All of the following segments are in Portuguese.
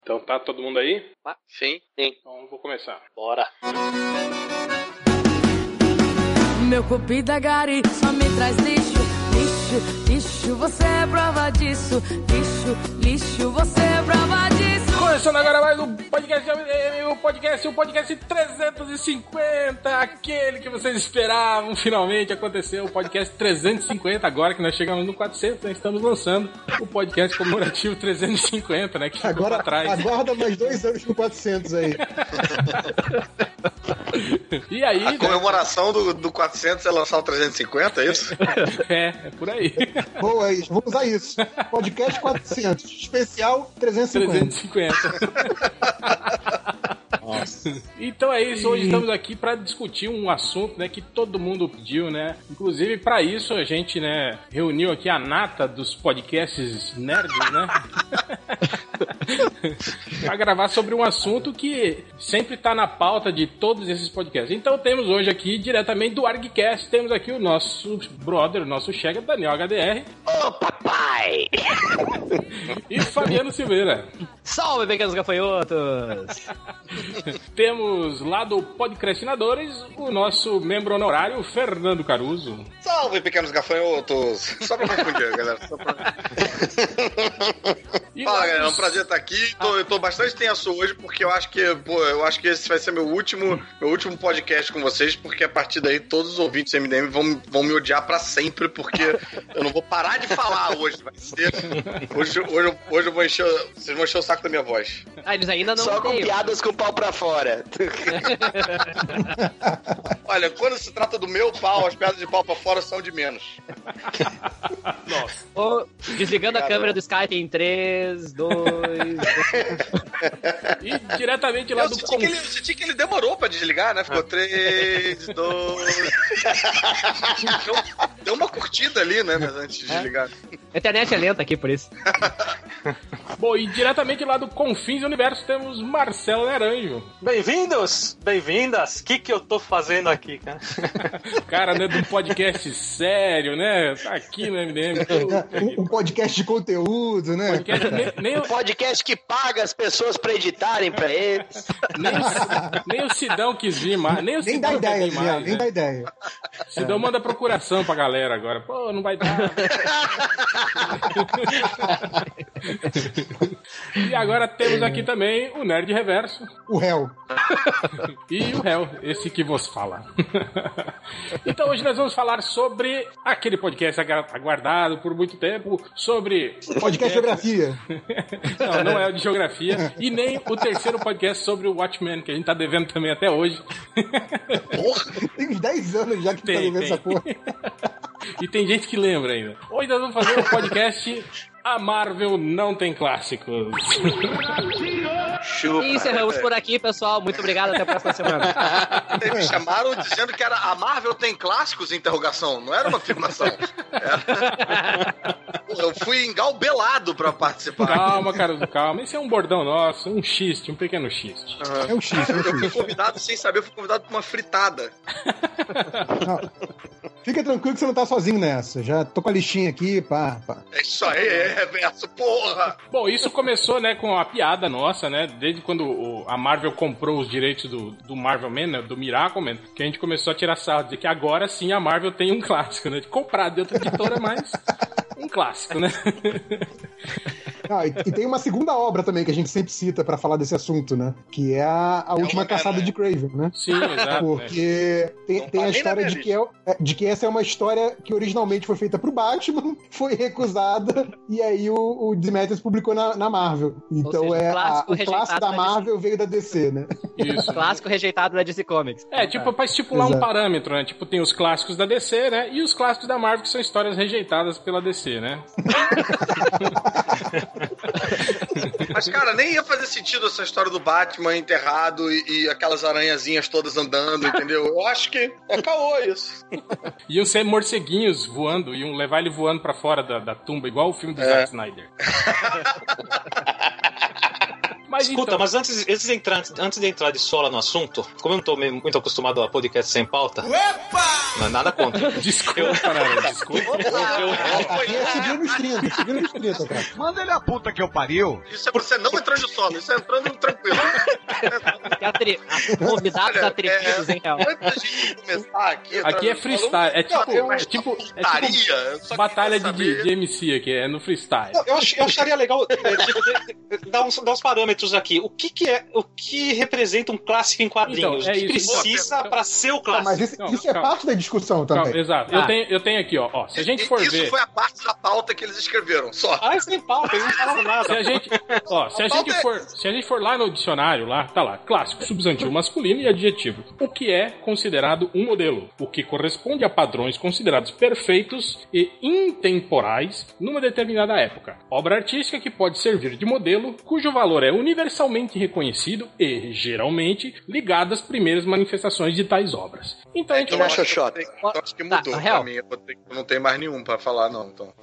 Então tá todo mundo aí? Sim. Então vou começar. Bora. Meu cupido Gari só me traz lixo, lixo, lixo, você é prova disso. Lixo, lixo, você é prova disso. Começando agora mais um podcast, o podcast 350, aquele que vocês esperavam, finalmente aconteceu, o podcast 350, agora que nós chegamos no 400, nós estamos lançando o podcast comemorativo 350, né, que ficou agora, pra trás. Aguarda mais 2 anos no 400 aí. E aí, a comemoração do 400 é lançar o 350, é isso? É por aí. Boa, vamos usar isso. Podcast 400, especial 350. Nossa. Então é isso, hoje estamos aqui para discutir um assunto, né, que todo mundo pediu, né? Inclusive, para isso a gente, né, reuniu aqui a nata dos podcasts nerds, né? Para gravar sobre um assunto que sempre tá na pauta de todos esses podcasts. Então temos hoje aqui, diretamente do ArgCast, temos aqui o nosso brother, o nosso chega, Daniel HDR. Ô, papai! E Fabiano Silveira. Salve, pequenos gafanhotos! Temos lá do Podcastinadores o nosso membro honorário, Fernando Caruso. Salve, pequenos gafanhotos! Só pra confundir, galera. Fala, galera, é um prazer estar aqui. Eu tô bastante tenso hoje porque eu acho que esse vai ser meu último podcast com vocês, porque a partir daí todos os ouvintes do MDM vão me odiar pra sempre, porque eu não vou parar de falar hoje. Vai ser. Hoje eu vou encher. Vocês vão encher o saco da minha voz. Eles ainda não só com piadas com o pau pra fora. Olha, quando se trata do meu pau, as piadas de pau pra fora são de menos. Nossa. Desligando a câmera do Skype em 3, 2... E diretamente lá do... Senti que ele demorou pra desligar, né? Ficou 3, 2... Deu uma curtida ali, né? Mas antes de desligar. A internet é lenta aqui, por isso. Bom, e diretamente lá do Confins do Universo temos Marcelo Naranjo. Bem-vindos, bem-vindas. O que eu tô fazendo aqui, cara? Cara, né, de um podcast sério, né? Tá aqui no MDM. Um podcast de conteúdo, né? Um podcast que paga as pessoas pra editarem pra eles. Nem o Sidão quis vir mais. Nem dá ideia, nem dá ideia. Sidão manda procuração pra galera agora. Pô, não vai dar. E agora temos aqui também o Nerd Reverso. O réu. E o réu, esse que vos fala. Então hoje nós vamos falar sobre aquele podcast aguardado por muito tempo, sobre... Podcast de geografia. Não é o de geografia. E nem o terceiro podcast sobre o Watchmen, que a gente tá devendo também até hoje. Tem uns 10 anos já que tá devendo essa porra. E tem gente que lembra ainda. Hoje nós vamos fazer um podcast A Marvel Não Tem Clássicos. E encerramos por aqui, pessoal. Muito obrigado, até a próxima semana. Eles me chamaram dizendo que era A Marvel Tem Clássicos? Interrogação. Não era uma afirmação. Eu fui engalbelado pra participar. Calma, cara, calma. Esse é um bordão nosso, um xiste, um pequeno xiste. É um xiste. Eu fui convidado sem saber, eu fui convidado pra uma fritada. Não. Fica tranquilo que você não tá sozinho nessa. Já tô com a listinha aqui, pá. É isso aí, Reverso, porra! Bom, isso começou, né, com a piada nossa, né, desde quando a Marvel comprou os direitos do Marvel Man, né, do Miracle Man, que a gente começou a tirar sarro, dizer que agora sim a Marvel tem um clássico, né, comprado de outra editora, mas um clássico, né? E tem uma segunda obra também que a gente sempre cita pra falar desse assunto, né? Que é a Última Caçada de Craven, né? Sim, exato. Porque tem a história de que essa é uma história que originalmente foi feita pro Batman, foi recusada, e aí o Demetrius publicou na Marvel. Então seja, o clássico da Marvel veio da DC, né? Isso. Clássico rejeitado da DC Comics. Tipo, pra estipular um parâmetro, né? Tipo, tem os clássicos da DC, né? E os clássicos da Marvel, que são histórias rejeitadas pela DC, né? Mas, cara, nem ia fazer sentido essa história do Batman enterrado e aquelas aranhazinhas todas andando, entendeu? Eu acho que é caô isso. Iam ser morceguinhos voando, iam levar ele voando pra fora da tumba, igual o filme do Zack Snyder. Mas escuta, então... mas antes de entrar de sola no assunto, como eu não tô muito acostumado a podcast sem pauta... Não, nada contra. Desculpa, Naranjo, desculpa. Aqui é seguindo nos 30, cara. Manda ele a puta que eu pariu. Isso é você não entrando de sono, isso é entrando tranquilo. Convidados atrevidos, hein, Real? Antes da gente começar aqui... Aqui é freestyle, é tipo batalha de MC aqui, é no freestyle. Não, eu acharia legal dar uns parâmetros aqui. O que representa um clássico em quadrinhos? Então, o que precisa pra ser o clássico? Mas isso é parte da discussão também. Calma, exato. Eu tenho aqui, ó. Se a gente for ver... Isso foi a parte da pauta que eles escreveram, só. Isso tem pauta, eles não falaram nada. Se a gente for lá no dicionário, tá lá, clássico, substantivo masculino e adjetivo. O que é considerado um modelo? O que corresponde a padrões considerados perfeitos e intemporais numa determinada época. Obra artística que pode servir de modelo, cujo valor é universalmente reconhecido e, geralmente, ligado às primeiras manifestações de tais obras. Então a gente vai... Acho que mudou pra mim. Eu não tenho mais nenhum pra falar, não. Então.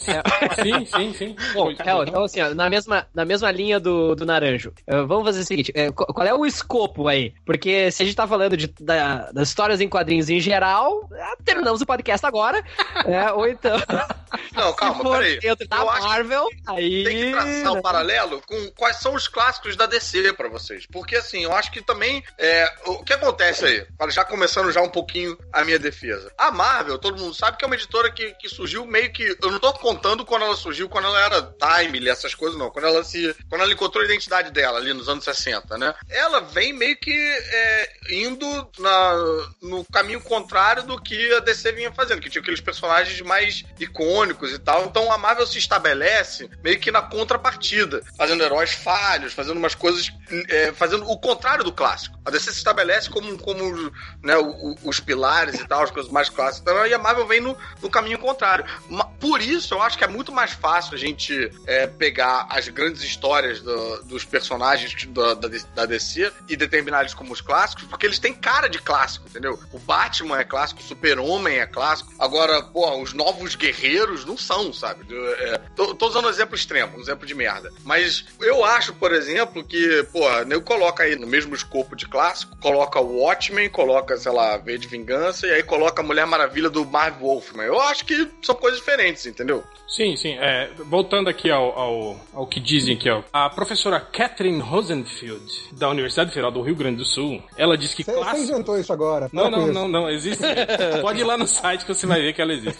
Sim. Bom, então assim, ó, na mesma linha do Naranjo, vamos fazer o seguinte, qual é o escopo aí? Porque se a gente tá falando das histórias em quadrinhos em geral, terminamos o podcast agora, ou então... Não, calma, peraí. Dentro da Marvel, aí... Tem que traçar um paralelo com quais são os clássicos da DC pra vocês. Porque, assim, eu acho que também... o que acontece aí? Já começando já um pouquinho a minha defesa. A Marvel, todo mundo sabe que é uma editora que surgiu meio que... Eu não tô contando quando ela surgiu, quando ela era Timely, essas coisas, não. Quando ela encontrou a identidade dela ali nos anos 60, né? Ela vem meio que indo no caminho contrário do que a DC vinha fazendo, que tinha aqueles personagens mais icônicos e tal. Então a Marvel se estabelece meio que na contrapartida, fazendo heróis falhos, fazendo umas coisas, fazendo o contrário do clássico. A DC se estabelece como né, os pilares e tal, as coisas mais clássicas, e a Marvel vem no caminho contrário. Por isso, eu acho que é muito mais fácil a gente pegar as grandes histórias dos personagens da DC e determinar eles como os clássicos, porque eles têm cara de clássico, entendeu? O Batman é clássico, o Super-Homem é clássico. Agora, os novos guerreiros não são, sabe? Tô usando um exemplo extremo, um exemplo de merda. Mas eu acho, por exemplo, que, eu coloco aí no mesmo escopo de clássico, coloca o Watchmen, coloca, sei lá, V de Vingança, e aí coloca a Mulher Maravilha do Marv Wolfman. Eu acho que são coisas diferentes, entendeu? Sim. Voltando aqui ao que dizem aqui, ó. A professora Catherine Rosenfield, da Universidade Federal do Rio Grande do Sul, ela diz que clássico... Você inventou isso agora. Não, existe. Pode ir lá no site que você vai ver que ela existe.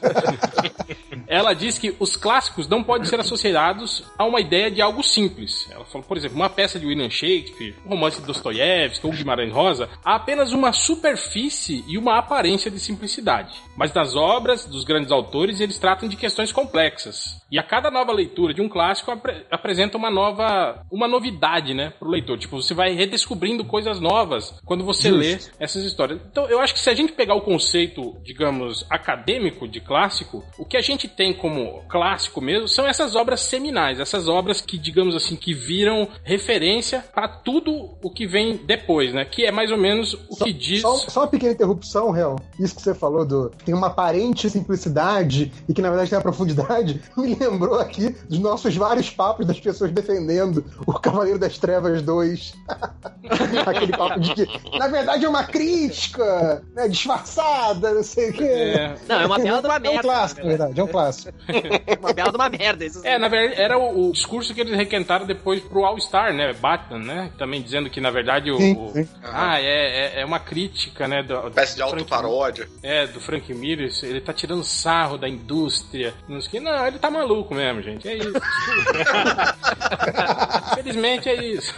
Ela diz que os clássicos não podem ser associados a uma ideia de algo simples. Ela falou, por exemplo, uma peça de William Shakespeare, um romance de Dostoiévski ou Guimarães Rosa, há apenas uma superfície e uma aparência de simplicidade. Mas das obras dos grandes autores, eles tratam de questões complexas. E a cada nova leitura de um clássico apresenta uma novidade, né, pro leitor. Tipo, você vai redescobrindo coisas novas quando você lê essas histórias. Então, eu acho que se a gente pegar o conceito, digamos, acadêmico de clássico, o que a gente tem como clássico mesmo são essas obras seminais, essas obras que, digamos assim, que viram referência para tudo o que vem depois, né? Que é mais ou menos o que diz... Só uma pequena interrupção, Real. Isso que você falou tem uma aparente simplicidade e que na verdade tem uma profundidade, me lembrou aqui dos nossos vários papos das pessoas defendendo o Cavaleiro das Trevas 2. Aquele papo de que na verdade é uma crítica, né, disfarçada, não sei o quê. Não, é uma bela de uma merda. É um clássico, na verdade, é um clássico. Uma bela de uma merda. Isso na verdade, era o discurso que eles requentaram depois pro All-Star, né, Batman, né, também dizendo que na verdade é uma crítica, né, espécie de autoparódia. Do Frank Miller, ele tá tirando sarro da indústria, não ele tá maluco mesmo, gente, é isso. Felizmente é isso.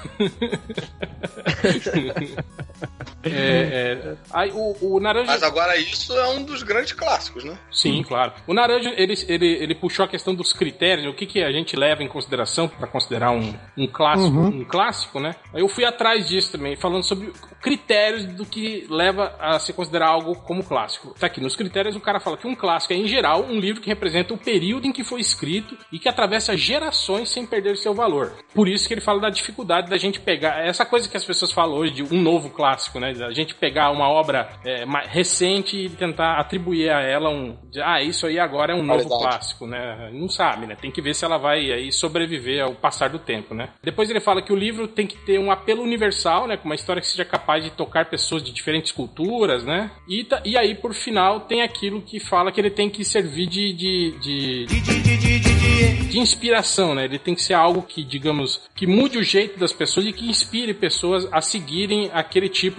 Aí, o Naranjo... Mas agora isso é um dos grandes clássicos, né? Sim, claro. O Naranjo, ele puxou a questão dos critérios, o que a gente leva em consideração para considerar um clássico, né? Eu fui atrás disso também, falando sobre critérios do que leva a se considerar algo como clássico. Tá aqui, nos critérios o cara fala que um clássico é, em geral, um livro que representa o período em que foi escrito e que atravessa gerações sem perder seu valor. Por isso que ele fala da dificuldade da gente pegar essa coisa que as pessoas falam hoje de um novo clássico clássico, né? A gente pegar uma obra recente e tentar atribuir a ela isso aí agora é um novo clássico, né? Não sabe, né? Tem que ver se ela vai aí sobreviver ao passar do tempo, né? Depois ele fala que o livro tem que ter um apelo universal, né? Com uma história que seja capaz de tocar pessoas de diferentes culturas, né? E aí, por final, tem aquilo que fala que ele tem que servir de inspiração, né? Ele tem que ser algo que, digamos, que mude o jeito das pessoas e que inspire pessoas a seguirem aquele tipo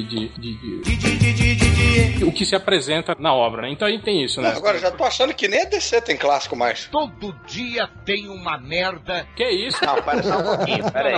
o que se apresenta na obra, né? Então aí tem isso, né? Agora, já tô achando que nem a DC tem clássico mais. Todo dia tem uma merda. Que isso? Não, para só um pouquinho, peraí.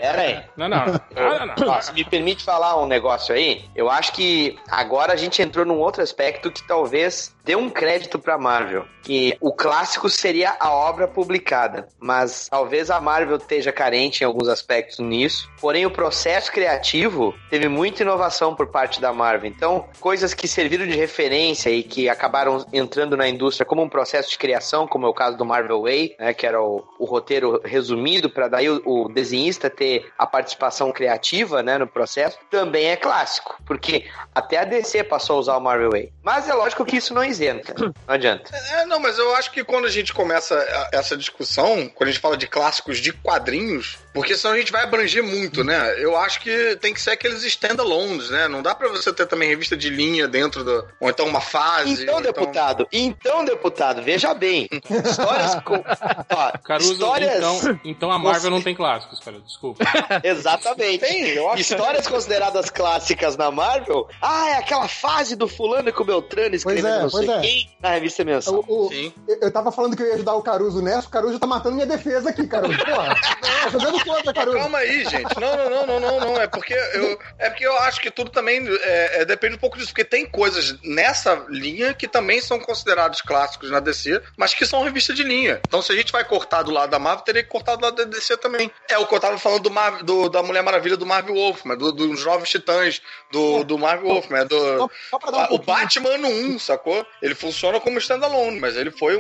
Não. Se me permite falar um negócio aí, eu acho que agora a gente entrou num outro aspecto que talvez dê um crédito pra Marvel, que o clássico seria a obra publicada, mas talvez a Marvel esteja carente em alguns aspectos nisso, porém o processo criativo teve muita inovação por parte da Marvel, então coisas que serviram de referência e que acabaram entrando na indústria como um processo de criação, como é o caso do Marvel Way, né, que era o roteiro resumido para daí o desenhista ter a participação criativa, né, no processo, também é clássico, porque até a DC passou a usar o Marvel Way, mas é lógico que isso não isenta, não adianta. Não, mas eu acho que quando a gente começa essa discussão, quando a gente fala de clássicos de quadrinhos, porque senão a gente vai abranger muito, né? Eu acho que tem que ser aqueles standalones, né? Não dá pra você ter também revista de linha dentro do... Ou então uma fase... Então, deputado, veja bem. Histórias com... Caruso, então a Marvel não tem clássicos, cara, desculpa. Exatamente. Eu acho Histórias consideradas clássicas na Marvel, é aquela fase do fulano com o Beltrano escrevendo não sei quem na revista mensal. Eu tava falando que eu ia ajudar o Caruso nessa, o Caruso tá matando minha defesa aqui, Caruso. Porra, jogando contra, Caruso. Calma aí, gente. Não. É porque eu acho que tudo também depende um pouco disso, porque tem coisas nessa linha que também são considerados clássicos na DC, mas que são revista de linha. Então, se a gente vai cortar do lado da Marvel, teria que cortar do lado da DC também. É o que eu tava falando da Mulher Maravilha do Marvel Wolfman, dos Jovens Titãs do Marvel Wolfman, o Batman no 1, sacou? Ele funciona como standalone, mas ele foi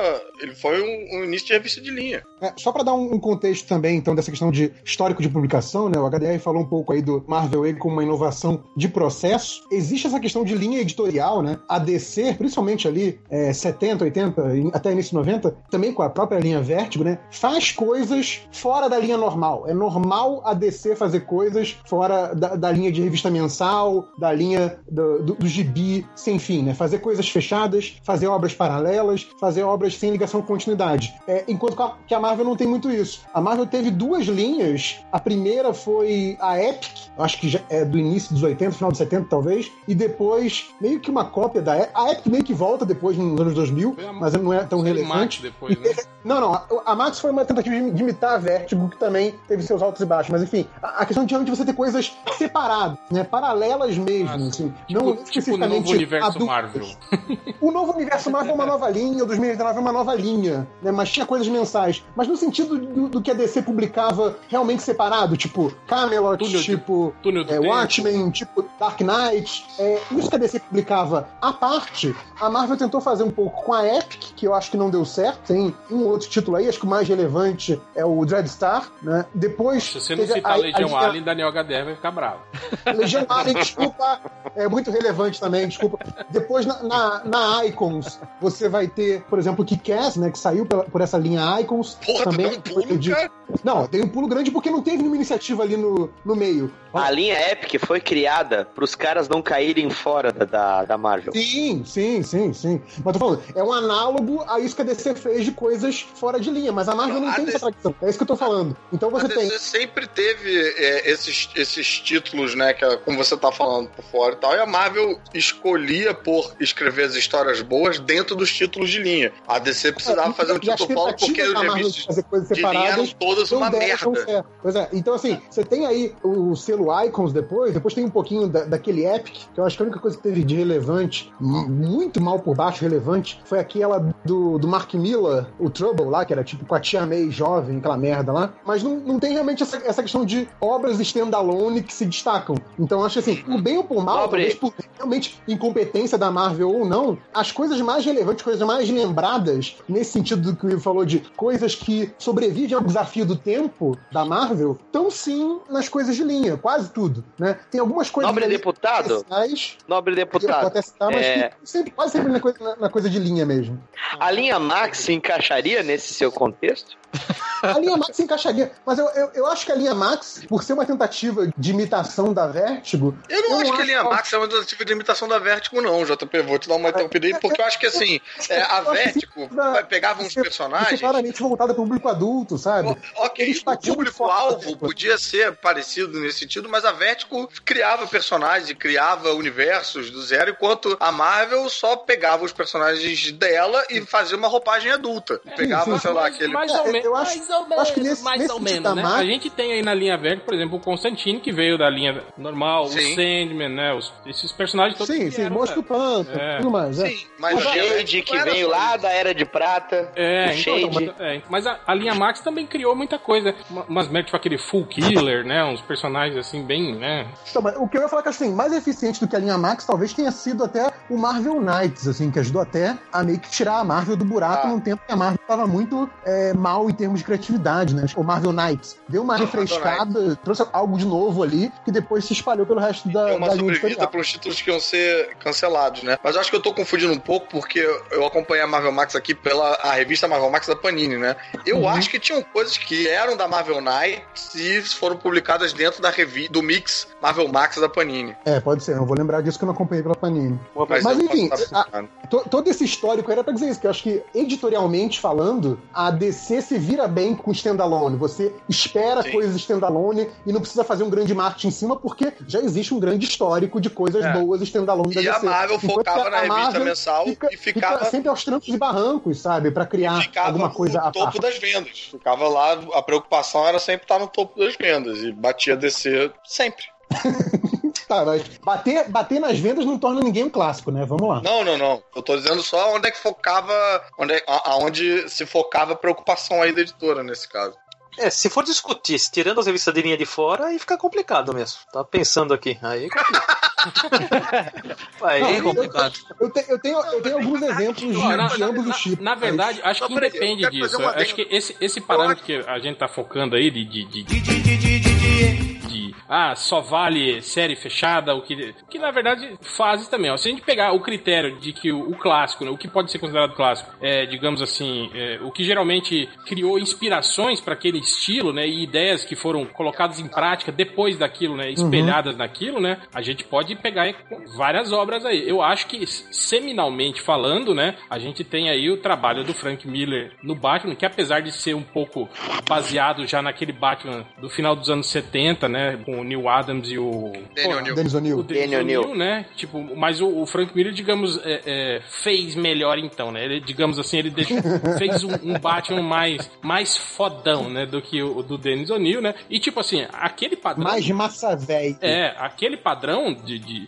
um início de revista de linha. Só pra dar um contexto também, então, dessa questão de histórico de publicação, né? O HDR falou um pouco aí do Marvel Way como uma inovação de processo. Existe essa questão de linha editorial, né? A DC, principalmente ali, 70, 80, até início 90, também com a própria linha Vertigo, né? Faz coisas fora da linha normal. É normal a DC fazer coisas fora da linha de revista mensal, da linha do gibi sem fim, né? Fazer coisas fechadas, fazer obras paralelas, fazer obras sem ligação com continuidade. Enquanto que a Marvel não tem muito isso. A Marvel teve duas linhas. A primeira foi a Epic, acho que já é do início dos 80, final dos 70 talvez, e depois meio que uma cópia da Epic. A Epic meio que volta depois nos anos 2000, mas não é tão relevante. Depois, né? Não, a Max foi uma tentativa de imitar a Vertigo, que também teve seus altos e baixos, mas enfim, a questão de realmente você ter coisas separadas, né, paralelas mesmo, assim, não especificamente o novo universo Marvel. O novo universo Marvel é uma nova linha, o 2019 é uma nova linha, né, mas tinha coisas mensais, mas no sentido do que a DC publicava realmente separado, tipo Camelot, tipo Watchmen, tipo Dark Knight, isso que a DC publicava à parte, a Marvel tentou fazer um pouco com a Epic, que eu acho que não deu certo, tem um outro título aí, acho que o mais relevante é o Dreadstar, né, depois... Se você não citar Legião Alien, Daniel HDR vai ficar bravo. Legião Alien, desculpa, é muito relevante também, desculpa. Depois, na Icons, você vai ter, por exemplo, o Kick-Ass, né, que saiu por essa linha Icons. Porra, também. Tu deu um pulo, cara? Não, tem um pulo grande porque não teve nenhuma iniciativa ali no meio. A linha Epic foi criada pros caras não caírem fora da Marvel. Sim. Mas tô falando, é um análogo a isso que a DC fez de coisas fora de linha, mas a Marvel não tem essa tradição. É isso que eu tô falando. Então você tem... A DC sempre teve esses títulos, né, que como você tá falando por fora e tal, e a Marvel escolhia por escrever as histórias boas dentro dos títulos de linha. A DC precisava fazer um título solo porque os revistas de linha eram todas uma merda. Pois é, então assim, você tem aí o selo Icons depois tem um pouquinho daquele Epic, que eu acho que a única coisa que teve de relevante, muito mal por baixo relevante, foi aquela do Mark Millar, o Trouble lá, que era tipo com a Tia May jovem, aquela merda lá, mas não tem realmente essa questão de obras standalone que se destacam. Então acho assim, o bem ou por mal, talvez por realmente incompetência da Marvel ou não, as coisas mais relevantes, coisas mais lembradas, nesse sentido do que o Ivo falou de coisas que sobrevivem ao desafio do tempo da Marvel, estão sim nas coisas de linha, quase tudo, né? Tem algumas coisas... Nobre deputado? Nobre deputado. Pode até citar, mas quase sempre na coisa de linha mesmo. A linha Max se encaixaria nesse seu contexto? A linha Max se encaixaria, mas eu acho que a linha Max, por ser uma tentativa de imitação da Vertigo... Eu não acho que a linha Max é uma tentativa de imitação da Vertigo, não, JP. Vou te dar uma interrompida aí, porque eu acho que, assim, a Vertigo pegava uns personagens... claramente voltada para o público adulto, sabe? Ok, o público-alvo podia ser parecido nesse sentido, mas a Vertigo criava personagens e criava universos do zero, enquanto a Marvel só pegava os personagens dela e fazia uma roupagem adulta. Pegava, sei lá, aquele... Mais ou menos. Eu acho que nesse menos, né? A gente tem aí na linha Vertigo, por exemplo, o Constantine, que veio da linha normal, o Sandman, né? Esses personagens todos. Sim, Monstro Pântano, tudo mais. Sim, mas o Shade, que veio lá da Era de Prata. O Shade. Mas a linha Max também criou muita coisa. Umas merdas, tipo aquele Full Killer, né? Uns personagens assim, bem, né? Então, mas o que eu ia falar que assim, mais eficiente do que a linha Max talvez tenha sido até o Marvel Knights, assim, que ajudou até a meio que tirar a Marvel do buraco num tempo que a Marvel estava muito mal em termos de criatividade, né? O Marvel Knights deu uma refrescada, trouxe algo de novo ali, que depois se espalhou pelo resto da linha. Deu uma sobrevida para os títulos que iam ser cancelados, né? Mas eu acho que eu tô confundindo um pouco, porque eu acompanhei a Marvel Max aqui pela revista Marvel Max da Panini, né? Eu acho que tinham coisas que eram da Marvel Knights e foram publicadas dentro da revista, do mix Marvel Max da Panini. Pode ser. Eu vou lembrar disso que eu não acompanhei pela Panini. Mas enfim, todo esse histórico era pra dizer isso, que eu acho que, editorialmente falando, a DC se vira bem com standalone. Você espera coisas standalone e não precisa fazer um grande marketing em cima, porque já existe um grande histórico de coisas boas standalone da DC. E a Marvel focava na revista mensal e ficava sempre aos trancos e barrancos, sabe? Pra criar alguma coisa no topo das vendas. Ficava lá, a preocupação era sempre estar no topo das vendas e batia DC sempre. Tá, mas bater nas vendas não torna ninguém um clássico, né? Vamos lá. Não. Eu tô dizendo só onde é que focava, aonde se focava a preocupação aí da editora, nesse caso. Se for discutir, tirando as revistas de linha de fora, aí fica complicado mesmo. Tá pensando aqui. Aí é complicado. Eu tenho alguns exemplos de ambos os tipos. Na verdade, acho que independe disso. Acho que esse parâmetro que a gente tá focando aí só vale série fechada, o que na verdade fases também. Se a gente pegar o critério de que o clássico, né, o que pode ser considerado clássico, digamos assim, o que geralmente criou inspirações para aquele estilo, né, e ideias que foram colocadas em prática depois daquilo, né, espelhadas naquilo, né, a gente pode pegar várias obras aí. Eu acho que, seminalmente falando, né, a gente tem aí o trabalho do Frank Miller no Batman, que apesar de ser um pouco baseado já naquele Batman do final dos anos 70, né, com o Neil Adams e o Dennis O'Neil, né? Tipo, mas o Frank Miller, digamos, fez melhor então, né? Ele, digamos assim, ele fez um Batman mais fodão, né? Do que o do Dennis O'Neil, né? E tipo assim, aquele padrão... Mais massa velha. Aquele padrão de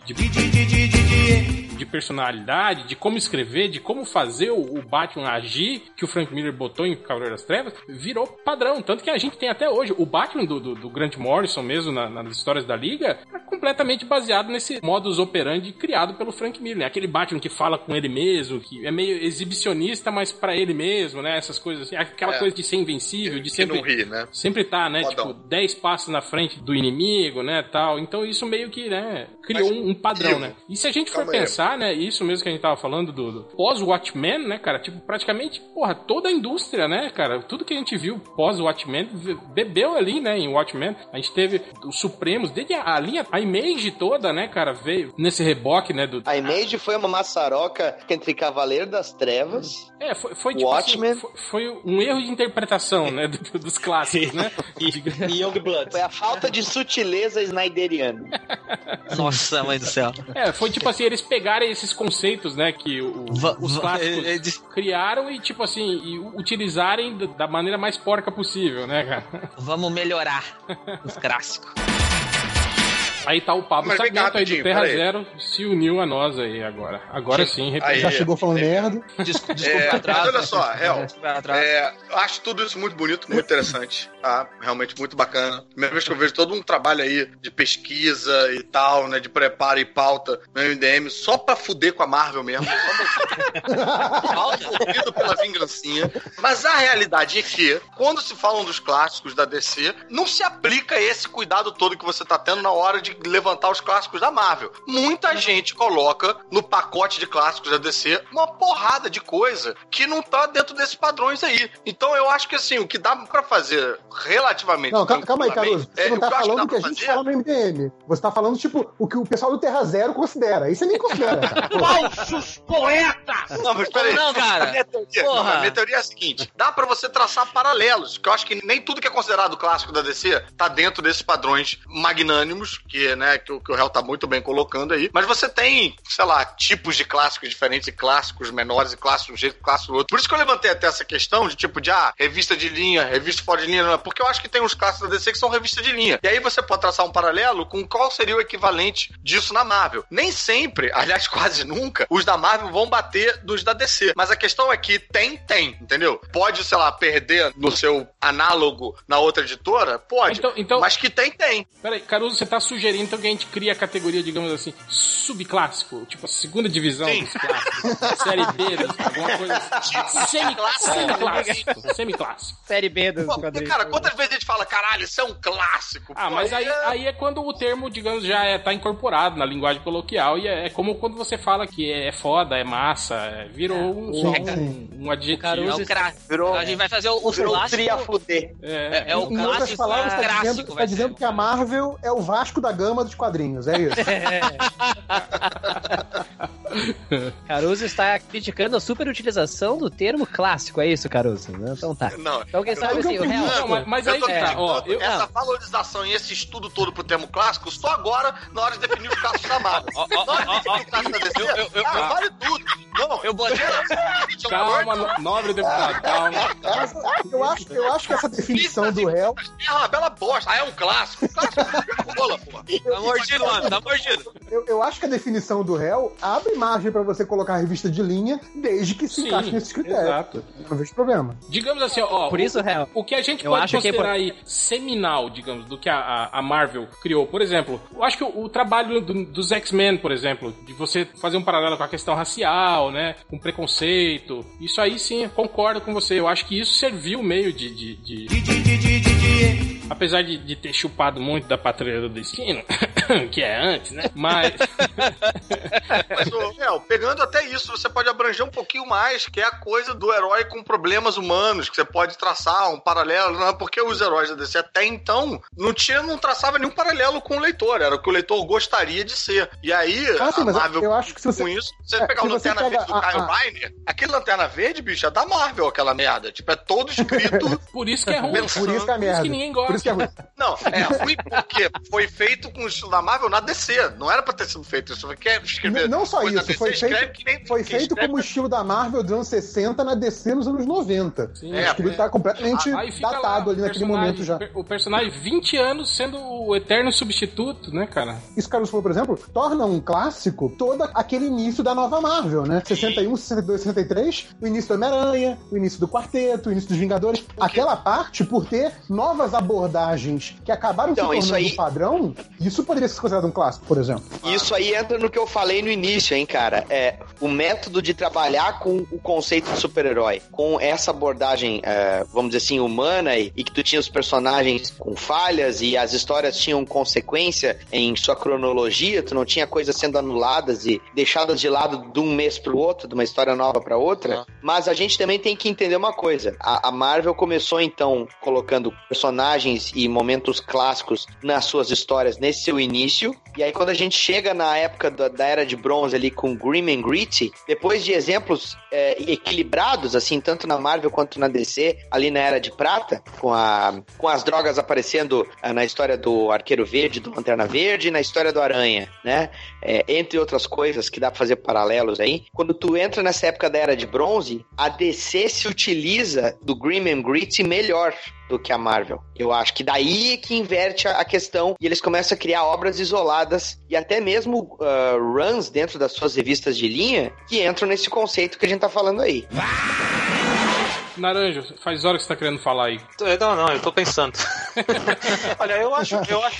personalidade, de como escrever, de como fazer o Batman agir, que o Frank Miller botou em Cavaleiro das Trevas, virou padrão. Tanto que a gente tem até hoje o Batman do Grant Morrison mesmo, nas histórias da Liga, é completamente baseado nesse modus operandi criado pelo Frank Miller. Aquele Batman que fala com ele mesmo, que é meio exibicionista, mas pra ele mesmo, né? Essas coisas assim. Aquela coisa de ser invencível, de sempre... não rir, né? Sempre tá, né? Fodão. Tipo, 10 passos na frente do inimigo, né? Tal. Então isso meio que, né? Criou um padrão, né? E se a gente for pensar, né? Isso mesmo que a gente tava falando do pós-Watchmen, né, cara? Tipo, praticamente, porra, toda a indústria, né, cara? Tudo que a gente viu pós-Watchmen bebeu ali, né, em Watchmen. A gente teve os Supremos, desde a linha, a Image toda, né, cara, veio nesse reboque, né, A Image foi uma maçaroca entre Cavaleiro das Trevas... Foi tipo Watchmen. Assim, foi um erro de interpretação, né, dos clássicos, né? E Youngblood. Foi a falta de sutileza snyderiana. Nossa, mãe do céu. Foi tipo assim, eles pegaram esses conceitos, né, que os clássicos criaram e, tipo assim, e utilizarem da maneira mais porca possível, né, cara? Vamos melhorar os clássicos. Aí tá o Pablo Sarmento aí do Terra Zero, se uniu a nós aí agora. Agora sim, já chegou falando merda. Desculpa atrás. Olha só, Hel, acho tudo isso muito bonito, muito interessante, tá? Realmente muito bacana. Primeira vez que eu vejo todo um trabalho aí de pesquisa e tal, né, de preparo e pauta no MDM, só pra fuder com a Marvel mesmo. Fudido pela vingancinha. Mas a realidade é que, quando se falam dos clássicos da DC, não se aplica esse cuidado todo que você tá tendo na hora de levantar os clássicos da Marvel. Muita gente coloca no pacote de clássicos da DC uma porrada de coisa que não tá dentro desses padrões aí. Então eu acho que assim, o que dá pra fazer relativamente... Não, calma aí, Caruso. Você não tá falando o que a gente fala no MDM. Você tá falando, tipo, o que o pessoal do Terra Zero considera. Isso você nem considera. Falsos poetas! Não, mas peraí. Não, cara. A minha teoria é a seguinte: dá pra você traçar paralelos, que eu acho que nem tudo que é considerado clássico da DC tá dentro desses padrões magnânimos, que, né, que o Hel tá muito bem colocando aí. Mas você tem, sei lá, tipos de clássicos diferentes, e clássicos menores, e clássicos de um jeito, clássicos do outro. Por isso que eu levantei até essa questão de tipo de, revista de linha, revista fora de linha, porque eu acho que tem uns clássicos da DC que são revista de linha. E aí você pode traçar um paralelo com qual seria o equivalente disso na Marvel. Nem sempre, aliás, quase nunca, os da Marvel vão bater dos da DC. Mas a questão é que tem, entendeu? Pode, sei lá, perder no seu análogo na outra editora? Pode. Então, mas que tem. Peraí, Caruso, você tá sugerindo então que a gente cria a categoria, digamos assim, subclássico, tipo a segunda divisão dos clássicos, série B, alguma coisa assim. Semiclássico. Série B dos quadrinhos. Cara, quantas vezes a gente fala, caralho, isso é um clássico? Mas aí é quando o termo, digamos, já tá incorporado na linguagem coloquial e é como quando você fala que é foda, é massa, virou um adjetivo. A gente vai fazer o clássico. É o clássico. Você tá dizendo que a Marvel é o Vasco da Gama dos quadrinhos, é isso? Caruso está criticando a superutilização do termo clássico, é isso, Caruso? Então tá. Não, então quem sabe assim, o real... Mas aí tá, essa valorização e esse estudo todo pro termo clássico, só agora, na hora de definir os clássicos da Marvel. Na hora de definir o clássico da DC, vale tudo. Não, eu botei... Calma, nobre deputado, calma. Eu acho que essa definição do réu... É uma bela bosta. É um clássico. Rola, porra. Tá mordido, mano. Tá mordido. Eu acho que a definição do réu abre margem pra você colocar a revista de linha, desde que se encaixe nesses critérios. Exato. Não vejo problema. Digamos assim, por isso, réu. O que a gente pode considerar aí seminal, digamos, do que a Marvel criou. Por exemplo, eu acho que o trabalho dos X-Men, por exemplo, de você fazer um paralelo com a questão racial, né, com preconceito, isso aí sim, concordo com você. Eu acho que isso serviu meio apesar de ter chupado muito da Patrulha do Destino, que é antes, né? Mas pegando até isso, você pode abranger um pouquinho mais, que é a coisa do herói com problemas humanos, que você pode traçar um paralelo, não é porque os heróis da DC até então não traçava nenhum paralelo com o leitor, era o que o leitor gostaria de ser. E aí, a Marvel, eu acho que com isso, você pegar o Lanterna Verde do Kyle Rayner, aquele Lanterna Verde, bicho, é da Marvel, aquela merda. Tipo, é todo escrito... Por isso que é ruim. Por isso que é merda. Por isso que ninguém gosta. Por isso que é ruim. Não, é ruim porque foi feito com o estilo da Marvel na DC. Não era pra ter sido feito isso. Não só isso, foi feito como o estilo da Marvel dos anos 60 na DC nos anos 90. Sim, acho que ele tá completamente datado ali naquele momento já. O personagem 20 anos sendo o eterno substituto, né, cara? Isso, Carlos falou, por exemplo, torna um clássico todo aquele início da nova Marvel, né? 61, 62, 63, o início do Homem-Aranha, o início do Quarteto, o início dos Vingadores. Aquela parte, por ter novas abordagens que acabaram se tornando um padrão, isso poderia ser considerado um clássico, por exemplo. Isso aí entra no que eu falei no início, hein, cara? É o método de trabalhar com o conceito de super-herói, com essa abordagem, vamos dizer assim, humana, e que tu tinha os personagens com falhas e as histórias tinham consequência em sua cronologia, tu não tinha coisas sendo anuladas e deixadas de lado de um mês pro outro, de uma história nova pra outra. Mas a gente também tem que entender uma coisa. A Marvel começou, então, colocando personagens e momentos clássicos nas suas histórias nesse seu início, e aí quando a gente chega na época da Era de Bronze ali com Grim and Gritty, depois de exemplos equilibrados, assim, tanto na Marvel quanto na DC, ali na Era de Prata, com as drogas aparecendo na história do Arqueiro Verde, do Lanterna Verde, e na história do Aranha, né? Entre outras coisas que dá pra fazer paralelos aí. Quando tu entra nessa época da Era de Bronze, a DC se utiliza do Grim and Gritty melhor. do que a Marvel. Eu acho que daí que inverte a questão e eles começam a criar obras isoladas e até mesmo runs dentro das suas revistas de linha que entram nesse conceito que a gente tá falando aí. Naranjo, faz hora que você tá querendo falar aí. Não, eu tô pensando. Olha, eu acho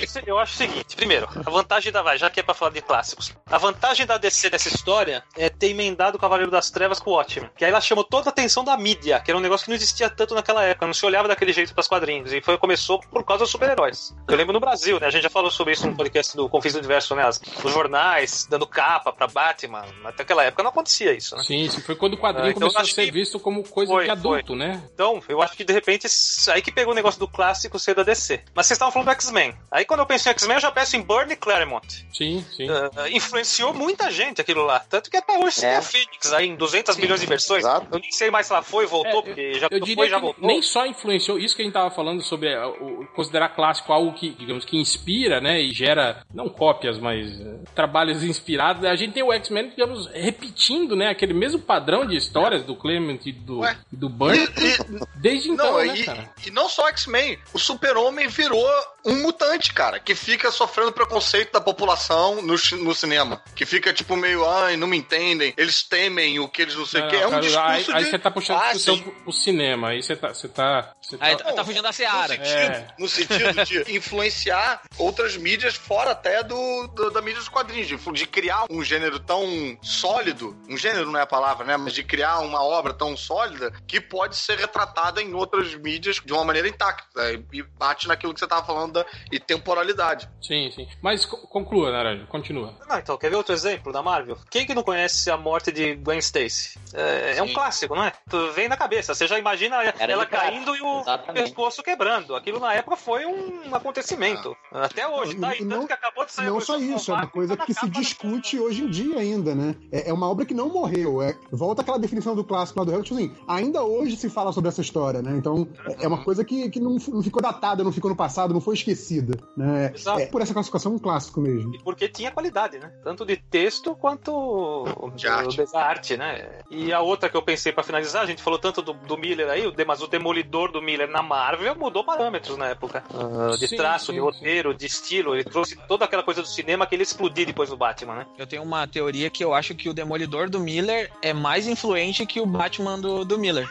o seguinte. Primeiro, a vantagem já que é pra falar de clássicos, a vantagem da DC nessa história é ter emendado o Cavaleiro das Trevas com o Watchmen. Que aí ela chamou toda a atenção da mídia, que era um negócio que não existia tanto naquela época, não se olhava daquele jeito pras quadrinhos. E começou por causa dos super-heróis. Eu lembro no Brasil, né? A gente já falou sobre isso no podcast do Confins do Universo, né? Os jornais dando capa pra Batman. Até aquela época não acontecia isso, né? Sim, foi quando o quadrinho começou a ser visto como coisa de adulto. Né? Então, eu acho que de repente aí que pegou o negócio do clássico ser da DC. Mas vocês estavam falando do X-Men. Aí quando eu penso em X-Men, eu já penso em Byrne Claremont. Sim. Influenciou muita gente aquilo lá. Tanto que até hoje tem a Phoenix aí em 200 milhões de versões. Exato. Eu nem sei mais se ela foi e voltou, porque já foi já voltou. Nem só influenciou, isso que a gente tava falando sobre considerar clássico algo que, digamos, que inspira, né? E gera, não cópias, mas trabalhos inspirados. A gente tem o X-Men, digamos, repetindo, né? Aquele mesmo padrão de histórias do Claremont e do Byrne. Desde então, cara? E não só X-Men, o Super-Homem virou um mutante, cara, que fica sofrendo preconceito da população no cinema. Que fica tipo meio, não me entendem, eles temem o que eles não sei o que. É um discurso aí você tá puxando a discussão pro cinema, aí você tá tá fugindo da seara. No sentido de influenciar outras mídias fora até da mídia dos quadrinhos, de criar um gênero tão sólido, um gênero não é a palavra, né, mas de criar uma obra tão sólida que pode ser retratada em outras mídias de uma maneira intacta, e bate naquilo que você tava falando e temporalidade. Sim. Mas conclua, Naranjo, continua. Então, quer ver outro exemplo da Marvel? Quem que não conhece a morte de Gwen Stacy? É um clássico, não é? Tu vem na cabeça, você já imagina ela caindo e o pescoço quebrando. Aquilo na época foi um acontecimento. Até hoje, tá? E tanto que acabou de sair. Não só isso, é uma coisa que se discute hoje em dia ainda, né? É uma obra que não morreu. Volta àquela definição do clássico lá do Helmut, assim, ainda hoje se fala sobre essa história, né? Então, é uma coisa que não ficou datada, não ficou no passado, não foi esquecida, né? Por essa classificação, um clássico mesmo. E porque tinha qualidade, né? Tanto de texto quanto da arte, né? E a outra que eu pensei pra finalizar, a gente falou tanto do Miller aí, mas o Demolidor do Miller na Marvel mudou parâmetros na época. De traço, de roteiro, de estilo. Ele trouxe toda aquela coisa do cinema que ele explodiu depois do Batman, né? Eu tenho uma teoria que eu acho que o Demolidor do Miller é mais influente que o Batman do Miller.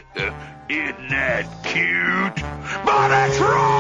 Isn't that cute? But it's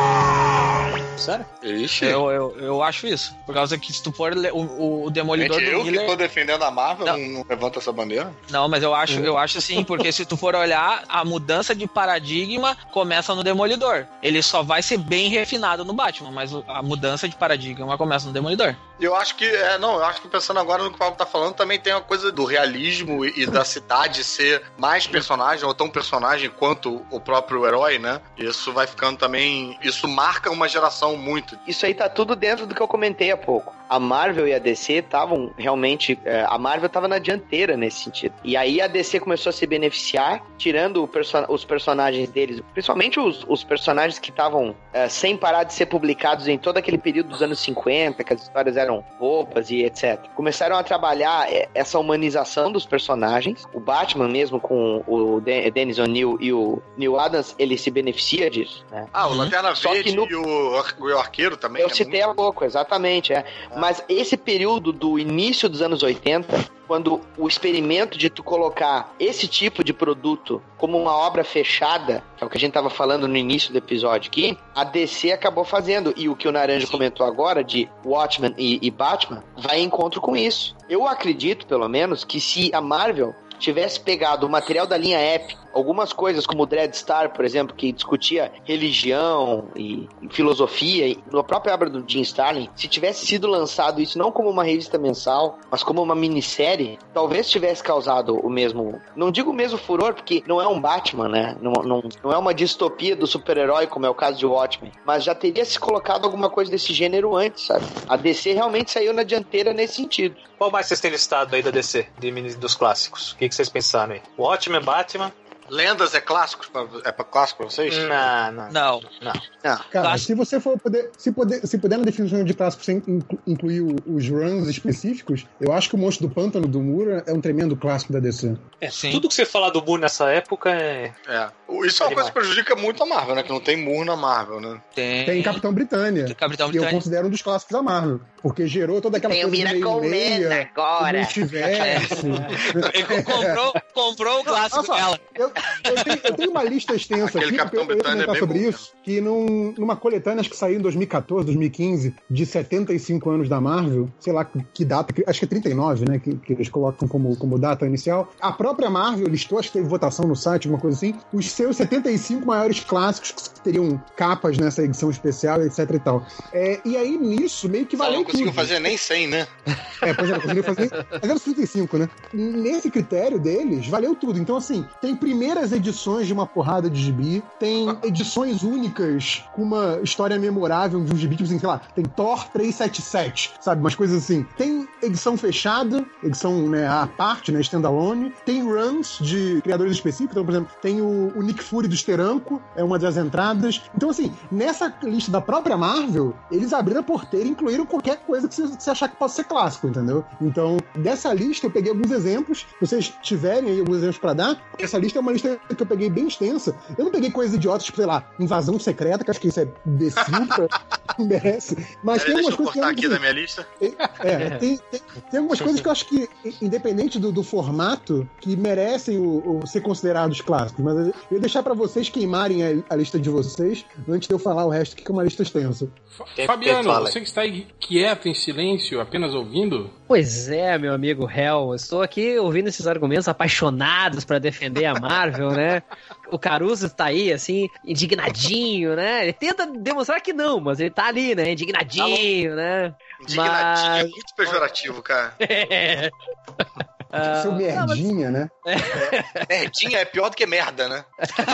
wrong! Sério? Ixi. Eu acho isso. Por causa que se tu for o Demolidor do Miller... Eu que tô defendendo a Marvel, não levanto essa bandeira? Não, mas eu acho sim, porque se tu for olhar, a mudança de paradigma começa no Demolidor. Ele só vai ser bem refinado no Batman, mas a mudança de paradigma começa no Demolidor. Eu acho que, pensando agora no que o Paulo tá falando, também tem uma coisa do realismo e da cidade ser mais personagem, ou tão personagem quanto o próprio herói, né? Isso vai ficando também... Isso marca uma geração muito. Isso aí tá tudo dentro do que eu comentei há pouco. A Marvel e a DC estavam realmente... a Marvel tava na dianteira nesse sentido. E aí a DC começou a se beneficiar, tirando os personagens deles, principalmente os personagens que estavam sem parar de ser publicados em todo aquele período dos anos 50, que as histórias eram bobas e etc. Começaram a trabalhar essa humanização dos personagens. O Batman mesmo, com o Dennis O'Neil e o Neil Adams, ele se beneficia disso, né? O Lanterna Verde e o Arqueiro também. Eu citei há pouco, exatamente, Mas esse período do início dos anos 80, quando o experimento de tu colocar esse tipo de produto como uma obra fechada, que é o que a gente estava falando no início do episódio aqui, a DC acabou fazendo, e o que o Naranjo comentou agora de Watchmen e Batman, vai em encontro com isso. Eu acredito, pelo menos, que se a Marvel tivesse pegado o material da linha Epic, algumas coisas como o Dreadstar, por exemplo, que discutia religião e filosofia, e na própria obra do Jim Starlin, se tivesse sido lançado isso não como uma revista mensal, mas como uma minissérie, talvez tivesse causado o mesmo, não digo o mesmo furor, porque não é um Batman, né? Não é uma distopia do super-herói, como é o caso de Watchmen, mas já teria se colocado alguma coisa desse gênero antes, sabe? A DC realmente saiu na dianteira nesse sentido. Qual mais vocês têm listado aí da DC, dos clássicos? O que vocês pensaram aí? Watchmen, Batman... Lendas é clássico? É clássico pra vocês? Não. Cara, se você for se puder na definição de clássico sem incluir os runs específicos, eu acho que o Monstro do Pântano do Moore é um tremendo clássico da DC. Tudo que você falar do Moore nessa época Isso é uma coisa que prejudica muito a Marvel, né? Que não tem Moore na Marvel, né? Tem Capitão Britânia. Que eu considero um dos clássicos da Marvel. Porque gerou toda aquela coisa meio agora. Multiverso. Comprou o clássico dela. Eu tenho uma lista extensa aqui, porque eu ia comentar sobre isso, que numa coletânea, acho que saiu em 2014, 2015, de 75 anos da Marvel, sei lá que data, acho que é 39, né, que eles colocam como data inicial. A própria Marvel listou, acho que teve votação no site, uma coisa assim, os seus 75 maiores clássicos que teriam capas nessa edição especial, etc e tal. E aí, nisso, meio que valeu tudo. Não conseguiu fazer nem 100, né? Pois é, não conseguiu fazer... Mas era 35, né? Nesse critério deles, valeu tudo. Então, assim, tem primeiras edições de uma porrada de gibi, tem edições únicas com uma história memorável de um gibi, tipo assim, sei lá, tem Thor 377, sabe? Umas coisas assim. Tem edição fechada, edição, né, à parte, né, standalone. Tem runs de criadores específicos. Então, por exemplo, tem o Nick Fury do Steranko, é uma das entradas. Então, assim, nessa lista da própria Marvel, eles abriram a porteira e incluíram qualquer coisa que você achar que possa ser clássico, entendeu? Então, dessa lista eu peguei alguns exemplos. Se vocês tiverem aí alguns exemplos pra dar, essa lista é uma lista que eu peguei bem extensa. Eu não peguei coisas idiotas, tipo, sei lá, Invasão Secreta, que acho que isso é imbecil, merece. Mas tem algumas coisas. Deixa eu cortar aqui da minha lista. Tem algumas coisas que eu acho que, independente do formato, que merecem ser considerados clássicos. Mas eu ia deixar pra vocês queimarem a lista de vocês antes de eu falar o resto, que é uma lista extensa. Fabiano, você que está aí quieto, em silêncio, apenas ouvindo? Pois é, meu amigo Hell, eu estou aqui ouvindo esses argumentos apaixonados pra defender a Marvel, né? O Caruso tá aí, assim, indignadinho, né? Ele tenta demonstrar que não, mas ele tá ali, né? Indignadinho, né? Indignadinho é muito pejorativo, cara. Seu merdinha, né? Merdinha é pior do que merda, né?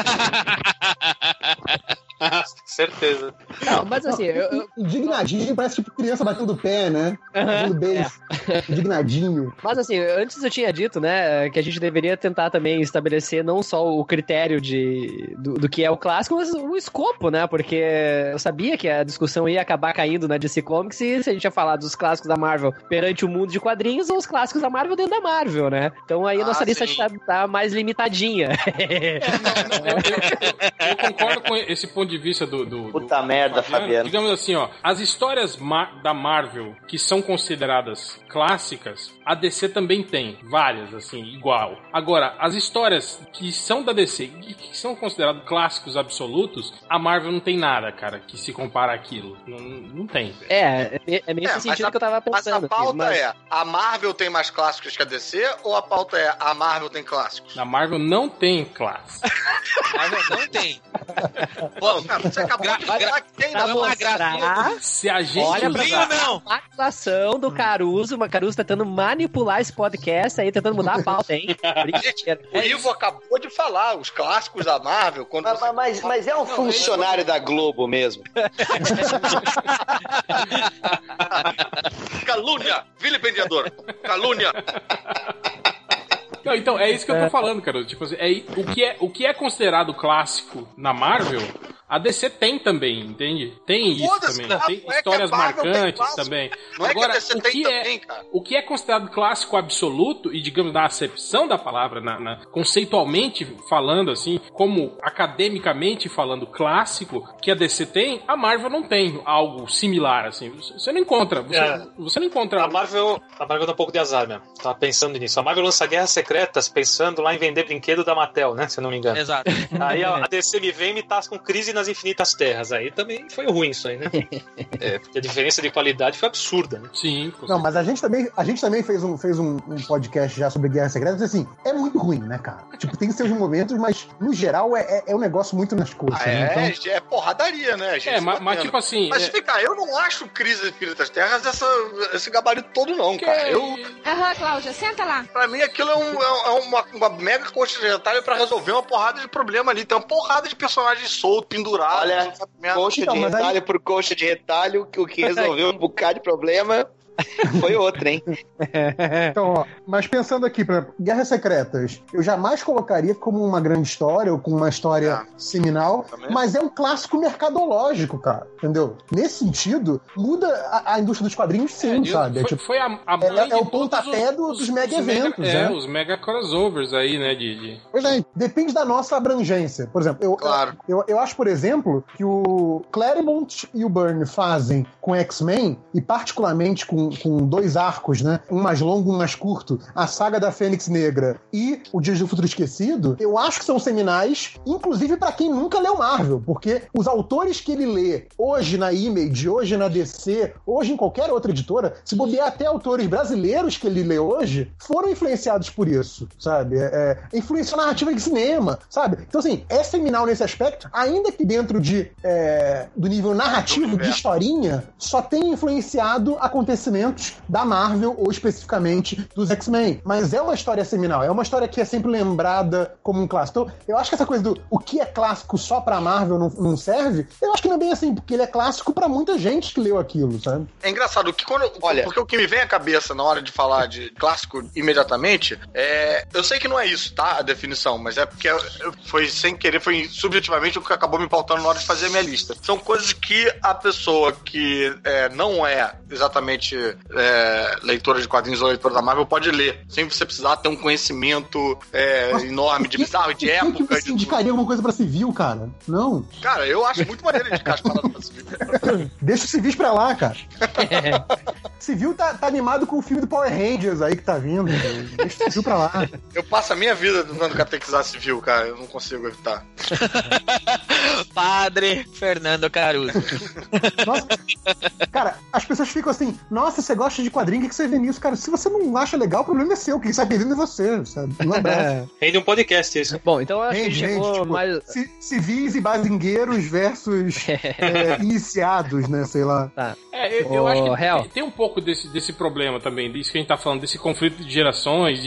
Certeza. Não, mas assim, indignadinho parece tipo criança batendo o pé, né? Batendo beijo. Indignadinho. Mas assim, antes eu tinha dito, né, que a gente deveria tentar também estabelecer não só o critério do que é o clássico, mas o escopo, né? Porque eu sabia que a discussão ia acabar caindo na DC Comics se a gente ia falar dos clássicos da Marvel perante o mundo de quadrinhos ou os clássicos da Marvel dentro da Marvel, né? Então aí a nossa lista tá mais limitadinha. Eu concordo com esse ponto de vista do Puta merda, Fabiano. Digamos assim, ó, as histórias da Marvel que são consideradas clássicas, a DC também tem várias, assim, igual. Agora, as histórias que são da DC e que são consideradas clássicos absolutos, a Marvel não tem nada, cara, que se compara àquilo. Não tem. É nesse sentido que eu tava pensando. Mas a pauta é, a Marvel tem mais clássicos que a DC ou a pauta é, a Marvel tem clássicos? A Marvel não tem clássicos. A Marvel não tem. Bom, cara, você acabou de falar que tem, não é uma graça. Se a gente olha usar... a atuação do Caruso, o Caruso tentando manipular esse podcast aí, tentando mudar a pauta, hein? O Ivo acabou de falar, os clássicos da Marvel... Quando mas é um funcionário da Globo mesmo. Calúnia! Vilipendiador! Calúnia! Não, então, é isso que eu tô falando, cara. Tipo assim, o que é considerado clássico na Marvel, a DC tem também, entende? Tem isso também. Tem histórias marcantes também. Agora, o que é considerado clássico absoluto, e digamos, na acepção da palavra, conceitualmente falando, assim, como academicamente falando clássico, que a DC tem, a Marvel não tem algo similar, assim. Você não encontra. Você não encontra. A Marvel dá um pouco de azar mesmo. Tava pensando nisso. A Marvel lança Guerras Secretas pensando lá em vender brinquedo da Mattel, né? Se eu não me engano. Exato. Aí a DC me vem e me tasca com Crise nas Infinitas Terras. Aí também foi ruim isso aí, né? Porque a diferença de qualidade foi absurda, né? Sim. Não, mas a gente também fez um podcast já sobre Guerra Secreta, assim, é muito ruim, né, cara? Tipo, tem seus momentos, mas no geral é um negócio muito nas coxas. Né? Então... É porradaria, né, gente? Mas tipo assim... Mas vem cá, eu não acho Crise nas Infinitas Terras esse gabarito todo não, cara. Cláudia, senta lá. Pra mim aquilo é uma mega coxa de retalho pra resolver uma porrada de problema ali. Tem uma porrada de personagens soltos, pendurados. Olha, coxa de retalho por coxa de retalho, o que resolveu um bocado de problema. Foi outra, hein? Então, ó, mas pensando aqui, por exemplo, Guerras Secretas, eu jamais colocaria como uma grande história ou como uma história seminal, mas é um clássico mercadológico, cara, entendeu? Nesse sentido, muda a indústria dos quadrinhos, sim, sabe? Foi a mãe é o pontapé dos mega eventos, né? Os mega crossovers aí, né? Pois é, depende da nossa abrangência. Por exemplo, eu acho, por exemplo, que o Claremont e o Byrne fazem com X-Men, e particularmente com dois arcos, né? Um mais longo, um mais curto, a saga da Fênix Negra e o Dias do Futuro Esquecido, eu acho que são seminais, inclusive pra quem nunca leu Marvel, porque os autores que ele lê hoje na Image, hoje na DC, hoje em qualquer outra editora, se bobear até autores brasileiros que ele lê hoje, foram influenciados por isso, sabe? Influenciou narrativa de cinema, sabe? Então, assim, é seminal nesse aspecto, ainda que dentro do nível narrativo, de historinha, só tem influenciado acontecimentos da Marvel, ou especificamente dos X-Men. Mas é uma história seminal, é uma história que é sempre lembrada como um clássico. Então, eu acho que essa coisa do o que é clássico só pra Marvel não serve, eu acho que não é bem assim, porque ele é clássico pra muita gente que leu aquilo, sabe? É engraçado que porque o que me vem à cabeça na hora de falar de clássico imediatamente, eu sei que não é isso, tá? A definição, mas é porque foi sem querer, foi subjetivamente o que acabou me pautando na hora de fazer a minha lista. São coisas que a pessoa que não é exatamente leitora de quadrinhos ou leitora da Marvel pode ler, sem você precisar ter um conhecimento enorme de bizarro, de época. Que você indicaria alguma coisa pra civil, cara? Não. Cara, eu acho muito maneiro indicar as paradas pra civil. Deixa o civis pra lá, cara. Civil tá animado com o filme do Power Rangers aí que tá vindo. Deixa o civil pra lá. Eu passo a minha vida tentando catequizar civil, cara. Eu não consigo evitar. Padre Fernando Caruso. Nossa, cara, as pessoas ficam assim, nossa, você gosta de quadrinho, o que você vê nisso? Cara, se você não acha legal, o problema é seu. Quem sai perdendo é você, sabe? Um abraço. Rende um podcast isso. Bom, então eu acho que chegou tipo, mais... Civis e bazingueiros versus iniciados, né? Sei lá. Tá. Eu acho que tem um pouco desse problema também, disso que a gente tá falando, desse conflito de gerações,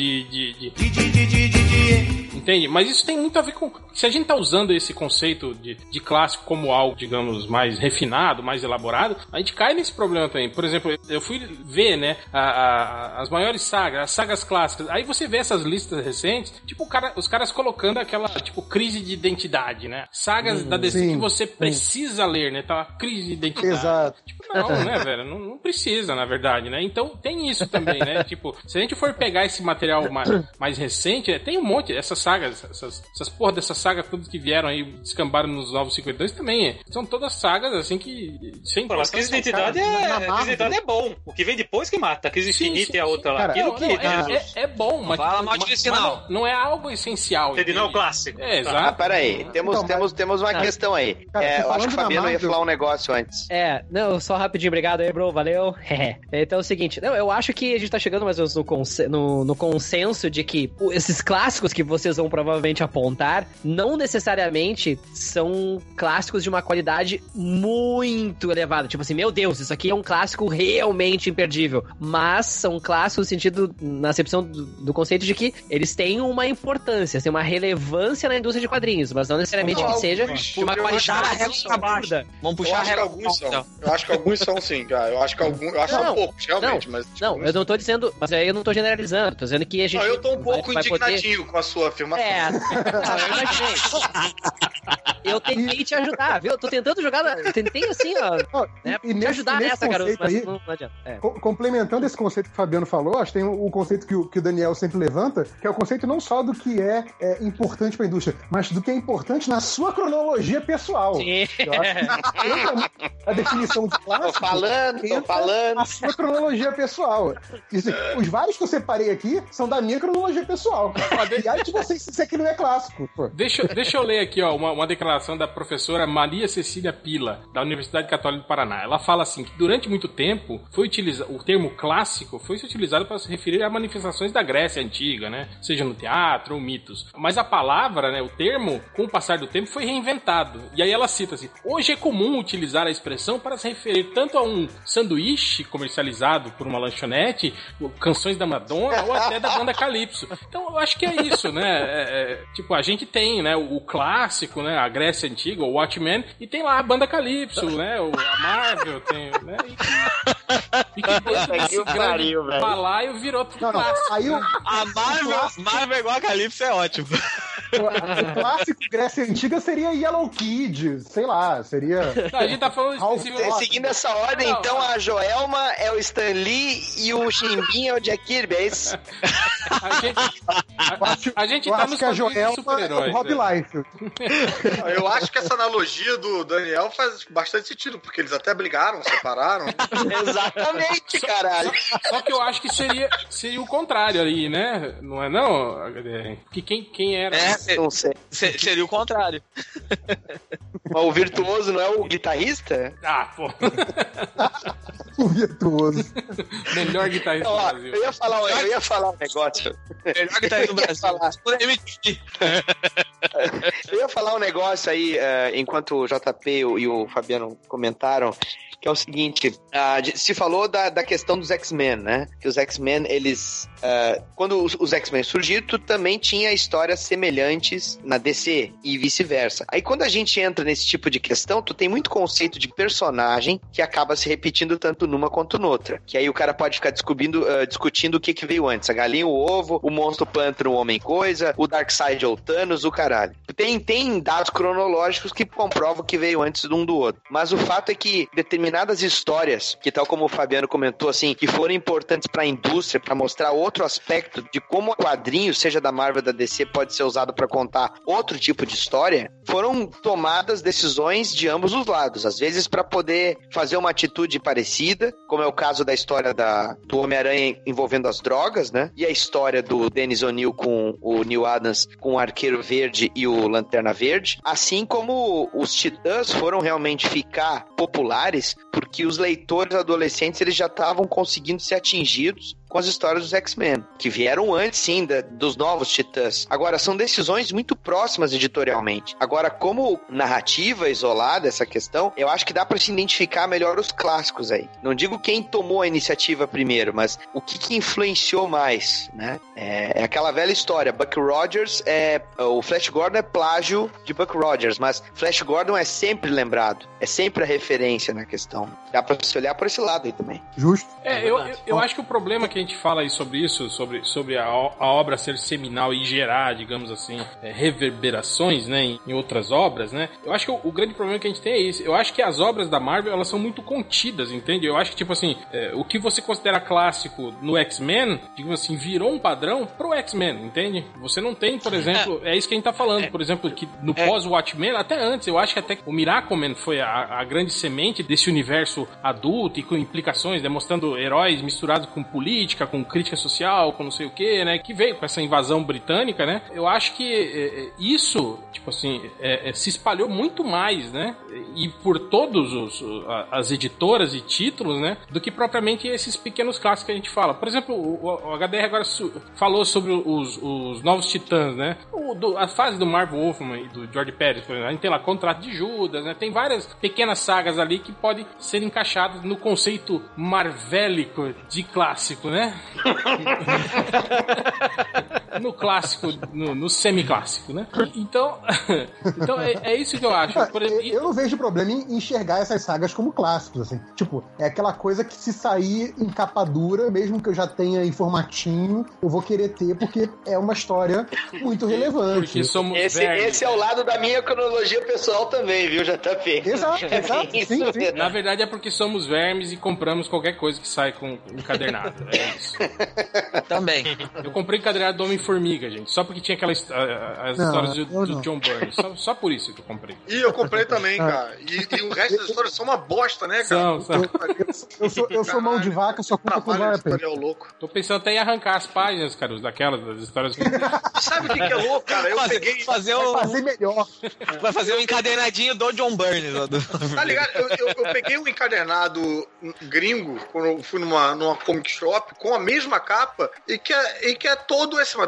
entende? Mas isso tem muito a ver com... Se a gente tá usando esse conceito de clássico como algo, digamos, mais refinado, mais elaborado, a gente cai nesse problema também. Por exemplo, eu fui ver, né, as maiores sagas, as sagas clássicas. Aí você vê essas listas recentes, tipo, os caras colocando aquela, tipo, crise de identidade, né? Sagas da DC que você precisa ler, né? Tá, crise de identidade. Exato. Tipo, não, né, velho? Não precisa, na verdade, né? Então, tem isso também, né? Tipo, se a gente for pegar esse material mais recente, tem um monte, essas sagas, essas porra dessas sagas todas que vieram aí, descambaram nos Novos 52 também, são todas sagas, assim, que... Mas crise de identidade é bom. O que vem depois que mata. A crise infinita e a outra lá. Cara, aquilo que... É bom, mas... Fala mal de original. Não é algo essencial. Original clássico. Exato. Peraí. Temos uma questão aí. Cara, eu acho que o Fabiano ia falar um negócio antes. Não, só rapidinho, obrigado aí, bro, valeu. Então é o seguinte, eu acho que a gente tá chegando mais ou menos no consenso de que esses clássicos que vocês vão provavelmente apontar, não necessariamente são clássicos de uma qualidade muito elevada. Tipo assim, meu Deus, isso aqui é um clássico realmente imperdível. Mas são clássicos no sentido, na acepção do conceito de que eles têm uma importância, têm uma relevância na indústria de quadrinhos, mas não necessariamente que seja de uma qualidade absurda. Vamos puxar a régua. Eu acho que alguns são sim, cara. Eu acho são poucos, realmente. Mas, tipo, não, eu não tô dizendo, mas aí eu não tô generalizando, tô dizendo que a gente... Não, eu tô um pouco indignadinho com a sua afirmação. Eu imaginei. Eu tentei te ajudar, viu? Eu tô tentando jogar, tentei assim, ó, né, te ajudar nessa, garoto, mas aí, não adianta. Complementando esse conceito que o Fabiano falou, acho que tem o conceito que o Daniel sempre levanta, que é o conceito não só do que é importante pra indústria, mas do que é importante na sua cronologia pessoal. Sim. Eu acho que a definição de clássico... Tô falando. A sua cronologia pessoal. Os vários que eu separei aqui são da minha cronologia pessoal. E aí de vocês, isso aqui não é clássico. Pô. Deixa eu ler aqui, ó, uma declaração da professora Maria Cecília Pila, da Universidade Católica do Paraná. Ela fala assim, que durante muito tempo o termo clássico foi utilizado para se referir a manifestações da Grécia Antiga, né? Seja no teatro ou mitos. Mas a palavra, né, o termo, com o passar do tempo, foi reinventado. E aí ela cita assim, hoje é comum utilizar a expressão para se referir tanto a um sanduíche comercializado por uma lanchonete, canções da Madonna ou até da banda Calypso. Então eu acho que é isso, né? Tipo, a gente tem, né, o clássico, né, a Grécia Antiga, o Watchmen, e tem lá a banda Calypso, né, a Marvel, tem, né? E que dentro desse grande balaio virou tudo clássico. Aí a Marvel igual a Calypso é ótimo. O clássico Grécia Antiga seria Yellow Kid, sei lá, seria... Não, a gente tá falando seguindo essa ordem, então a Joelma é o Stan Lee e o Chimbim é o Jack Kirby, é isso? A gente tá nos quadrinhos de super-heróis. É o Rob Life. Eu acho que essa analogia do Daniel faz bastante sentido, porque eles até brigaram, separaram. Exatamente, caralho. Só que eu acho que seria o contrário ali, né? Não é não? Que quem era... Não sei. Seria o contrário. Mas o virtuoso não é o guitarrista? Ah, pô. O virtuoso. Melhor guitarrista do Brasil. Eu ia falar um negócio. Melhor guitarrista do Brasil. Eu ia falar um negócio aí, enquanto o JP e o Fabiano comentaram, que é o seguinte, se falou da questão dos X-Men, né? Que os X-Men, eles... quando os X-Men surgiram, tu também tinha histórias semelhantes na DC e vice-versa. Aí quando a gente entra nesse tipo de questão, tu tem muito conceito de personagem que acaba se repetindo tanto numa quanto noutra. Que aí o cara pode ficar discutindo o que veio antes. A galinha, o ovo, o monstro pântano, o homem-coisa, o Darkseid ou o Thanos, o caralho. Tem dados cronológicos que comprovam que veio antes de um do outro. Mas o fato é que determinadas histórias, que tal como o Fabiano comentou, assim, que foram importantes para a indústria, para mostrar outro aspecto de como o quadrinho, seja da Marvel ou da DC, pode ser usado para contar outro tipo de história, foram tomadas decisões de ambos os lados. Às vezes para poder fazer uma atitude parecida, como é o caso da história do Homem-Aranha envolvendo as drogas, né? E a história do Dennis O'Neil com o Neil Adams com o Arqueiro Verde e o Lanterna Verde. Assim como os Titãs foram realmente ficar populares porque os leitores adolescentes eles já estavam conseguindo ser atingidos com as histórias dos X-Men, que vieram antes, sim, dos novos Titãs. Agora, são decisões muito próximas editorialmente. Agora, como narrativa isolada, essa questão, eu acho que dá pra se identificar melhor os clássicos aí. Não digo quem tomou a iniciativa primeiro, mas o que influenciou mais, né? É aquela velha história. Buck Rogers o Flash Gordon é plágio de Buck Rogers, mas Flash Gordon é sempre lembrado. É sempre a referência na questão. Dá pra se olhar por esse lado aí também. Justo. Eu acho que o problema que a gente fala aí sobre a obra ser seminal e gerar, digamos assim, reverberações, né, em outras obras, né? Eu acho que o grande problema que a gente tem é isso. Eu acho que as obras da Marvel, elas são muito contidas, entende? Eu acho que, tipo assim, o que você considera clássico no X-Men, digamos assim, virou um padrão pro X-Men, entende? Você não tem, por exemplo, é isso que a gente tá falando, por exemplo, que no pós-Watchmen, até antes, eu acho que até o Miracleman foi a grande semente desse universo adulto e com implicações, demonstrando heróis misturados com política, com crítica social, com não sei o que, né, que veio com essa invasão britânica, né, eu acho que isso, tipo assim, se espalhou muito mais, né, e por todos as editoras e títulos, né, do que propriamente esses pequenos clássicos que a gente fala. Por exemplo, o HDR agora falou sobre os novos Titãs, né, a fase do Marv Wolfman e do George Pérez, por exemplo, a gente tem lá Contrato de Judas, né, tem várias pequenas sagas ali que podem ser encaixadas no conceito marvélico de clássico, né? No clássico, no semi-clássico, né? Então é isso que eu acho. Eu não vejo problema em enxergar essas sagas como clássicos, assim. Tipo, é aquela coisa que se sair em capa dura, mesmo que eu já tenha em formatinho, eu vou querer ter, porque é uma história muito relevante. Porque somos esse é o lado da minha cronologia pessoal também, viu, JP? Exato. Sim. Na verdade é porque somos vermes e compramos qualquer coisa que sai com encadernado. É isso. Também. Eu comprei encadernado do Homem-Formiga, gente. Só porque tinha aquelas as histórias do John Byrne. Só por isso que eu comprei. E eu comprei também, cara. E o resto das histórias são uma bosta, né, cara? São. Eu sou mão de vaca, só compro com vale a pena. Tô pensando até em arrancar as páginas, cara, das histórias. Sabe o que é louco, cara? Eu peguei... Fazer melhor. Vai fazer um encadernadinho do John Byrne. Tá ligado? Eu peguei um encadernado gringo, quando eu fui numa comic shop, com a mesma capa, e que é todo esse,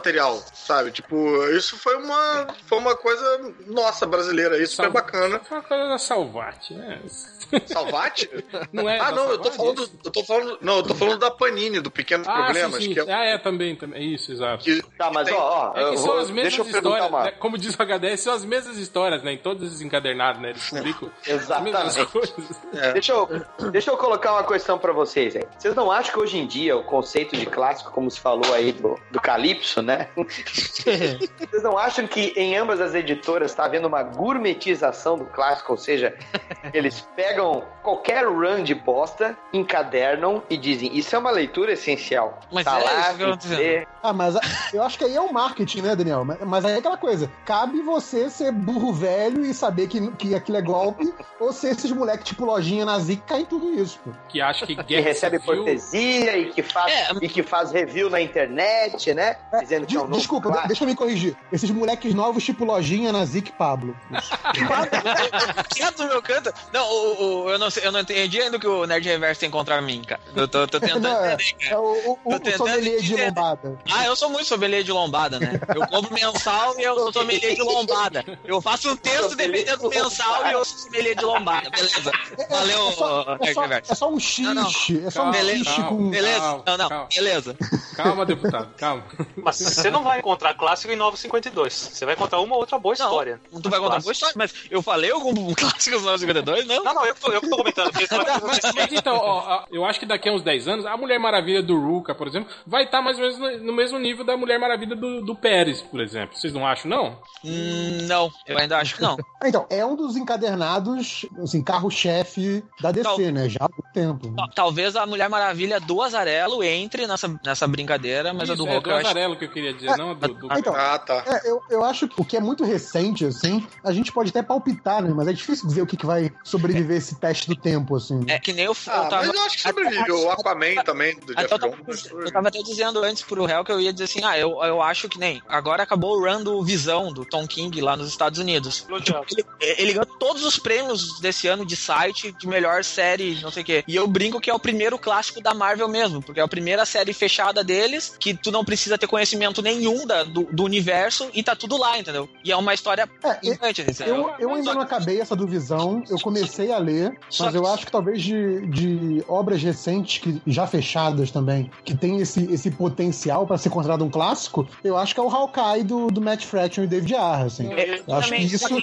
material, sabe? Tipo, isso foi uma coisa nossa, brasileira. Isso foi bacana. Foi uma coisa da Salvati, né? Salvati? Não é? Ah, não, eu tô falando da Panini, do Pequenos Problemas. Sim. Que é... também. Isso, exato. Tá, mas são as mesmas deixa eu perguntar histórias, né? Como diz o HDS, são as mesmas histórias, né? Em todos esses encadernados, né? Eles publicam as mesmas coisas. Deixa eu colocar uma questão pra vocês aí. Vocês não acham que hoje em dia o conceito de clássico, como se falou aí do Calypso, né? Vocês não acham que em ambas as editoras está havendo uma gourmetização do clássico? Ou seja, eles pegam qualquer run de bosta, encadernam e dizem, isso é uma leitura essencial. Mas tá lá, isso que eu tô dizendo. Mas eu acho que aí é o marketing, né, Daniel? Mas aí é aquela coisa, cabe você ser burro velho e saber que aquilo é golpe, ou ser esses moleques tipo lojinha nazi que caem tudo isso, pô. Que acha que que recebe cortesia e que faz review na internet, né? Dizendo que é um novo Desculpa, deixa eu me corrigir. Esses moleques novos tipo lojinha nazi e Pablo. Quieto no meu canto. Não, eu não entendi ainda o que o Nerd Reverso tem contra mim, cara. Eu tô tentando entender, cara. O sommelier de lombada. Eu sou muito sommelier de lombada, né? Eu compro mensal e eu sou sommelier de lombada. Eu faço um texto dependendo do mensal e eu sou sommelier de lombada. Beleza. Valeu, Nerd Reverso. É só um xixi. É só um xixi com... Beleza. Calma. Beleza. Calma, deputado, calma. Mas você não vai encontrar clássico em 952. Você vai encontrar uma ou outra boa história. Não, tu vai contar boa história, mas eu falei algum clássico dos 952, não? Não, eu que tô comentando. Mas então, eu acho que daqui a uns 10 anos, a Mulher Maravilha do Ruka, por exemplo, vai estar mais ou menos no mesmo nível da Mulher Maravilha do Pérez, por exemplo. Vocês não acham, não? Não, eu ainda acho que não. Então, é um dos encadernados, assim, carro-chefe da DC, né? Já há muito tempo. Talvez a Mulher Maravilha do Azarello entre nessa brincadeira, mas a do Hulk do Azarello que eu queria dizer, não do... Então, tá. Eu acho que o que é muito recente, assim, a gente pode até palpitar, né? Mas é difícil dizer o que vai sobreviver esse teste do tempo, assim. É que nem eu tava... Mas eu acho que sobrevive. O Aquaman também, do Jeff Jones. Eu tava até dizendo antes pro réu que eu ia dizer assim, eu acho que nem... Agora acabou o run do Visão, do Tom King, lá nos Estados Unidos. Ele ganhou todos os prêmios desse ano de site, de melhor série, não sei o quê. E eu brinco que é o primeiro clássico da Marvel mesmo, porque é a primeira série fechada deles, que tu não precisa ter conhecimento nenhum do universo, e tá tudo lá, entendeu? E é uma história importante. Eu ainda não acabei essa do Visão, eu comecei a ler, mas eu acho que talvez de obras recentes, que já fechadas também, que tem esse potencial pra ser considerado um clássico, eu acho que é o Hawkeye do Matt Fraction e David Ayer, assim. Eu acho que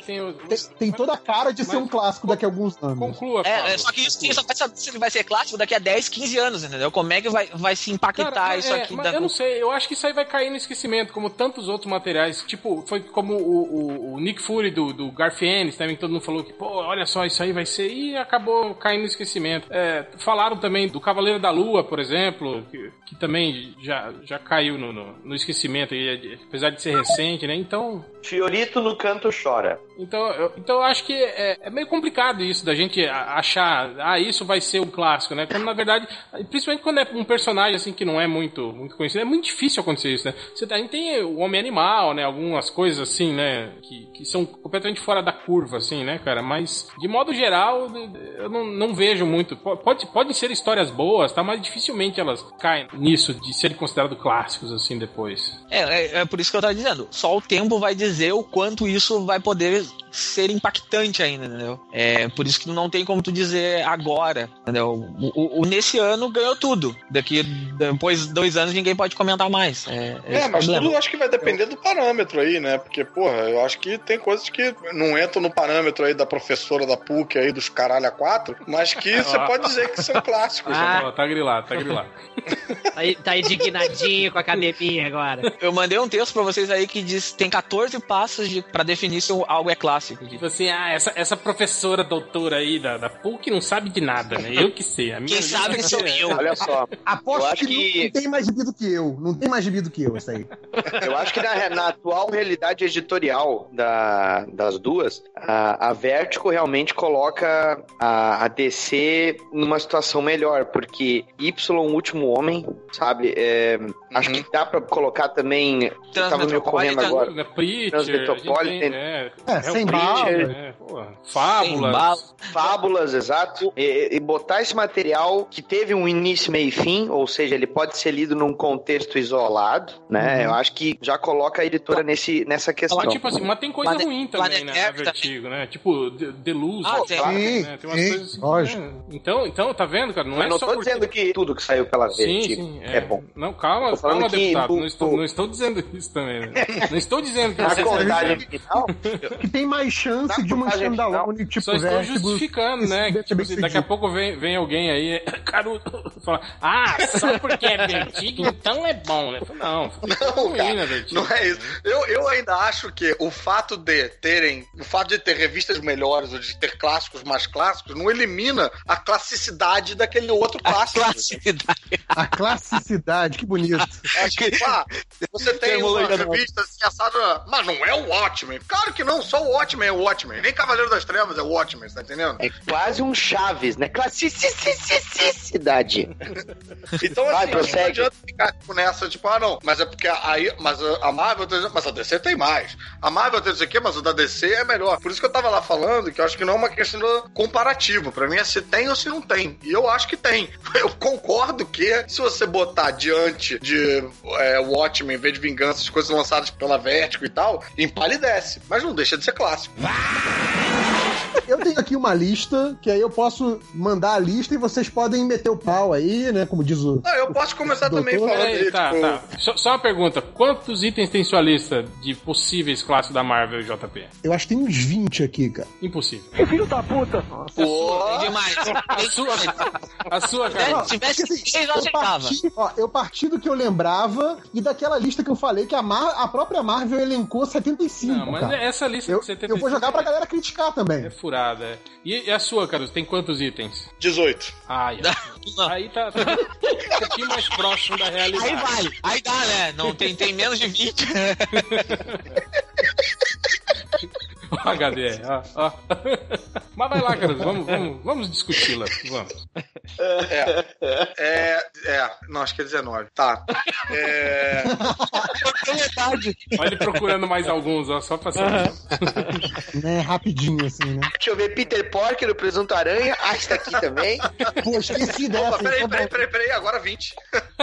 isso tem toda a cara de ser um clássico daqui a alguns anos. Conclua, só que isso só vai saber se ele vai ser clássico daqui a 10, 15 anos, entendeu? Como é que vai se impactar isso aqui? Mas eu não sei, eu acho que isso aí vai cair no esquecimento, como tantos outros materiais. Tipo, foi como o Nick Fury do Garfienes, também, todo mundo falou que, pô, olha só, isso aí vai ser, e acabou caindo no esquecimento. Falaram também do Cavaleiro da Lua, por exemplo, que também já caiu no esquecimento, apesar de ser recente, né? Então... Fiorito no canto chora. Então eu acho que é meio complicado isso, da gente achar, isso vai ser um clássico, né? Quando, na verdade, principalmente quando é um personagem, assim, que não é muito conhecido, é muito difícil acontecer isso, né? A gente tem o Homem-Animal, né? Algumas coisas, assim, né? Que são completamente fora da curva, assim, né, cara? Mas, de modo geral, eu não vejo muito. Podem ser histórias boas, tá? Mas dificilmente elas caem nisso de serem considerados clássicos, assim, depois. É por isso que eu tava dizendo. Só o tempo vai dizer o quanto isso vai poder ser impactante ainda, entendeu? É por isso que não tem como tu dizer agora, entendeu? Nesse ano ganhou tudo. Depois de 2 anos ninguém pode comentar mais. Mas tudo eu acho que vai depender do parâmetro aí, né? Porque, porra, eu acho que tem coisas que não entram no parâmetro aí da professora da PUC aí, dos caralho a 4, mas que você pode dizer que são clássicos. Tá grilado. Tá indignadinho com a academia agora. Eu mandei um texto pra vocês aí que diz tem 14 passos pra definir se algo é clássico. Tipo assim, essa professora doutora aí da PUC não sabe de nada, né? Eu que sei. Quem sabe sou eu. Olha só. Aposto que não tem mais gibi do que eu. Não tem mais gibi do que eu, isso aí. Eu acho que na atual realidade editorial das duas, a Vertigo realmente realmente coloca a DC numa situação melhor, porque Y, o Último Homem, sabe? Acho que dá pra colocar também... Tava me ocorrendo agora. Transmetropolitan. Sem bala. Fábulas, exato. E botar esse material que teve um início, meio e fim, ou seja, ele pode ser lido num contexto isolado, né? Eu acho que já coloca a editora nessa questão. Mas, tipo assim, mas tem coisa ruim também, né? Na Vertigo, né? Tipo, Deluz. Né? Tem umas coisas assim. Né? Então, tá vendo, cara? Não é não só tô dizendo que tudo que saiu pela Vertigo é bom. Não, calma, deputado. Não estou dizendo isso também. Né? Não estou dizendo que você... que tem mais chance de uma standalone, tipo, só estou justificando, né? Tipo, daqui a pouco vem alguém aí, Caruto, fala, só porque é Vertigo, então é bom, né? Não, cara, não é isso. Eu ainda acho que o fato de ter revistas melhores ou de ter clássicos mais clássicos não elimina a classicidade daquele outro clássico. A classicidade, que bonito. Acho que, você tem uma revista assim, assada, mas não é o Watchmen. Claro que não, só o Watchmen é o Watchmen. Nem Cavaleiro das Trevas é o Watchmen, tá entendendo? É quase um Chaves, né? Classicidade. Então, assim, não adianta ficar nessa, tipo, não, mas é porque mas a Marvel tem, mas a DC tem mais. A Marvel tem isso aqui, mas o da DC é melhor. Por isso que eu tava lá falando que eu acho que não é uma questão comparativa. Pra mim é se tem ou se não tem. E eu acho que tem. Eu concordo que se você botar diante de Watchmen, V de Vingança, as coisas lançadas pela Vertigo e tal, empalidece. Mas não deixa de ser clássico. Eu tenho aqui uma lista, que aí eu posso mandar a lista e vocês podem meter o pau aí, né? Como diz o... eu posso começar também falando aí, tá. Só uma pergunta. Quantos itens tem sua lista de possíveis clássicos da Marvel, JP? Eu acho que tem uns 20 aqui, cara. Impossível. Que filho da puta! Tem demais. A sua, cara. Se tivesse assim, eu aceitava. Eu parti do que eu lembrava e daquela lista que eu falei que a própria Marvel elencou 75, não, mas cara. Essa lista de 75... Eu vou jogar pra galera criticar também. É furada, é. E a sua, cara? Tem quantos itens? 18. Aí tá um pouquinho mais próximo da realidade. Aí dá, né? Não tem menos de 20. O HD, ó. Mas vai lá, cara, vamos discuti-la. Vamos. Não, acho que é 19. Tá. Olha ele procurando mais alguns, ó, só pra saber. Rapidinho, assim, né? Deixa eu ver, Peter Porker, o Presunto Aranha. Está aqui também. Pô, esqueci dessa. Peraí, agora 20.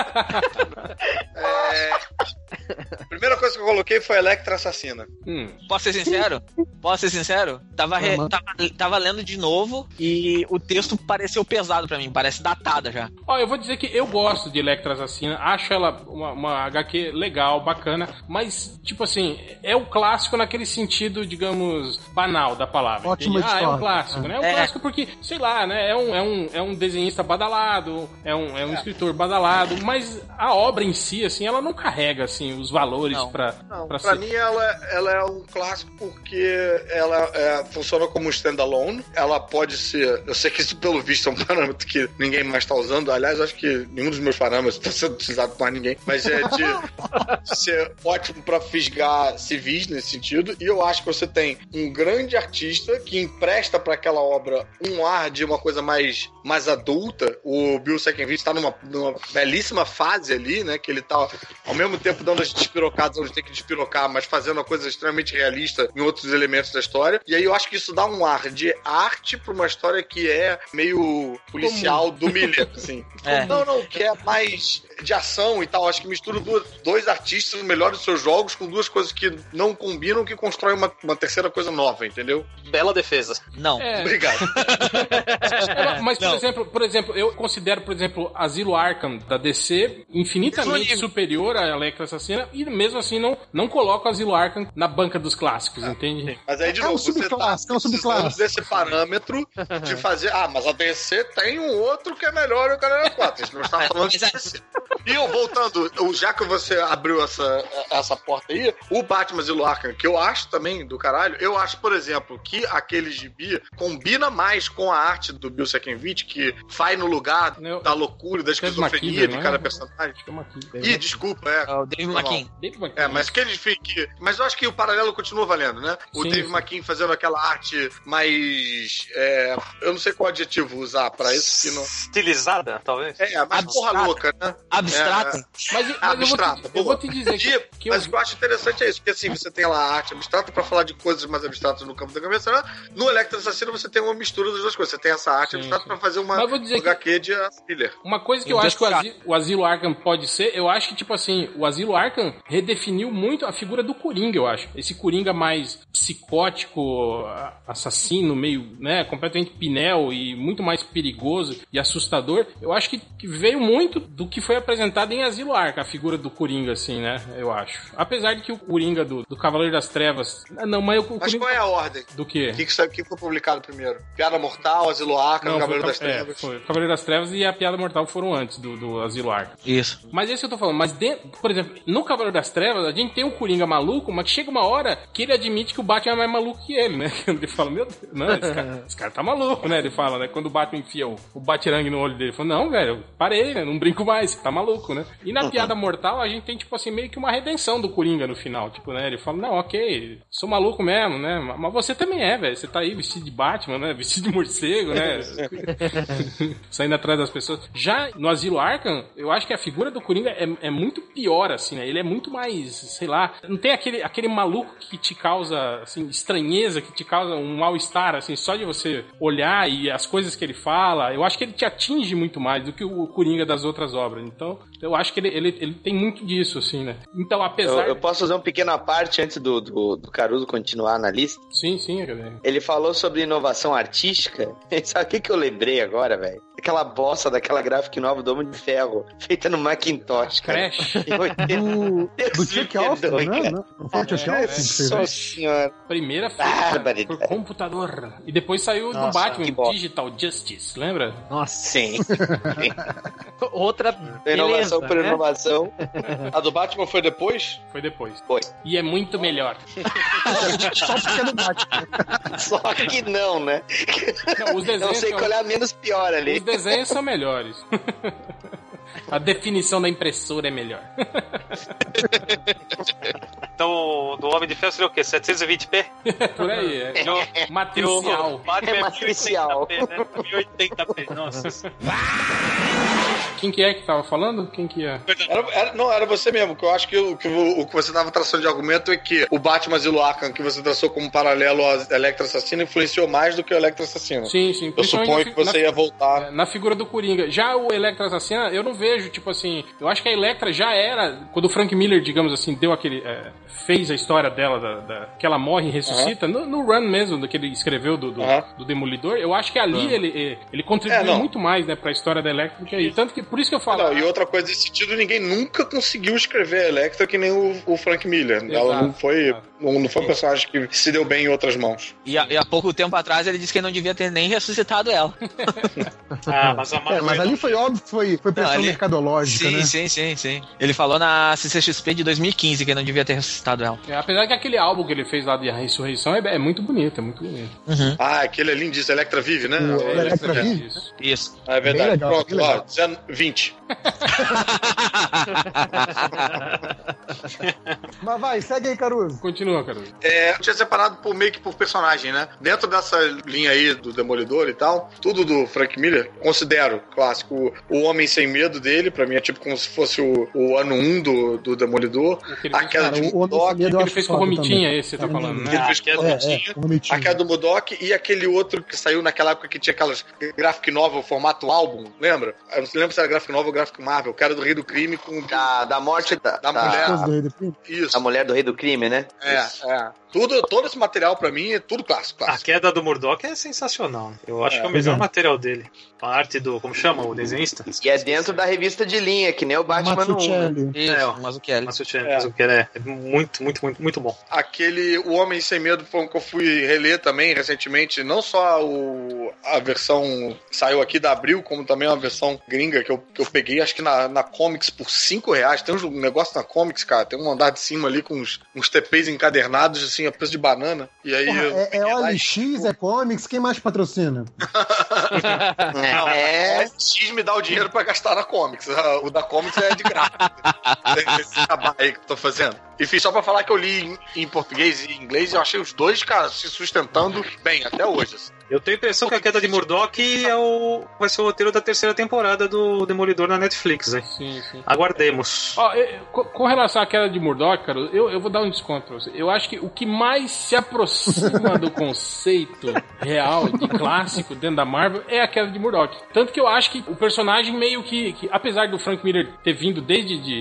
Primeira coisa que eu coloquei foi Electra Assassina. Posso ser sincero? Tava lendo de novo e o texto pareceu pesado pra mim, parece datada já. Eu vou dizer que eu gosto de Electra Assassina, acho ela uma HQ legal, bacana, mas, tipo assim, é o clássico naquele sentido, digamos, banal da palavra. Ótima história. É um clássico, né? É um clássico porque, sei lá, né? É um desenhista badalado, é um escritor badalado, mas a obra em si, assim, ela não carrega, assim, os valores pra ser. Mim, ela é um clássico porque ela funciona como um standalone. Ela pode ser... Eu sei que isso, pelo visto, é um parâmetro que ninguém mais tá usando. Aliás, acho que nenhum dos meus parâmetros está sendo utilizado por mais ninguém. Mas é de ser ótimo pra fisgar civis nesse sentido. E eu acho que você tem um grande artista que empresta pra aquela obra um ar de uma coisa mais adulta. O Bill Seckenwich tá numa belíssima fase ali, né? Que ele tá, ao mesmo tempo, dando as despirocadas onde tem que despirocar, mas fazendo uma coisa extremamente realista em outros elementos da história. E aí eu acho que isso dá um ar de arte pra uma história que é meio policial do Miller, assim. Não, que é mais de ação e tal. Acho que mistura dois artistas melhores dos seus jogos com duas coisas que não combinam, que constroem uma terceira coisa nova, entendeu? Bela defesa. Não. Obrigado. Mas, por exemplo, eu considero, por exemplo, Asilo Arkham da DC infinitamente superior a Electra Assassina e mesmo assim não coloco Asilo Arkham na banca dos clássicos, entende? Mas aí, de novo, você tá precisando desse parâmetro de fazer... mas a DC tem um outro que é melhor e o cara é 4. A gente não está falando de DC. E eu voltando, já que você abriu essa porta aí, o Batman Zilo Arkham, que eu acho também do caralho, eu acho, por exemplo, que aquele gibi combina mais com a arte do Bill Sienkiewicz, que vai no lugar da loucura, da esquizofrenia de cada personagem. Ih, desculpa, o Dave McKean. Mas que ele fique. Mas eu acho que o paralelo continua valendo, né? O Dave McKean fazendo aquela arte mais. Eu não sei qual adjetivo usar pra isso. Que não... Estilizada, talvez? Mais porra louca, né? Abstrata. Mas abstrata. Eu vou te dizer que mas o que eu acho interessante é isso, porque assim, você tem lá a arte abstrata pra falar de coisas mais abstratas no campo da cabeça, né? No Electra Assassino você tem uma mistura das duas coisas. Você tem essa arte abstrata pra fazer uma HQ de thriller. Uma coisa que eu acho que o Asilo Arkham pode ser, eu acho que, tipo assim, o Asilo Arkham redefiniu muito a figura do Coringa, eu acho. Esse Coringa mais psicótico, assassino, meio, né, completamente pinel e muito mais perigoso e assustador. Eu acho que veio muito do que foi apresentado em Asilo Arkham, a figura do Coringa, assim, né, eu acho. Apesar de que o Coringa do Cavaleiro das Trevas... Não, mas Coringa... qual é a ordem? Do quê? O que foi publicado primeiro? Piada Mortal, Asilo Arkham, Cavaleiro das Trevas? Foi. Cavaleiro das Trevas e a Piada Mortal foram antes do Asilo Arkham. Isso. Mas é isso que eu tô falando. Mas, por exemplo, no Cavaleiro das Trevas, a gente tem o Coringa maluco, mas que chega uma hora que ele admite que o Batman é mais maluco que ele, né? Ele fala, meu Deus, não, esse cara tá maluco, né? Ele fala, né? Quando o Batman enfia o batirangue no olho dele, ele fala, não, velho, parei, né? Não brinco mais, você tá maluco, né? E na Piada Mortal, a gente tem, tipo assim, meio que uma redenção do Coringa no final, tipo, né? Ele fala, não, ok, sou maluco mesmo, né? Mas você também é, velho. Você tá aí vestido de Batman, né? Vestido de morcego, né? Saindo atrás das pessoas. Já no Asilo Arkham, eu acho que a figura do Coringa é muito pior, assim, né? Ele é muito mais, sei lá, não tem aquele maluco que te causa, assim, estranheza, que te causa um mal-estar, assim, só de você olhar e as coisas que ele fala. Eu acho que ele te atinge muito mais do que o Coringa das outras obras. Então, eu acho que ele tem muito disso, assim, né? Então, apesar... Eu posso fazer um pequeno à parte antes do Caruso continuar na lista? Sim, galera. Ele falou sobre inovação artística. Sabe o que eu lembrei agora, velho? Aquela bosta daquela graphic nova do Homem de Ferro, feita no Macintosh, cara. Crash. Do Chuck Austin, né? Não foi o Chuck Austin que fez Nossa isso? senhora. Primeira feita por computador. E depois saiu do Batman, Digital Justice, lembra? Nossa. Sim. Outra Inovação beleza, por né? inovação. A do Batman foi depois? Foi depois. Foi. E é muito melhor. Só porque é do Batman. Só que não, né? Não, os desenhos Não sei qual é a menos pior ali. Os desenhos são melhores. A definição da impressora é melhor. Então, do Homem de Ferro seria o quê? 720p? Por aí, matricial. O Batman É matricial. 1080p, né? 1080p, nossa. Quem que é que tava falando? Quem que é? Era você mesmo, que eu acho que o que você tava traçando de argumento é que o Batman Zilo Arkham, que você traçou como paralelo ao Electra Assassino, influenciou mais do que o Electra Assassino. Sim. Eu suponho que você ia voltar. Na figura do Coringa. Já o Electra Assassino, eu não vejo, tipo assim... Eu acho que a Electra já era... Quando o Frank Miller, digamos assim, deu aquele... fez a história dela, que ela morre e ressuscita, no run mesmo, do que ele escreveu do Demolidor, eu acho que ali ele contribuiu muito mais, né, pra história da Electra do que aí. Tanto que, por isso que eu falo... Não, e outra coisa nesse sentido, ninguém nunca conseguiu escrever a Electra que nem o Frank Miller. Exato, ela não foi um personagem que se deu bem em outras mãos. E há pouco tempo atrás ele disse que não devia ter nem ressuscitado ela. Mas ali foi óbvio que foi pressão mercadológica, né? Sim. Ele falou na CCXP de 2015 que não devia ter ressuscitado ela. Apesar que aquele álbum que ele fez lá de Ressurreição é muito bonito, é muito bonito. Uhum. Ah, aquele é lindíssimo, Electra Vive, né? Electra Vive? Isso. É verdade. Legal, pronto, ó, 20. Mas vai, segue aí, Caruso. Continua, Caruso. Eu tinha separado meio que por personagem, né? Dentro dessa linha aí do Demolidor e tal, tudo do Frank Miller, considero clássico o Homem Sem Medo dele, pra mim é tipo como se fosse o ano 1 do Demolidor. A queda de Mudok. Ele fez com o Romitinha, esse você tá falando, né? Ele fez com o Romitinha. A queda do Mudok e aquele outro que saiu naquela época que tinha aquelas graphic novel, formato álbum, lembra? Eu não lembro se era graphic novel ou graphic Marvel, que era do Rei do Crime com... Da morte da mulher. Isso. A mulher do Rei do Crime, né? Todo esse material pra mim é tudo clássico. A queda do Murdoch é sensacional. Eu acho que é o melhor material dele. A arte do, como chama, o desenhista? E é dentro da revista de linha, que nem o Batman no 1. Isso, Mazzucchelli. É muito, muito, muito, muito bom. O Homem Sem Medo foi um que eu fui reler também recentemente. Não só a versão que saiu aqui da Abril, como também uma versão gringa que eu peguei, acho que na Comics por R$5. Tem um negócio na Comics, cara. Tem um andar de cima ali com uns TPs encadernados, assim, a preço de banana. E aí. É OLX, é Comics, quem mais patrocina? OLX me dá o dinheiro pra gastar na Comics. O da Comics é de graça. Esse trabalho aí que eu tô fazendo. Enfim, só pra falar que eu li em português e em inglês, eu achei os dois, cara, se sustentando bem até hoje. Assim. Eu tenho a impressão que a queda de Murdoch vai ser o roteiro da terceira temporada do Demolidor na Netflix, hein? Sim. Aguardemos. Com relação à queda de Murdoch, cara, eu vou dar um desconto pra você. Eu acho que o que mais se aproxima do conceito real de clássico dentro da Marvel é a queda de Murdoch. Tanto que eu acho que o personagem meio que apesar do Frank Miller ter vindo desde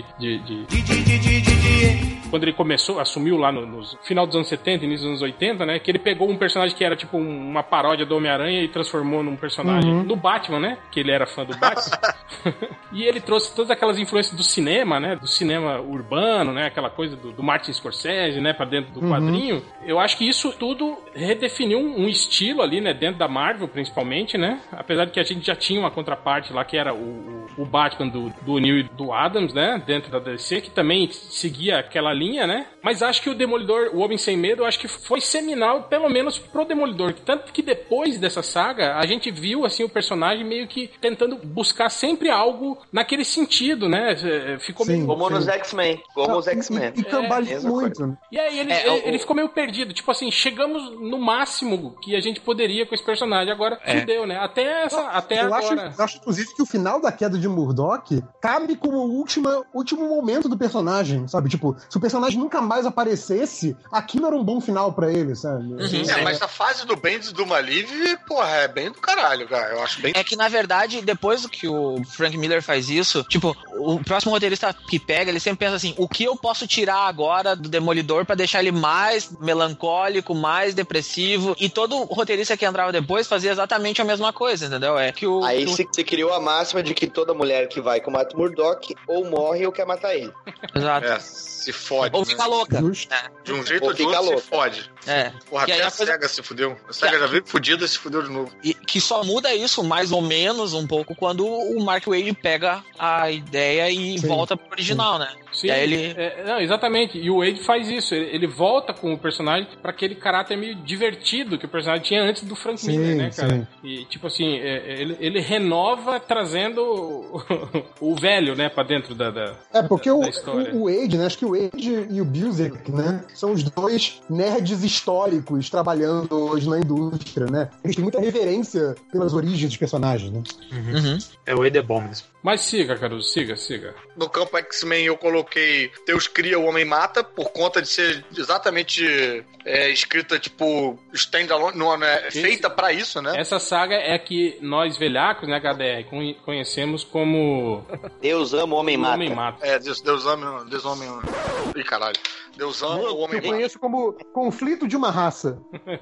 quando ele assumiu lá no final dos anos 70, início dos anos 80, né? Que ele pegou um personagem que era tipo uma paródia do Homem-Aranha e transformou num personagem do Batman, né? Que ele era fã do Batman. E ele trouxe todas aquelas influências do cinema, né? Do cinema urbano, né? Aquela coisa do Martin Scorsese, né? Pra dentro do quadrinho. Eu acho que isso tudo redefiniu um estilo ali, né? Dentro da Marvel, principalmente, né? Apesar de que a gente já tinha uma contraparte lá, que era o Batman do O'Neill e do Adams, né? Dentro da DC, que também seguia aquela linha, né? Mas acho que o Demolidor, o Homem Sem Medo, acho que foi seminal, pelo menos pro Demolidor. Tanto que depois dessa saga, a gente viu, assim, o personagem meio que tentando buscar sempre algo naquele sentido, né? Ficou meio... Como nos X-Men. Os X-Men. E cambaleou muito. E aí ele ficou meio perdido. Tipo assim, chegamos no máximo que a gente poderia com esse personagem. Agora, fudeu, né? Até agora. Eu acho, inclusive, que o final da queda de Murdoch cabe como o último momento do personagem, sabe? Tipo, se o personagem nunca mais aparecesse, aquilo era um bom final pra ele, sabe? Mas a fase do Bendis e do Maliv, porra, é bem do caralho, cara. Eu acho bem... É que, na verdade, depois que o Frank Miller faz isso, tipo, o próximo roteirista que pega, ele sempre pensa assim, o que eu posso tirar agora do Demolidor pra deixar ele mais melancólico, mais depressivo, e todo roteirista que entrava depois fazia exatamente a mesma coisa, entendeu? Aí se criou a máxima de que toda mulher que vai com o Matt Murdock ou morre ou quer matar ele. Exato. Se fode. Ou fica louca. De um jeito ou de outro se fode. Porra, até a SEGA se fudeu. A SEGA já veio fudida e se fudeu de novo. E que só muda isso, mais ou menos, um pouco, quando o Mark Waid pega a ideia e volta pro original, né? Sim, e aí ele... não, exatamente. E o Wade faz isso. Ele volta com o personagem pra aquele caráter meio divertido que o personagem tinha antes do Frank Miller, né, cara? Sim. E, tipo assim, ele renova trazendo o velho, né, pra dentro da porque da história. O Wade, né, acho que o Wade e o Busiek, né, são os dois nerds históricos trabalhando hoje na indústria, né? Eles têm muita reverência pelas origens dos personagens, né? É o Wade é bom mesmo. Mas siga, Caruso, siga. No campo X-Men eu coloquei Deus Cria, o Homem Mata, por conta de ser exatamente escrita, tipo, standalone, feita pra isso, né? Essa saga é a que nós velhacos, né, HDR, conhecemos como... Deus ama o Homem Mata. Deus ama o Homem... Ih, caralho. Deus ama o Homem Mata. Eu conheço como conflito de uma raça.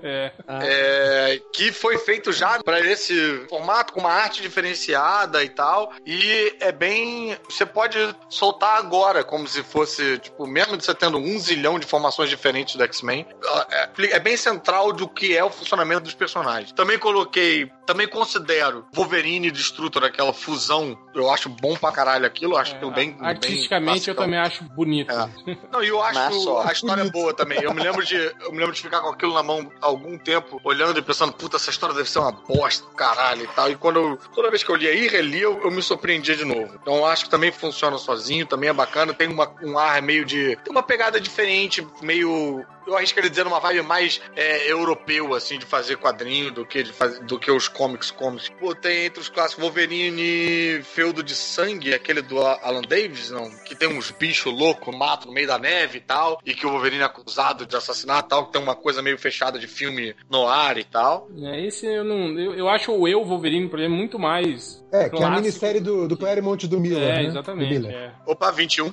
Que foi feito já pra esse formato, com uma arte diferenciada e tal. E é bem... Você pode soltar agora, como se fosse, tipo, mesmo você tendo 1 zilhão de formações diferentes do X-Men, é bem central do que é o funcionamento dos personagens. Também considero Wolverine e Destrutor, aquela fusão, eu acho bom pra caralho aquilo, acho que bem... Artisticamente eu também acho bonito. Não, e eu acho a história é boa também. Eu me lembro de ficar com aquilo na mão há algum tempo, olhando e pensando, puta, essa história deve ser uma bosta, caralho e tal. E toda vez que eu lia e relia, eu me surpreendia de novo. Então eu acho que também funciona sozinho, também é bacana, tem um ar meio de... Tem uma pegada diferente, meio... Eu arriscaria dizer uma vibe mais europeu, assim, de fazer quadrinho do que os comics. Pô, tem entre os clássicos Wolverine Feudo de Sangue, aquele do Alan Davis, não? Que tem uns bichos loucos, mato no meio da neve e tal, e que o Wolverine é acusado de assassinato e tal, que tem uma coisa meio fechada de filme no ar e tal. Esse eu não... Eu acho o Wolverine, por exemplo, muito mais que é a minissérie do Claremont do Miller. É, né? Exatamente. Opa, 21.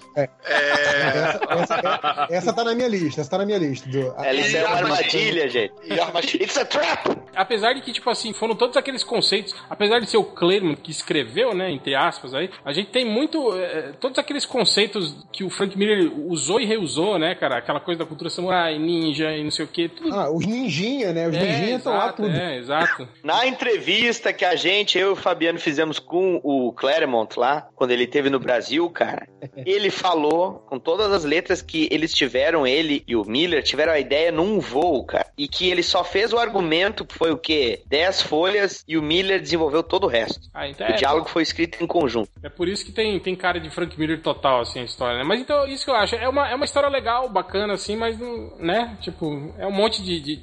Essa tá na minha lista. Essa tá na minha lista. Isso é uma armadilha, gente. It's a trap! Apesar de que, tipo assim, foram todos aqueles conceitos, apesar de ser o Claremont que escreveu, né, entre aspas, aí, a gente tem muito, todos aqueles conceitos que o Frank Miller usou e reusou, né, cara, aquela coisa da cultura samurai, ninja e não sei o que, tudo. Os ninjinha, né, os ninjinha estão lá tudo. Exato. Na entrevista que eu e o Fabiano fizemos com o Claremont lá, quando ele esteve no Brasil, cara, ele falou com todas as letras que eles tiveram, ele e o Miller, tiveram a ideia num voo, cara, e que ele só fez o argumento, foi o quê? 10 folhas, e o Miller desenvolveu todo o resto. Então o diálogo foi escrito em conjunto. É por isso que tem cara de Frank Miller total, assim, a história, né? Mas então, isso que eu acho, é uma história legal, bacana, assim, mas, né, tipo, é um monte de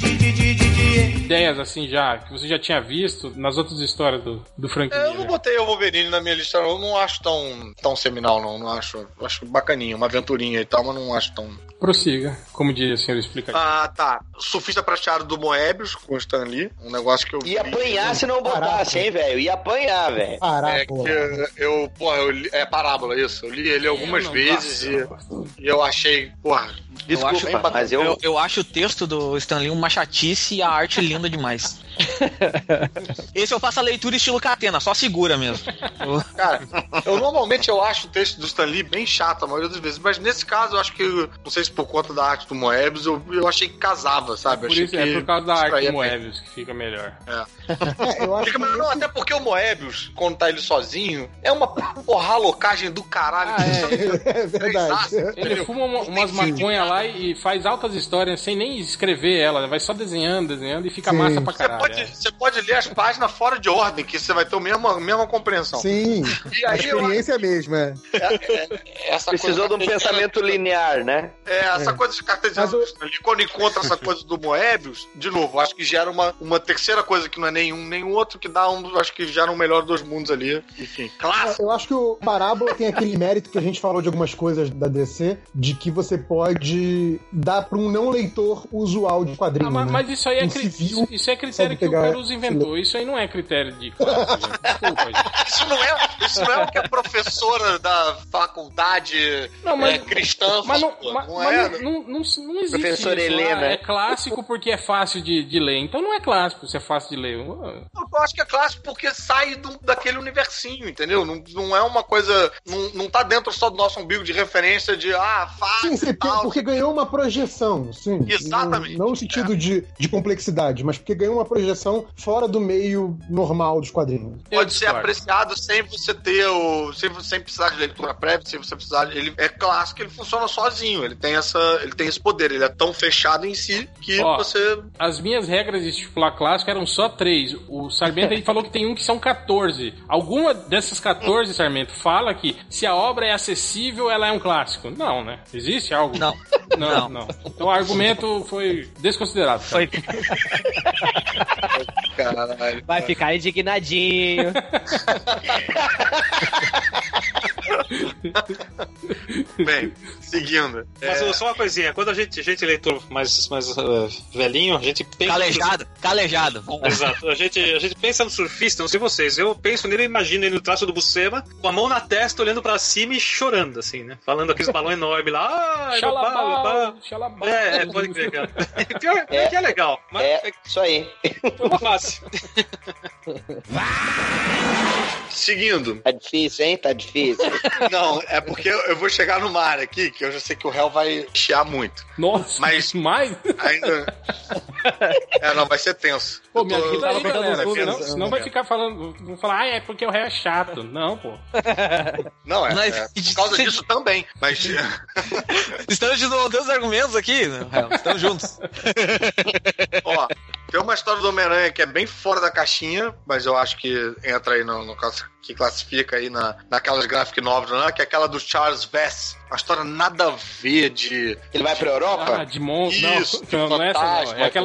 ideias, assim, já, que você já tinha visto nas outras histórias do Frank Miller. Eu não botei o Wolverine na minha lista, eu não acho tão seminal, não acho. Eu acho bacaninha, uma aventurinha e tal, mas não acho tão... Prossiga, como diria o senhor, explica aqui. Tá. Surfista prateado do Moebius, com o Stan Lee, um negócio que eu... Ia apanhar se não botasse, hein, velho? Ia apanhar, velho. Eu li, Parábola, isso. Eu li ele algumas vezes e eu achei, Desculpa, mas eu acho o texto do Stan Lee uma chatice e a arte linda demais. Esse eu faço a leitura estilo Catena, só segura mesmo. Cara, eu normalmente acho o texto do Stan Lee bem chato a maioria das vezes, mas nesse caso eu acho que, não sei se por conta da arte do Moebius, eu achei que casava, sabe? Por causa da arte do Moebius que fica melhor. Eu acho fica melhor, não, até porque o Moebius, quando tá ele sozinho, é uma porralocagem do caralho. É verdade. Ele fuma umas maconhas lá e faz altas histórias sem nem escrever ela, vai só desenhando e fica massa pra caralho. Você pode ler as páginas fora de ordem, que você vai ter a mesma compreensão. Sim, e a experiência é a mesma. Precisou de um pensamento linear, né? Essa coisa de cartesiano, quando encontra essa coisa do Moebius, de novo, acho que gera uma terceira coisa que não é nenhum outro, que dá acho que gera um melhor dos mundos ali. Enfim, clássico. Eu acho que o Parábola tem aquele mérito que a gente falou de algumas coisas da DC, de que você pode dar para um não leitor usual de quadrinhos. Mas isso aí isso é critério que o Caruso inventou. Isso aí não é critério de classe, gente. Desculpa, gente. Isso não é o que a professora da faculdade cristã não existe Professora isso. Helena. É clássico porque é fácil de ler. Então não é clássico se é fácil de ler. Eu acho que é clássico porque sai daquele universinho, entendeu? Não é uma coisa... Não tá dentro só do nosso umbigo de referência de fácil. Sim, porque ganhou uma projeção, sim. Exatamente. Não no sentido de complexidade, mas porque ganhou uma projeção fora do meio normal dos quadrinhos. Pode ser apreciado sem você ter sem precisar de leitura prévia, sem você precisar... Ele é clássico, ele funciona sozinho. Ele tem esse poder. Ele é tão fechado em si que você... As minhas regras de estipular clássico eram só 3. O Sarmento ele falou que tem que são 14. Alguma dessas 14, Sarmento, fala que se a obra é acessível, ela é um clássico. Não, né? Existe algo? Não. Então o argumento foi desconsiderado. Foi. Caralho. Vai ficar indignadinho. Bem, seguindo. Mas só uma coisinha, quando a gente leitor mais velhinho, a gente pensa... Calejado. Exato, a gente pensa no surfista, não sei vocês, eu penso nele, imagino ele no traço do Buscema, com a mão na testa, olhando pra cima e chorando, assim, né? Falando aqueles balões enormes lá, Xalabá. Pode crer, cara. Pior que é legal, mas isso aí. Foi uma fácil. Seguindo. Tá difícil, hein? Tá difícil. Não, é porque eu vou chegar numa área aqui que eu já sei que o réu vai chiar muito. Nossa, mas mais? Ainda... não, vai ser tenso. Pô, me ajuda aí, galera. Senão vai ficar falando... Vou falar, é porque o réu é chato. Não, pô. Não, por causa disso também. Mas... Estamos desenvolvendo os argumentos aqui, né, réu? Estamos juntos. Ó, tem uma história do Homem-Aranha que é bem fora da caixinha, mas eu acho que entra aí no caso que classifica aí naquelas graphic novels, né? Que é aquela do Charles Vess. Uma história nada a ver de... Ele vai pra Europa? De monstro. Isso, não é essa não. É aquela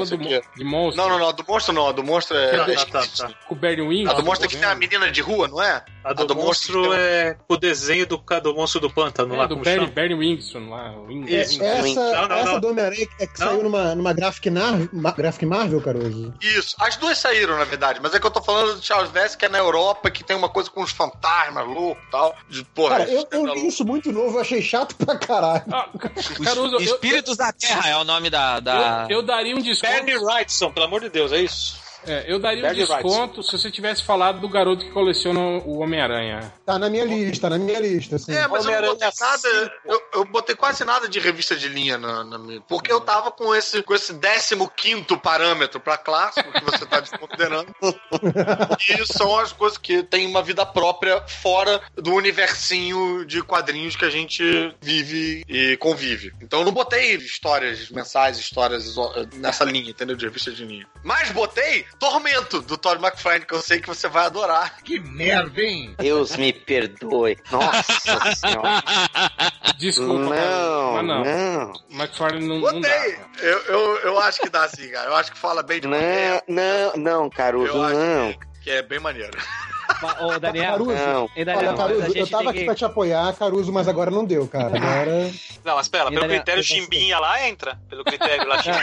sei o quê. De monstro? Não, do monstro não. A do monstro é... Tá. Com o Barry Wings? A do monstro é que tem a menina de rua, não é? A do monstro é o desenho do monstro do pântano lá. Do Barry Wingson lá. Essa do Homem-Aranha é que saiu numa Graphic Marvel, Caruso. Isso. As duas saíram, na verdade. Mas é que eu tô falando do Charles Vess, que é na Europa, que tem uma coisa com os fantasmas loucos e tal. Porra, cara, eu li isso muito novo, eu achei chato pra caralho. Caruso, Espíritos da Terra é o nome da... Eu daria um desconto. Bernie Wrightson, pelo amor de Deus, é isso? Eu daria um desconto se você tivesse falado do garoto que coleciona o Homem-Aranha. Tá na minha lista, sim. Mas eu não botei nada, eu botei quase nada de revista de linha na minha, porque eu tava com esse 15º parâmetro pra clássico que você tá desconsiderando. E são as coisas que têm uma vida própria fora do universinho de quadrinhos que a gente vive e convive. Então eu não botei histórias mensais, histórias nessa linha, entendeu? De revista de linha. Mas botei Tormento, do Todd McFarlane, que eu sei que você vai adorar. Que merda, hein? Deus me perdoe. Nossa senhora. Desculpa, não. McFarlane não botei. Dá. Eu acho que dá sim, cara. Eu acho que fala bem de Não, Caruso, não. Que é bem maneiro. Ô, Daniel, Caruso, eu tava aqui pra te apoiar, Caruso, mas agora não deu, cara. Agora... Não, mas pera, pelo critério Chimbinha lá entra. Pelo critério lá Chimbinha.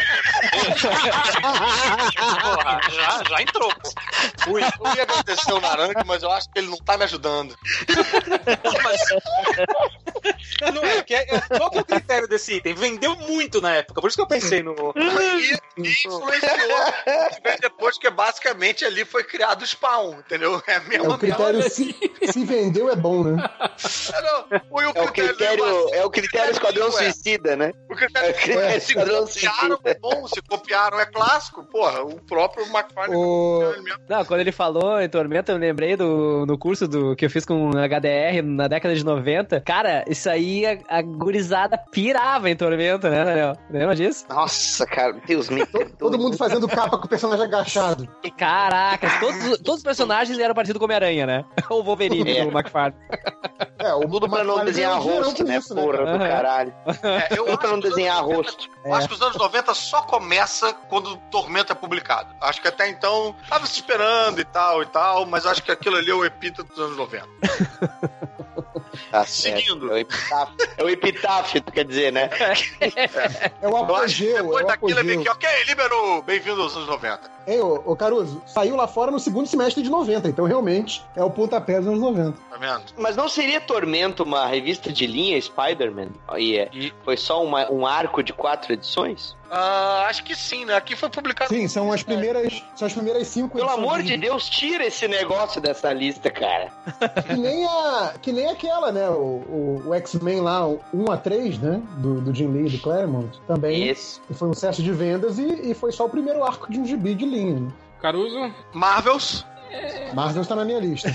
Porra, já entrou, pô. Eu ia agradecer o Naranjo, mas eu acho que ele não tá me ajudando. Qual que é o critério desse item? Vendeu muito na época, por isso que eu pensei no... E influenciou depois que basicamente ali foi criado o Spawn, entendeu? É a mesma o critério se vendeu é bom, né? É o critério Esquadrão Suicida, né? O critério se copiaram é bom, se copiaram é clássico. Porra, o próprio McFarlane Não, quando ele falou em Tormenta, eu lembrei no curso que eu fiz com HDR na década de 90. Cara, isso aí a gurizada pirava em Tormenta, né, Daniel? Lembra disso? Nossa, cara, Deus me perdoe. Todo mundo fazendo capa com o personagem agachado. Caraca, todos os personagens eram parecidos com o Homem-Aranha, né? Ou o Wolverine do McFarlane. Tudo pra não desenhar rosto, né? Porra do caralho. Tudo pra não desenhar rosto. Eu acho que os anos 90 só começa quando o Tormento é publicado. Acho que até então tava se esperando e tal, mas acho que aquilo ali é o epíteto dos anos 90. Tá seguindo. É o epitáfio, quer dizer, né? É o apogeu. Depois daquilo é meio que, ok, liberou, bem-vindo aos anos 90. Ei, ô Caruso, saiu lá fora no segundo semestre de 90, então realmente é o pontapé dos anos 90. Tá vendo? Mas não seria Tormento uma revista de linha Spider-Man? Foi só um arco de 4 edições? Acho que sim, né? Aqui foi publicado. Sim, são as primeiras 5 Pelo amor de Deus, tira esse negócio dessa lista, cara. Que nem aquela, né? O X-Men lá, 1-3, né? Do Jim Lee, do Claremont. Também. Isso. Foi um sucesso de vendas e foi só o primeiro arco de um gibi de linha. Né? Caruso? Marvels tá na minha lista.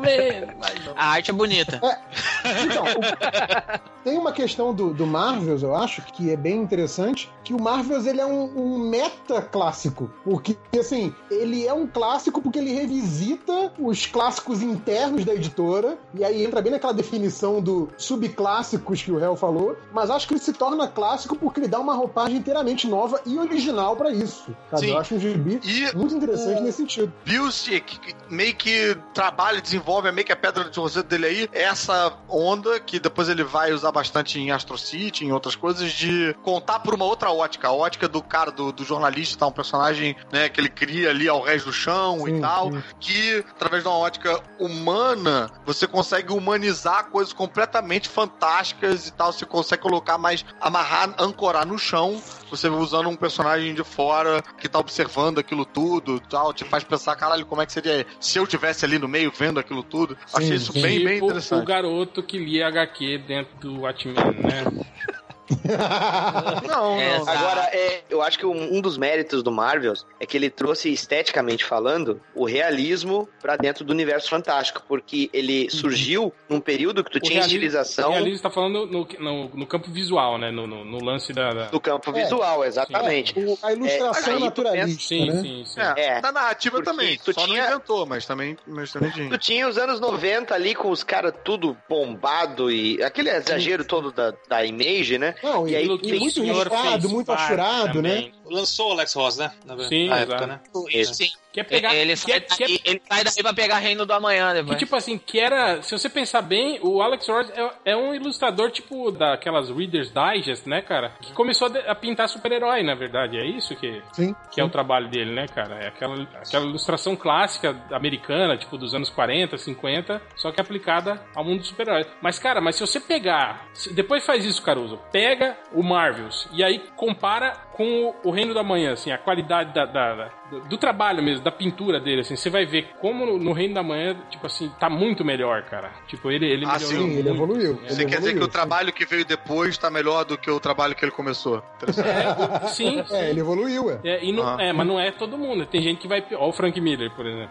A arte é bonita. Então, tem uma questão do Marvels, eu acho, que é bem interessante, que o Marvels, ele é um meta-clássico. Porque, assim, ele é um clássico porque ele revisita os clássicos internos da editora, e aí entra bem naquela definição do subclássicos que o Hell falou, mas acho que ele se torna clássico porque ele dá uma roupagem inteiramente nova e original pra isso. Sabe? Eu acho um gibi muito interessante nesse sentido. Busiek, que meio que trabalha e desenvolve meio que a pedra de roseta dele aí, essa onda que depois ele vai usar bastante em Astro City, em outras coisas, de contar por uma outra ótica. A ótica do cara, do jornalista, tá? Um personagem, né, que ele cria ali ao rés do chão e tal, que através de uma ótica humana, você consegue humanizar coisas completamente fantásticas e tal, você consegue colocar mais, amarrar, ancorar no chão, você usando um personagem de fora que tá observando aquilo tudo, tal, te faz pensar, caralho, como é que seria se eu tivesse ali no meio vendo aquilo tudo. Achei isso bem interessante. O garoto que lia HQ dentro do Watchmen, né? Não. Agora, eu acho que um dos méritos do Marvels é que ele trouxe, esteticamente falando, o realismo pra dentro do universo fantástico, porque ele surgiu num período que tu tinha estilização... O realismo tá falando no campo visual, né? No lance da... No campo visual, exatamente. A ilustração naturalista, sim. Da narrativa também, só não inventou, mas também tinha. Tu tinha os anos 90 ali com os caras tudo bombado e aquele exagero todo da Image, né? Não, e muito riscado, muito achurado, né? Lançou o Alex Ross, né? Sim, na época, né? Sim. Quer pegar, ele sai daí pra pegar Reino do Amanhã depois. Que tipo assim, que era... Se você pensar bem, o Alex Ross é um ilustrador tipo daquelas Reader's Digest, né, cara? Que começou a pintar super-herói, na verdade. É isso que é o trabalho dele, né, cara? É aquela ilustração clássica americana, tipo dos anos 40, 50, só que aplicada ao mundo do super-herói. Mas, cara, se você pegar... Depois faz isso, Caruso. Pega o Marvels e aí compara com o Reino do Amanhã, assim, a qualidade do trabalho mesmo, da pintura dele, assim, você vai ver como no Reino da Manhã, tipo assim, tá muito melhor, cara. Tipo, ele melhorou. Sim, ele evoluiu. Você quer dizer que o trabalho que veio depois tá melhor do que o trabalho que ele começou? Sim. Ele evoluiu, mas não é todo mundo. Tem gente que vai... Ó, o Frank Miller, por exemplo.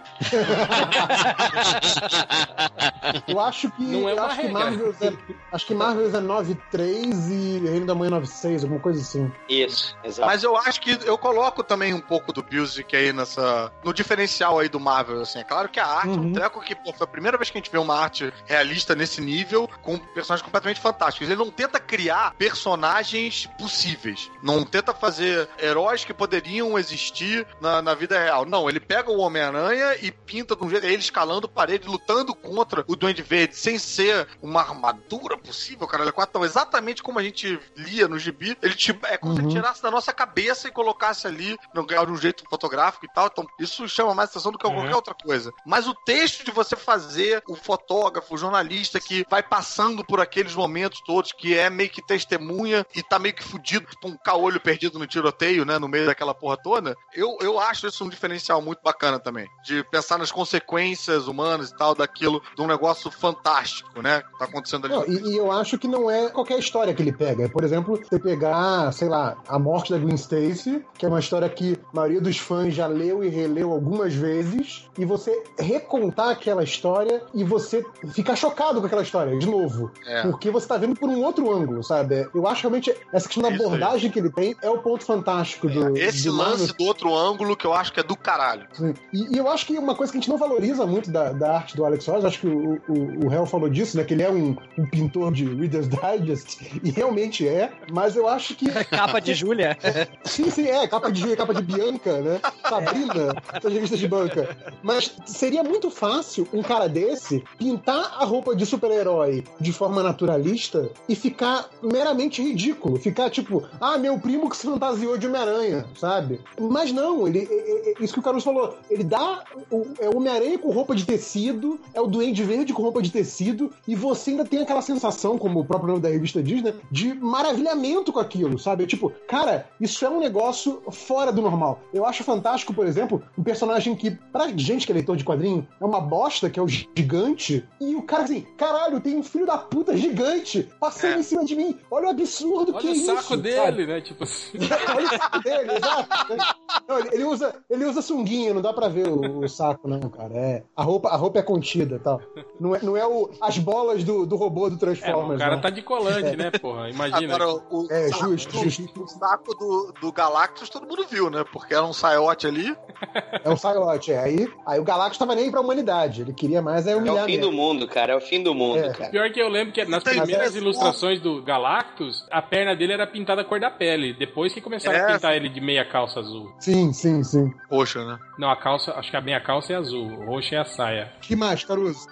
Eu acho que... Não é uma regra. Acho que Marvels é 9.3 e Reino da Manhã 9.6, alguma coisa assim. Isso, exato. Mas eu acho que eu coloco também um pouco do Busiek aí no diferencial aí do Marvel, assim. É claro que a arte é um treco que, foi a primeira vez que a gente vê uma arte realista nesse nível, com personagens completamente fantásticos. Ele não tenta criar personagens possíveis. Não tenta fazer heróis que poderiam existir na vida real. Não, ele pega o Homem-Aranha e pinta de um jeito, ele escalando parede, lutando contra o Duende Verde, sem ser uma armadura possível, cara. Então, exatamente como a gente lia no gibi, ele como se ele tirasse da nossa cabeça e colocasse ali de um jeito fotográfico e tal. Então, isso chama mais atenção do que qualquer outra coisa. Mas o texto de você fazer o fotógrafo, o jornalista que vai passando por aqueles momentos todos, que é meio que testemunha e tá meio que fudido, tipo um caolho perdido no tiroteio, né, no meio daquela porra toda, eu acho isso um diferencial muito bacana também. De pensar nas consequências humanas e tal, daquilo, de um negócio fantástico, né, que tá acontecendo ali. Não, e eu acho que não é qualquer história que ele pega. Por exemplo, você pegar, sei lá, a morte da Gwen Stacy, que é uma história que a maioria dos fãs já leu e releu algumas vezes, e você recontar aquela história e você ficar chocado com aquela história, de novo. Porque você tá vendo por um outro ângulo, sabe? Eu acho realmente essa questão da abordagem que ele tem é o ponto fantástico do esse do lance Marvel. do outro ângulo que eu acho que é do caralho. Sim. E eu acho que uma coisa que a gente não valoriza muito da arte do Alex Ross, acho que o Hell falou disso, né? Que ele é um pintor de Reader's Digest, e realmente mas eu acho que... Capa de Júlia. Sim, capa de Júlia, capa de Bianca, né? Sabrina, das revistas de banca. Mas seria muito fácil um cara desse pintar a roupa de super-herói de forma naturalista e ficar meramente ridículo. Ficar tipo, meu primo que se fantasiou de Homem-Aranha, sabe? Mas não, isso que o Caruso falou, ele dá o Homem-Aranha com roupa de tecido, é o Duende Verde com roupa de tecido, e você ainda tem aquela sensação, como o próprio nome da revista diz, né? De maravilhamento com aquilo, sabe? Tipo, cara, isso é um negócio fora do normal. Eu acho fantástico, por exemplo, um personagem que, pra gente que é leitor de quadrinho, é uma bosta, que é o Gigante, e o cara assim, caralho, tem um filho da puta gigante passando em cima de mim. Olha o absurdo que é isso. Olha o saco dele, sabe? Né? Tipo assim. Olha o saco dele, exato. Não, ele usa sunguinha, não dá pra ver o saco, não, cara. A roupa é contida e tal. Não é as bolas do robô do Transformers. O cara não. tá de colante, né, porra? Imagina. Agora, justo. O saco do Galactus todo mundo viu, né? Porque era um saiote ali. É um saiote, Aí o Galactus tava nem aí pra humanidade. Ele queria mais humilhar. É o fim do mundo, cara. É o fim do mundo, cara. Pior que eu lembro que nas primeiras ilustrações do Galactus, a perna dele era pintada a cor da pele. Depois que começaram a pintar ele de meia calça azul. Sim. Roxa, né? Não, a calça, acho que a meia calça é azul. O roxo é a saia. Que mais, Caruso?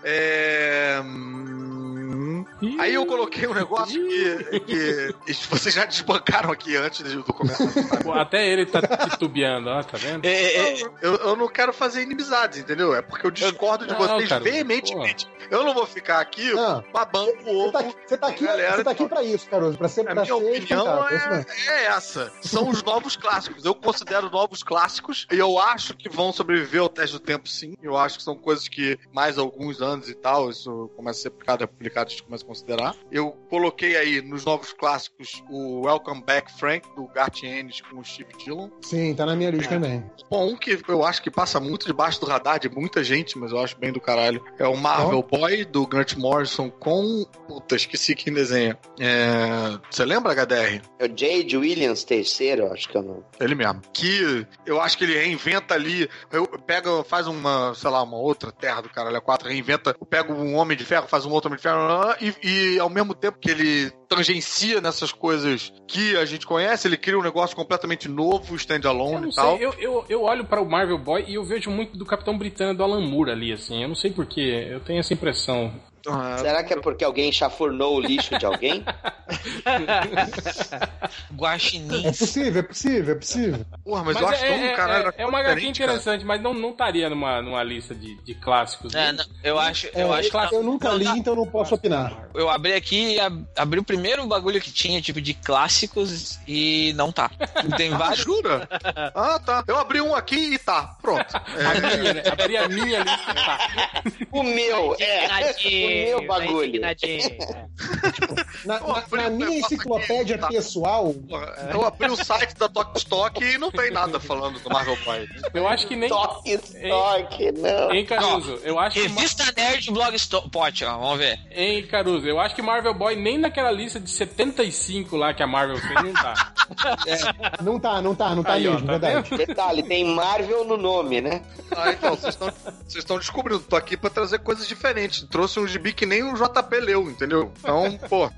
Aí eu coloquei um negócio que vocês já desbancaram aqui antes do comentário. Pô, até ele tá titubeando, ó, tá vendo? Eu não quero fazer inimizades, entendeu? É porque eu discordo de vocês veementemente. Eu não vou ficar aqui babando o ovo. Você tá aqui pra isso, Caruso. A minha opinião é essa. São os novos clássicos. Eu considero novos clássicos e eu acho que vão sobreviver ao teste do tempo, sim. Eu acho que são coisas que mais alguns anos e tal, isso começa a ser publicado, a gente começa a considerar. Eu coloquei aí nos novos clássicos o Welcome Back Frank, do Garth Ennis com o Steve Dillon. Sim, tá na minha lista também. Bom, um que eu acho que passa muito debaixo do radar de muita gente, mas eu acho bem do caralho, é o Marvel Boy, do Grant Morrison com... Puta, esqueci quem desenha. Você lembra, HDR? É o J.J. Williams III, acho que é o nome. Ele mesmo. Que eu acho que ele reinventa ali, faz uma outra terra do caralho, reinventa, pega um Homem de Ferro, faz um outro Homem de Ferro e ao mesmo tempo que ele tangencia nessas coisas que a gente conhece, ele cria um negócio completamente novo, standalone e tal. Eu olho para o Marvel Boy e eu vejo muito do Capitão Britânia do Alan Moore ali, assim. Eu não sei porquê, eu tenho essa impressão. Será que é porque alguém chafurnou o lixo de alguém? Guaxinim. É possível. Porra, mas eu acho tão caralho. É uma HQ interessante, mas não estaria numa lista de clássicos. Não, eu acho eu nunca li, então não posso opinar. Eu abri aqui e abri o primeiro bagulho que tinha, tipo, de clássicos e não tá. Tem vários. Jura? Tá. Eu abri um aqui e tá. Pronto. Abri a minha lista e tá. O meu, o meu bagulho. Na minha enciclopédia pessoal... Eu abri o site da Tok Stock e não tem nada falando do Marvel Boy. Eu acho que nem... Tok Stock, não. Hein, Caruso? Eu acho Revista Nerd Blogspot, ó, vamos ver. Hein, Caruso? Eu acho que Marvel Boy nem naquela lista de 75 lá que a Marvel fez não tá. Não tá Aí, mesmo, tá verdade. Detalhe, tem Marvel no nome, né? Então, vocês estão descobrindo. Tô aqui pra trazer coisas diferentes. Trouxe um gibi que nem o JP leu, entendeu? Então, pô...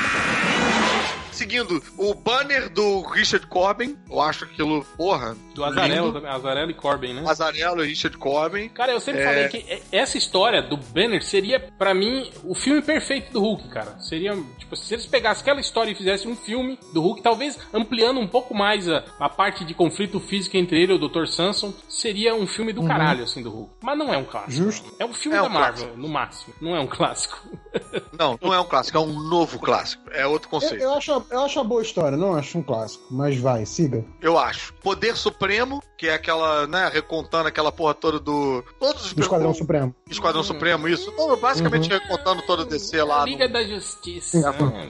Seguindo, o banner do Richard Corbin, eu acho aquilo, porra... Do Azarello e Corbin, né? Azarello e Richard Corbin. Cara, eu sempre falei que essa história do banner seria, pra mim, o filme perfeito do Hulk, cara. Seria, tipo, se eles pegassem aquela história e fizessem um filme do Hulk, talvez ampliando um pouco mais a parte de conflito físico entre ele e o Dr. Samson, seria um filme do caralho, assim, do Hulk. Mas não é um clássico. Justo. É um filme da Marvel, no máximo. Não é um clássico. Não é um clássico, é um novo clássico. É outro conceito. Eu acho uma boa história, não acho um clássico. Mas vai, siga. Eu acho. Poder Supremo, que é aquela, né, recontando aquela porra toda do Esquadrão Supremo. Esquadrão Supremo, isso. Então, basicamente recontando todo o DC lá. Liga da Justiça.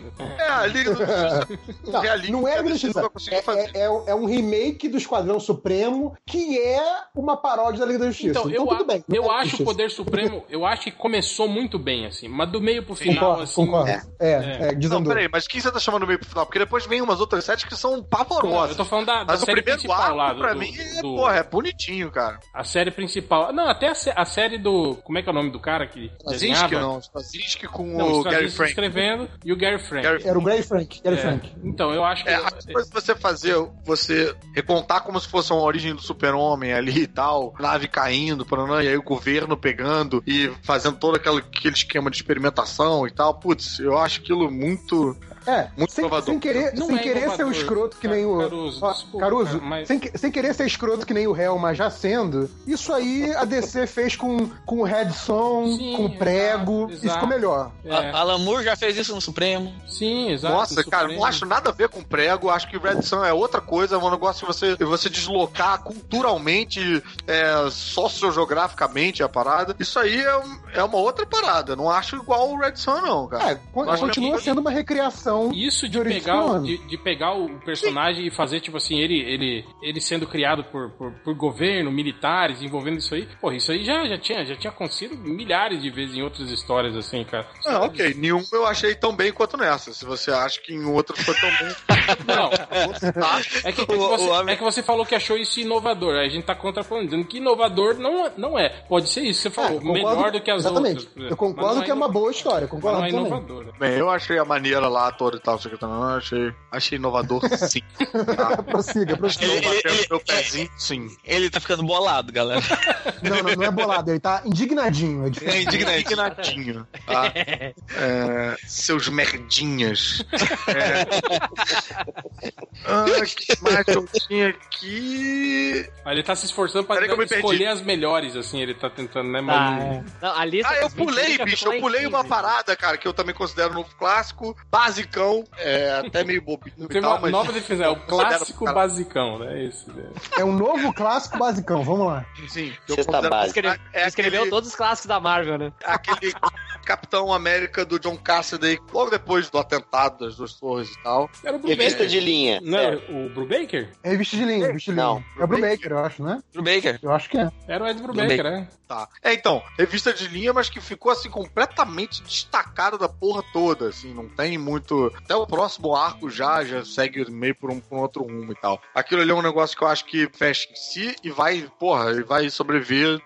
A Liga da Justiça. Não é a Liga da Justiça. É um remake do Esquadrão Supremo, que é uma paródia da Liga da Justiça. Então tudo bem. Eu acho o Poder Supremo, eu acho que começou muito bem, assim. Mas do meio pro final, Concordo. Não, peraí, mas quem você tá chamando do meio pro final? Porque depois vem umas outras séries que são pavorosas. Eu tô falando da série principal arco, lá. Pra mim, é bonitinho, cara. A série principal. Não, até a série do... Como é que é o nome do cara que desenhava? Straczynski com o Gary Frank. Escrevendo e o Gary Frank. Era o Gary Frank. Então, eu acho que... A coisa de você recontar como se fosse uma origem do Super-Homem ali e tal, nave caindo, e aí o governo pegando e fazendo todo aquele esquema de experimentação e tal. Putz, eu acho aquilo muito... muito inovador. Sem querer ser o escroto que nem o... Caruso, sem querer ser escroto que nem o réu, mas já sendo, isso aí a DC fez com o Red Son, com o Prego, isso ficou melhor. Alan Moore já fez isso no Supremo. Sim, exato. Nossa, cara, não acho nada a ver com Prego, acho que o Red Son é outra coisa, é um negócio de você deslocar culturalmente, sociogeograficamente a parada. Isso aí é uma outra parada, não acho igual o Red Son não, cara. Continua sendo uma recriação. Isso de pegar o personagem e fazer, tipo assim, ele sendo criado por governo, militares, envolvendo isso aí. Porra, isso aí já tinha acontecido milhares de vezes em outras histórias, assim, cara. Ok. Nenhum eu achei tão bem quanto nessa. Se você acha que em outras foi tão bem. Não. É que você falou que achou isso inovador. Aí a gente tá falando, dizendo que inovador não é. Pode ser isso, você falou. Melhor do que as outras. Eu concordo que é uma boa história. Concordo não é inovador. Bem, eu achei a maneira lá toda e tal, achei inovador, sim. Tá? Prossiga. Meu pezinho, sim. Ele tá ficando bolado, galera. Não é bolado, ele tá indignadinho. Indignadinho. Tá? Seus merdinhas. Que mais eu tinha aqui? Ele tá se esforçando pra escolher as melhores, assim, ele tá tentando, né? Não, a lista eu pulei, bicho, eu pulei uma parada, cara, que eu também considero um novo clássico, basicão, até meio bobinho. Tem uma nova definição, é o clássico basicão, né? Esse, né? É um novo clássico basicão, vamos lá. Sim, escreveu todos os clássicos da Marvel, né? Aquele Capitão América do John Cassaday, logo depois do atentado das duas torres e tal. Era o Revista de linha. Não, o Brubaker? É revista de linha, Não. É o Brubaker, eu acho, né? Brubaker. Eu acho que é. Era o Ed Brubaker, né? Tá. Então, revista de linha, mas que ficou assim completamente destacado da porra toda, assim, não tem muito... Até o próximo arco já segue meio por um outro rumo e tal. Aquilo ali é um negócio que eu acho que fecha em si e vai sobreviver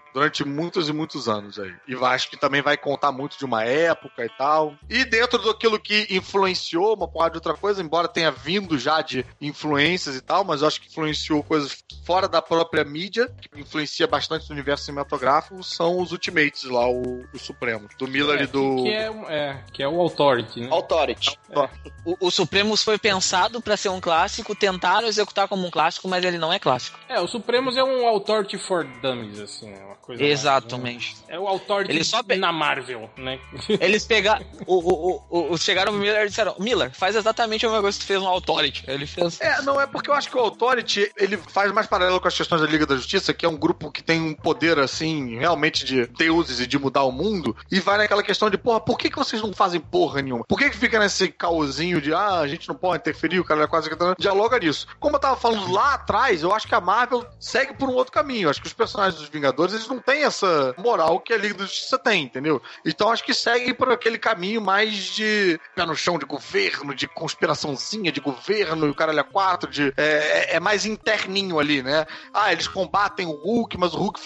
durante muitos e muitos anos aí. E acho que também vai contar muito de uma época e tal. E dentro daquilo que influenciou uma porrada de outra coisa, embora tenha vindo já de influências e tal, mas eu acho que influenciou coisas fora da própria mídia, que influencia bastante no universo cinematográfico, são os Ultimates lá, o Supremo, do Miller e do... Que é o Authority, né? Authority. O Supremos foi pensado pra ser um clássico, tentaram executar como um clássico, mas ele não é clássico. O Supremos é um Authority for Dummies, assim, é uma coisa... Exatamente. Mais, né? É o Authority na Marvel, né? Eles pegaram... chegaram pro Miller e disseram, Miller, faz exatamente a mesma coisa que tu fez no Authority. Ele fez... Não é porque eu acho que o Authority, ele faz mais paralelo com as questões da Liga da Justiça, que é um grupo que tem um poder, assim, realmente de deuses e de mudar o mundo, e vai naquela questão de, porra, por que vocês não fazem porra nenhuma? Por que fica nesse caosinho de, a gente não pode interferir, o cara é quase que dialoga nisso. Como eu tava falando lá atrás, eu acho que a Marvel segue por um outro caminho. Eu acho que os personagens dos Vingadores, eles não têm essa moral que a Liga da Justiça tem, entendeu? Então acho que segue por aquele caminho mais de pé no chão de governo, de conspiraçãozinha de governo, e o caralho é 4, é mais interninho ali, né? Eles combatem o Hulk, mas o Hulk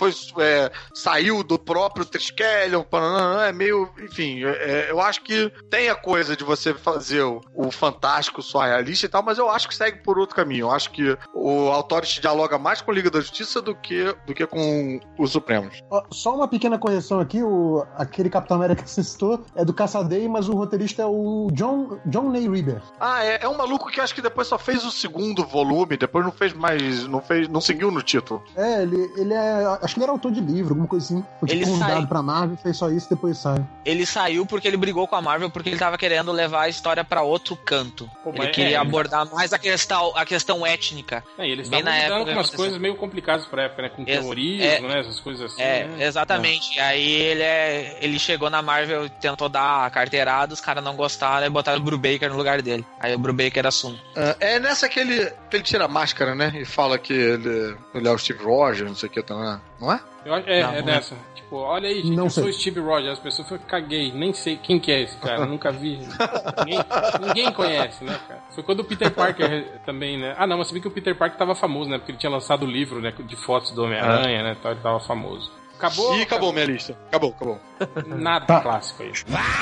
saiu do próprio Triskelion, é meio, enfim, eu acho que tem a coisa de você fazer o fantástico só realista e tal, mas eu acho que segue por outro caminho. Eu acho que o Authority dialoga mais com a Liga da Justiça do que com os Supremos. Só uma pequena correção aqui, aquele Capitão América que você citou é do Caçadei, mas o roteirista é o John Ney Reber. É um maluco que acho que depois só fez o segundo volume, depois não fez mais, não seguiu no título. Ele acho que ele era autor de livro, alguma coisa assim. Foi tipo convidado pra Marvel, fez só isso e depois sai. Ele saiu porque ele brigou com a Marvel, porque ele tava querendo levar a história pra outro canto. Ele queria abordar mais a questão étnica. Eles estavam lidando com umas coisas meio complicadas pra época, né? Com terrorismo, né? Essas coisas assim. Exatamente. E aí ele chegou na Marvel, tentou dar a carteirada, os caras não gostaram e botaram o Brubaker no lugar dele. Aí o Brubaker assume. É nessa que ele tira a máscara, né? E fala que ele é o Steve Rogers, não sei o que, não é? É nessa. Tipo, olha aí, gente, eu sou o Steve Rogers. As pessoas falam, caguei, nem sei quem que é esse cara, nunca vi. Ninguém conhece, né, cara? Foi quando o Peter Parker também, né? Não, mas você viu que o Peter Parker tava famoso, né? Porque ele tinha lançado o livro, né, de fotos do Homem-Aranha, né? Ele tava famoso. Acabou? Acabou minha lista. Acabou. Nada clássico aí.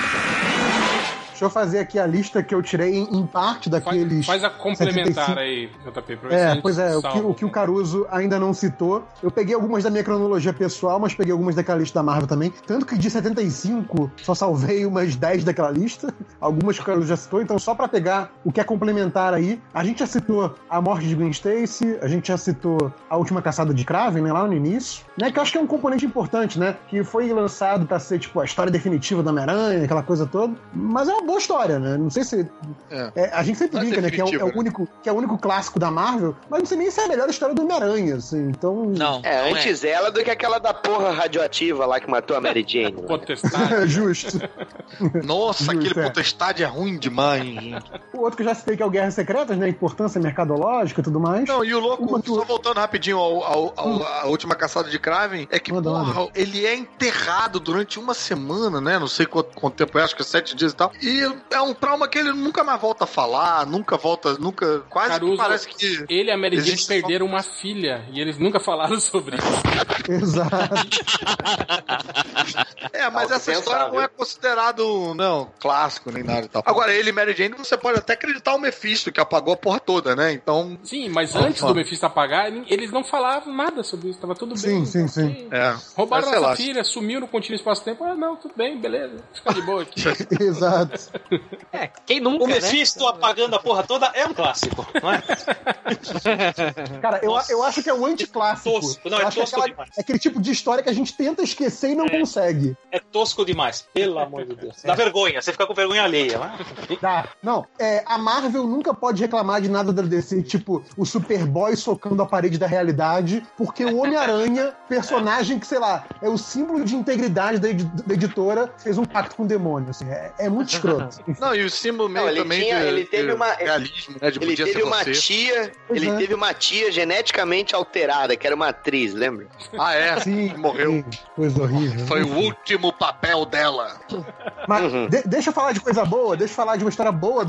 Deixa eu fazer aqui a lista que eu tirei em parte daqueles... Faz a complementar 75. Aí, JP. Pois é, o que o Caruso ainda não citou. Eu peguei algumas da minha cronologia pessoal, mas peguei algumas daquela lista da Marvel também. Tanto que de 75, só salvei umas 10 daquela lista. Algumas que o Caruso já citou. Então, só pra pegar o que é complementar aí, a gente já citou a morte de Gwen Stacy, a gente já citou a última caçada de Kraven, né, lá no início. Né, que eu acho que é um componente importante, né? Que foi lançado pra ser, tipo, a história definitiva do Homem-Aranha, aquela coisa toda. Mas é uma boa história, né? Não sei se... a gente sempre brinca, né? Que é o único clássico da Marvel, mas não sei nem se é a melhor história do Homem-Aranha, assim, então... Não. Antes ela do que aquela da porra radioativa lá que matou a Mary Jane. Potestade. Justo. Nossa, aquele Potestade é ruim demais, gente. O outro que eu já citei que é o Guerras Secretas, né? Importância mercadológica e tudo mais. Não, e o louco, só voltando rapidinho à última caçada de Kraven, é que, porra, ele é enterrado durante uma semana, né? Não sei quanto tempo é, acho que é 7 dias e tal. E é um trauma que ele nunca mais volta a falar, quase Caruso, que parece que... Ele e a Mary Jane perderam uma filha, e eles nunca falaram sobre isso. Exato. Mas essa história não é considerado, clássico nem nada e tal. Agora, ele e Mary Jane, você pode até acreditar o Mephisto, que apagou a porra toda, né? Então... Sim, mas antes do Mephisto apagar, eles não falavam nada sobre isso, tava tudo bem. Sim. Roubaram nossa filha, sumiu no contínuo espaço-tempo, não, tudo bem, beleza, fica de boa aqui. Exato. Quem nunca, o Mephisto apagando a porra toda é um clássico, não é? Cara, eu acho que é um anticlássico. Tosco. Não, é tosco demais. É aquele tipo de história que a gente tenta esquecer e não consegue. É tosco demais, pelo amor de Deus. Dá vergonha, você fica com vergonha alheia. Não, a Marvel nunca pode reclamar de nada da DC, tipo, o Superboy socando a parede da realidade, porque o Homem-Aranha, personagem que, sei lá, é o símbolo de integridade da editora, fez um pacto com o demônio, assim, é muito escroto. Não, e o símbolo meio também ele teve uma realismo, né, de ele podia teve ser uma você. tia, teve uma tia geneticamente alterada, que era uma atriz, lembra? Sim, morreu. Sim, coisa horrível. Foi o último papel dela. Mas deixa eu falar de coisa boa, deixa eu falar de uma história boa do Homem-Aranha.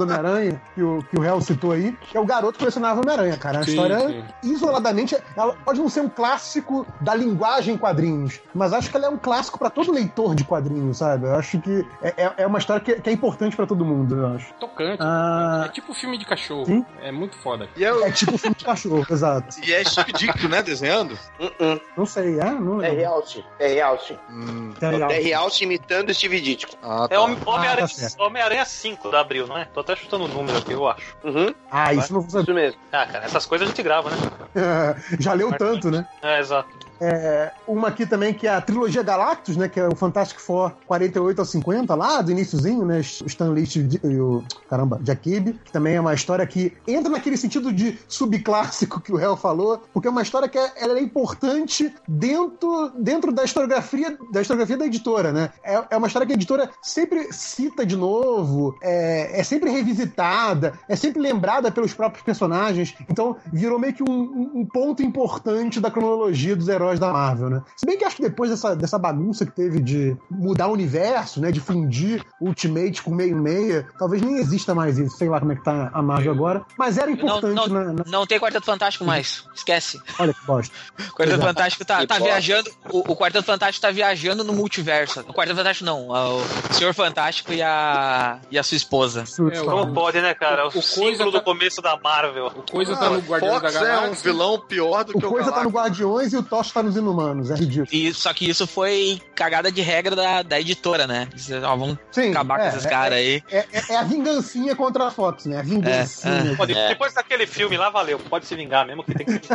Homem-Aranha, que o Hell citou aí, que é o garoto que colecionava Homem-Aranha, cara. A história, isoladamente, ela pode não ser um clássico da linguagem em quadrinhos, mas acho que ela é um clássico pra todo leitor de quadrinhos, sabe? Eu acho que é uma história que é importante pra todo mundo, eu acho. Tocante. É tipo filme de cachorro. Sim? É muito foda. É tipo filme de cachorro, exato. E é Steve Ditko, né, desenhando? Não sei, não lembro. Terry Austin. Terry Austin imitando Steve Ditko. É Homem-Aranha 5 da Abril, não é? Tô até chutando o número aqui, eu acho. Isso não vou saber. Isso mesmo. Cara, essas coisas a gente grava, né? Já leu tanto, né? Exato. Uma aqui também que é a trilogia Galactus, né? Que é o Fantastic Four 48 ao 50, lá do iniciozinho, né? O Stan Lee e o Jack Kirby, que também é uma história que entra naquele sentido de subclássico que o Hell falou, porque é uma história que ela é importante dentro da historiografia da editora, né? É uma história que a editora sempre cita de novo, é sempre revisitada, é sempre lembrada pelos próprios personagens, então virou meio que um ponto importante da cronologia dos heróis da Marvel, né? Se bem que acho que depois dessa bagunça que teve de mudar o universo, né? De fundir Ultimate com meio-meia, talvez nem exista mais isso. Sei lá como é que tá a Marvel agora. Mas era importante, Não tem Quarteto Fantástico mais. Esquece. Olha que bosta. O Quarteto Fantástico tá viajando. O Quarteto Fantástico tá viajando no multiverso. O Quarteto Fantástico não. O Senhor Fantástico e a sua esposa. Como pode, né, cara? O símbolo do começo da Marvel. O Coisa tá no Guardiões da Galáxia. É um vilão pior do que o Coisa tá no Guardiões e o Tocha tá nos Inumanos. É ridículo. Só que isso foi cagada de regra da editora, né? Vamos acabar com esses caras aí. É a vingancinha contra a Fox, né? A vingancinha. Depois daquele filme lá, valeu. Pode se vingar mesmo que tem que...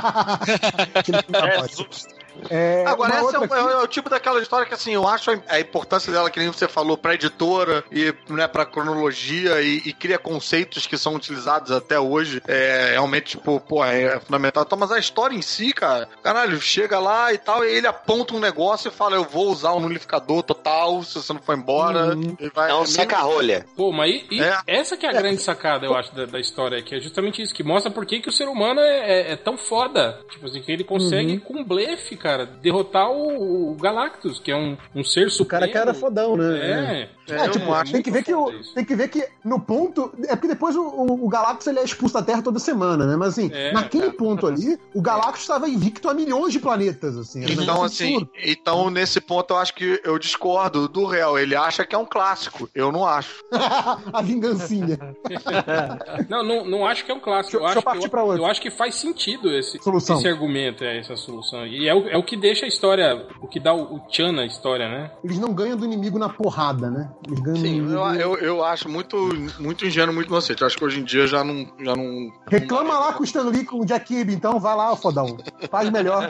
Agora, essa é o tipo daquela história que, assim, eu acho a importância dela, que nem você falou, pra editora e, né, pra cronologia e cria conceitos que são utilizados até hoje. Realmente, tipo, é fundamental. Então, mas a história em si, cara, caralho, chega lá e tal, e ele aponta um negócio e fala, eu vou usar um nulificador total, se você não for embora. É um saca-rolha. Pô, mas essa que é a grande sacada, eu acho, da história, que é justamente isso, que mostra por que o ser humano é tão foda. Tipo assim, que ele consegue, com blefe, cara, derrotar o Galactus, que é um ser supremo. O cara que era fodão, né? Tem que ver que no ponto... É porque depois o Galactus ele é expulso da Terra toda semana, né? Mas assim, naquele ponto ali, o Galactus estava invicto a milhões de planetas, assim. Então, nesse ponto, eu acho que eu discordo do Real. Ele acha que é um clássico. Eu não acho. A vingancinha. Não acho que é um clássico. Eu acho que faz sentido esse argumento, essa solução. E é o que deixa a história, o que dá o tchan na história, né? Eles não ganham do inimigo na porrada, né? Eles ganham do inimigo... eu acho muito ingênuo, muito inocente. Eu acho que hoje em dia já não... Reclama lá com o Stan Lee, com o Jack Kirby, então. Vai lá, fodão. Faz melhor.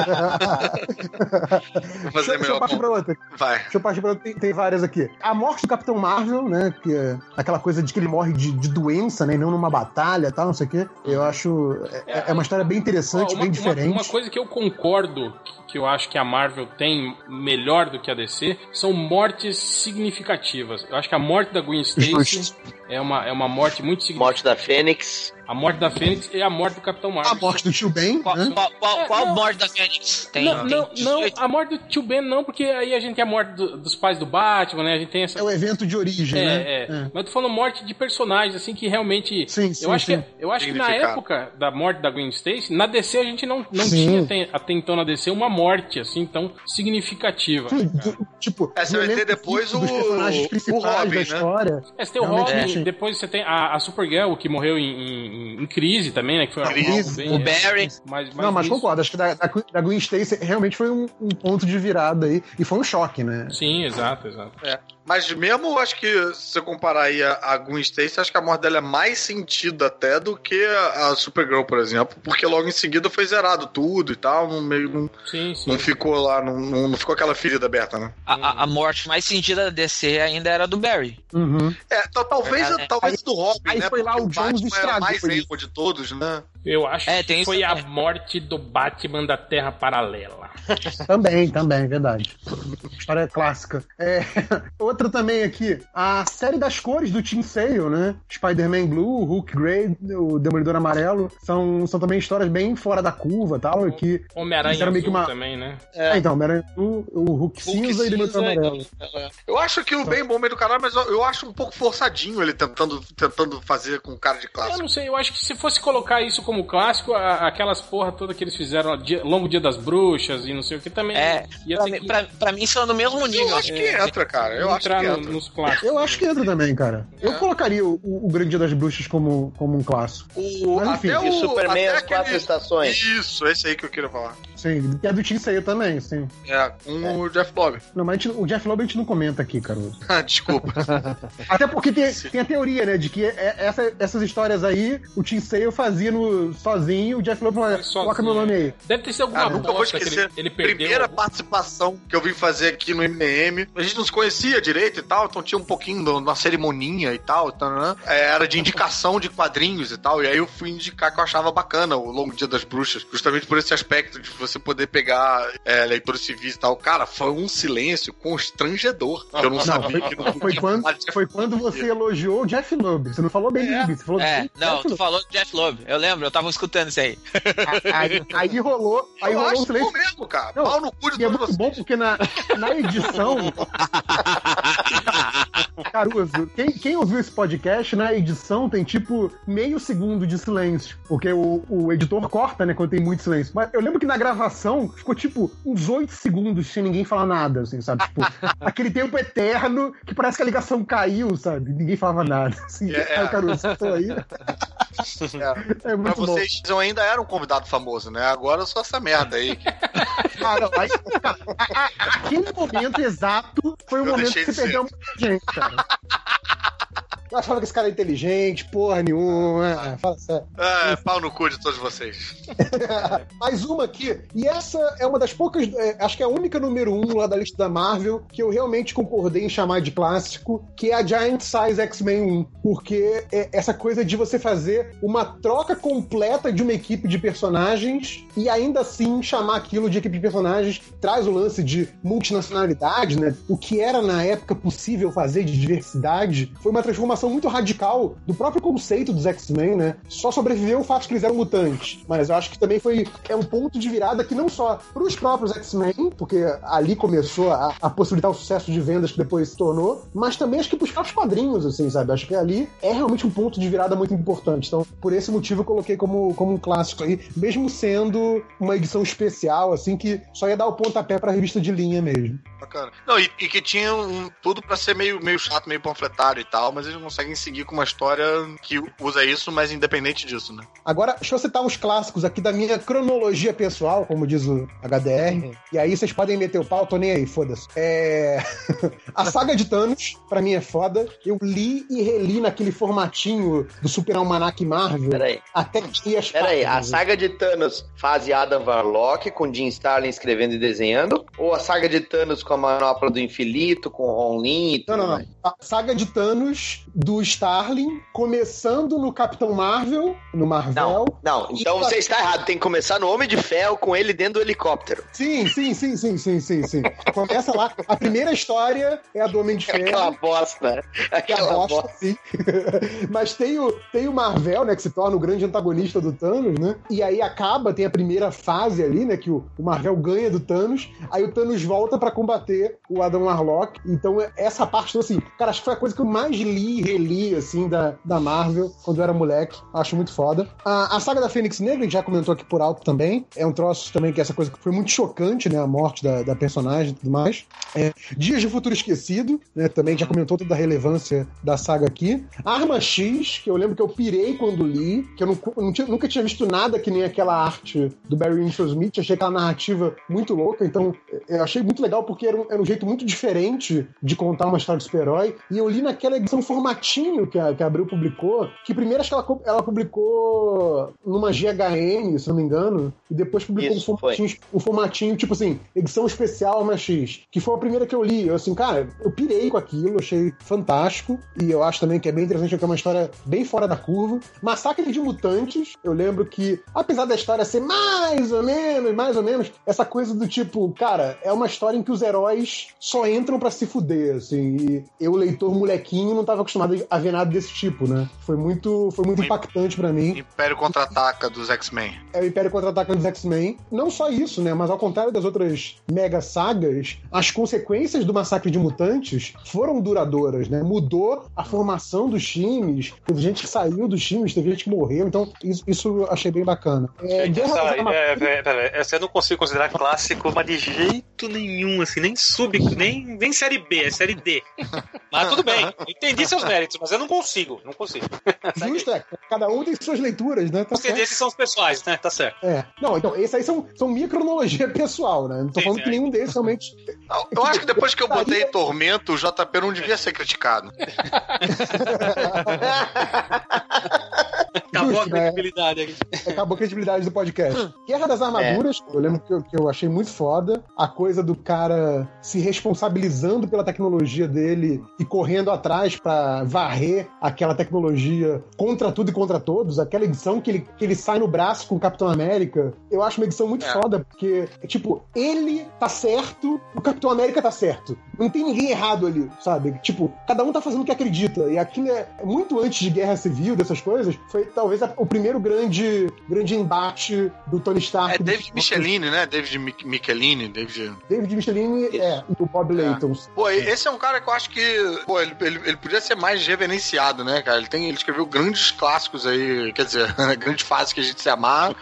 Vou fazer melhor. Deixa eu partir pra outra. Vai. Deixa eu partir pra outra. Tem várias aqui. A morte do Capitão Marvel, né? Que é aquela coisa de que ele morre de doença, né? Não numa batalha e tal, não sei o quê. Eu acho... É uma história bem interessante, bem diferente. Uma coisa que eu concordo, que eu acho que a Marvel tem melhor do que a DC, são mortes significativas. Eu acho que a morte da Gwen Stacy é uma morte muito significativa. Morte da Fênix. A morte da Fênix e a morte do Capitão Marvel. A morte do Tio Ben. Qual morte da Fênix? Não, a morte do Tio Ben não, porque aí a gente tem a morte dos pais do Batman, né? A gente tem essa... É o evento de origem, né? Mas eu tô falando morte de personagens, assim, que realmente... Eu acho que na época da morte da Gwen Stacy, na DC a gente não tinha até então na DC uma morte, assim, tão significativa. Tipo... Você vai ter depois o Robin, né? História. Você tem o Robin, depois você tem a Supergirl, que morreu em crise também, né? Que foi o Barry. Mas concordo, acho que da Gwen Stacy realmente foi um ponto de virada aí, e foi um choque, né? Sim, exato. Mas mesmo, acho que se você comparar aí a Gwen Stacy, acho que a morte dela é mais sentido até do que a Supergirl, por exemplo, porque logo em seguida foi zerado tudo e tal, não ficou lá, não ficou aquela ferida aberta, né? A morte mais sentida da DC ainda era do Barry. Talvez do Robin, aí né? Foi lá o Jones estragou mais emo de todos, né? Eu acho que foi a morte do Batman da Terra Paralela. Também, verdade. História clássica. Outra também aqui, a série das cores do Tim Sale, né? Spider-Man Blue, Hulk Grey, o Demolidor Amarelo, são também histórias bem fora da curva e tal. Homem-Aranha Azul também, né? Então, Homem-Aranha Azul, o Hulk cinza e o Demolidor Amarelo. Eu acho que o bem bom meio do canal, mas eu acho um pouco forçadinho ele tentando fazer com cara de clássico. Eu não sei, eu acho que se fosse colocar isso como clássico, aquelas porra toda que eles fizeram, Longo Dia das Bruxas e não sei o que também. Pra mim são no mesmo nível. Eu acho que entra, cara. Eu acho que entra. Nos clássicos. Eu acho que entra também, cara. Eu colocaria o Grande Dia das Bruxas como um clássico. Mas, enfim, e Superman as 4 estações. Isso, esse aí que eu queria falar. Sim, que é do Tim Sale também, sim. O Jeff Loeb. Não, mas o Jeff Loeb a gente não comenta aqui, Caruso. Desculpa. Até porque tem a teoria, né, de que essas histórias aí, o Tim Sale fazia sozinho, o Jeff Loeb falou, coloca meu nome aí. Deve ter sido alguma nunca vou esquecer. Ele perdeu. Primeira participação que eu vim fazer aqui no MDM, a gente não se conhecia direito e tal, então tinha um pouquinho de uma cerimônia e tal, era de indicação de quadrinhos e tal, e aí eu fui indicar que eu achava bacana o Longo Dia das Bruxas, justamente por esse aspecto de você poder pegar leitores civis e tal. Cara, foi um silêncio constrangedor. Eu não sabia que não foi quando você elogiou o Jeff Loeb. Você não falou bem do você falou tu falou do Jeff Loeb. Eu lembro, eu tava escutando isso aí. Aí rolou um silêncio. Mesmo, cara. Pau no cu de todos vocês. É muito bom porque na edição... Caruso, quem ouviu esse podcast, na edição tem tipo meio segundo de silêncio, porque o editor corta, né, quando tem muito silêncio. Mas eu lembro que na gravação ficou tipo uns 8 segundos sem ninguém falar nada, assim, sabe? Tipo, aquele tempo eterno que parece que a ligação caiu, sabe? Ninguém falava nada. Assim, Caruso, tô aí. Pra vocês, eu ainda era um convidado famoso, né? Agora eu sou essa merda aí. Aquele momento exato foi o momento que você perdeu muita gente, cara. Eu achava que esse cara é inteligente, porra nenhuma. Fala sério. Pau no cu de todos vocês. Mais uma aqui, e essa é uma das poucas, acho que é a única número 1 lá da lista da Marvel que eu realmente concordei em chamar de clássico, que é a Giant Size X-Men 1. Porque é essa coisa de você fazer uma troca completa de uma equipe de personagens e ainda assim chamar aquilo de equipe de personagens, traz o lance de multinacionalidade, né? O que era na época possível fazer de diversidade, foi uma transformação muito radical do próprio conceito dos X-Men, né? Só sobreviveu o fato que eles eram mutantes. Mas eu acho que também é um ponto de virada que não só para os próprios X-Men, porque ali começou a possibilitar o sucesso de vendas que depois se tornou, mas também acho que para os próprios quadrinhos, assim, sabe? Acho que ali é realmente um ponto de virada muito importante. Então, por esse motivo, eu coloquei como um clássico aí, mesmo sendo uma edição especial, assim, que só ia dar o pontapé para a revista de linha mesmo. Bacana. Não, e que tinha tudo para ser meio chato, meio panfletário e tal, mas eles não conseguem seguir com uma história que usa isso, mas independente disso, né? Agora, deixa eu citar uns clássicos aqui da minha cronologia pessoal, como diz o HDR, e aí vocês podem meter o pau, tô nem aí, foda-se. A saga de Thanos, pra mim é foda. Eu li e reli naquele formatinho do Super Almanac Marvel. Peraí. Até que tinha as Peraí, a saga de Thanos fase Adam Warlock, com Jim Starlin escrevendo e desenhando? Ou a saga de Thanos com a Manopla do Infinito, com o Ron Lin e tudo Não. A saga de Thanos do Starlin, começando no Capitão Marvel, no Marvel. Não. Então você está errado. Tem que começar no Homem de Ferro com ele dentro do helicóptero. Sim. Começa lá. A primeira história é a do Homem de Ferro. Aquela bosta. Sim. Mas tem o Marvel, né, que se torna o grande antagonista do Thanos, né? E aí tem a primeira fase ali, né, que o Marvel ganha do Thanos, aí o Thanos volta pra combater o Adam Warlock. Então essa parte, assim, cara, acho que foi a coisa que eu mais li e reli, assim, da Marvel, quando eu era moleque. Acho muito foda. A saga da Fênix Negra, a gente já comentou aqui por alto também. É um troço também que essa coisa que foi muito chocante, né, a morte da personagem e tudo mais. Dias de Futuro Esquecido, né, também já comentou toda a relevância da saga aqui. Arma X, que eu lembro que eu pirei quando li, que eu nunca tinha visto nada que nem aquela arte do Barry Windsor Smith. Achei aquela narrativa muito louca, então eu achei muito legal porque era um jeito muito diferente de contar uma história de super-herói, e eu li naquela edição formativa formatinho que a Abril publicou, que primeiro acho que ela publicou numa GHN, se não me engano, e depois publicou um formatinho, tipo assim, edição especial Arma X, que foi a primeira que eu li. Eu assim, cara, eu pirei com aquilo, achei fantástico, e eu acho também que é bem interessante, que é uma história bem fora da curva. Massacre de Mutantes, eu lembro que, apesar da história ser mais ou menos, essa coisa do tipo, cara, é uma história em que os heróis só entram pra se fuder, assim, e eu, leitor molequinho, não tava acostumado a ver nada desse tipo, né? Foi muito impactante pra mim. Império Contra-Ataca dos X-Men. É o Império Contra-Ataca dos X-Men. Não só isso, né? Mas ao contrário das outras mega sagas, as consequências do Massacre de Mutantes foram duradouras, né? Mudou a formação dos times, teve gente que saiu dos times, teve gente que morreu, então isso eu achei bem bacana. Essa eu não consigo considerar clássico, mas de jeito nenhum, assim, nem série B, é série D. Mas tudo bem, entendi seus méritos, mas eu não consigo. Justo, cada um tem suas leituras, né? Tá certo. Esses são os pessoais, né? Tá certo. Não, então, esses aí são minha cronologia pessoal, né? Não tô falando que nenhum desses realmente... Eu acho que depois que eu botei Tormento, o JP não devia ser criticado. Acabou a credibilidade aqui. Acabou a credibilidade do podcast. Guerra das Armaduras, eu lembro que eu achei muito foda. A coisa do cara se responsabilizando pela tecnologia dele e correndo atrás pra varrer aquela tecnologia contra tudo e contra todos. Aquela edição que ele sai no braço com o Capitão América. Eu acho uma edição muito foda, porque, tipo, ele tá certo, o Capitão América tá certo. Não tem ninguém errado ali, sabe? Tipo, cada um tá fazendo o que acredita. E aquilo é muito antes de Guerra Civil, dessas coisas. Foi talvez o primeiro grande embate do Tony Stark. É David Michelini, né? David Michelini. E o Bob Layton. Pô, esse é um cara que eu acho que, pô, ele podia ser mais reverenciado, né, cara? Ele escreveu grandes clássicos aí, quer dizer, grandes fases que a gente se amarra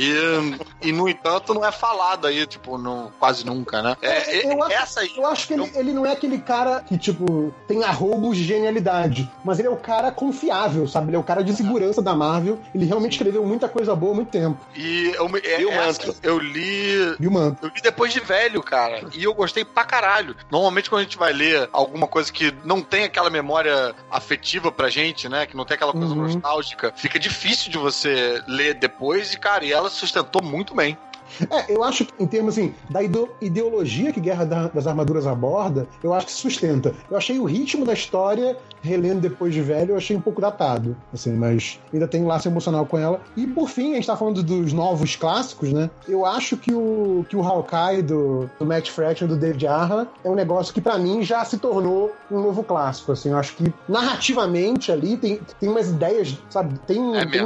e no entanto não é falado aí, tipo, quase nunca, né? Eu acho que ele não é aquele cara que, tipo, tem arroubos de genialidade, mas ele é o cara confiável, sabe? Ele é o cara de segurança da Marvel. Ele realmente escreveu muita coisa boa há muito tempo. E eu li depois de velho, cara. E eu gostei pra caralho. Normalmente quando a gente vai ler alguma coisa que não tem aquela memória afetiva pra gente, né? Que não tem aquela coisa nostálgica, fica difícil de você ler depois e, cara, ela sustentou muito bem. Eu acho que, em termos assim, da ideologia que Guerra das Armaduras aborda, eu acho que sustenta. Eu achei o ritmo da história, relendo depois de velho, eu achei um pouco datado, assim, mas ainda tem um laço emocional com ela. E, por fim, a gente tá falando dos novos clássicos, né? Eu acho que o Hawkeye do Matt Fraction, do David Aja, é um negócio que, pra mim, já se tornou um novo clássico, assim. Eu acho que, narrativamente, ali, tem umas ideias, sabe? Tem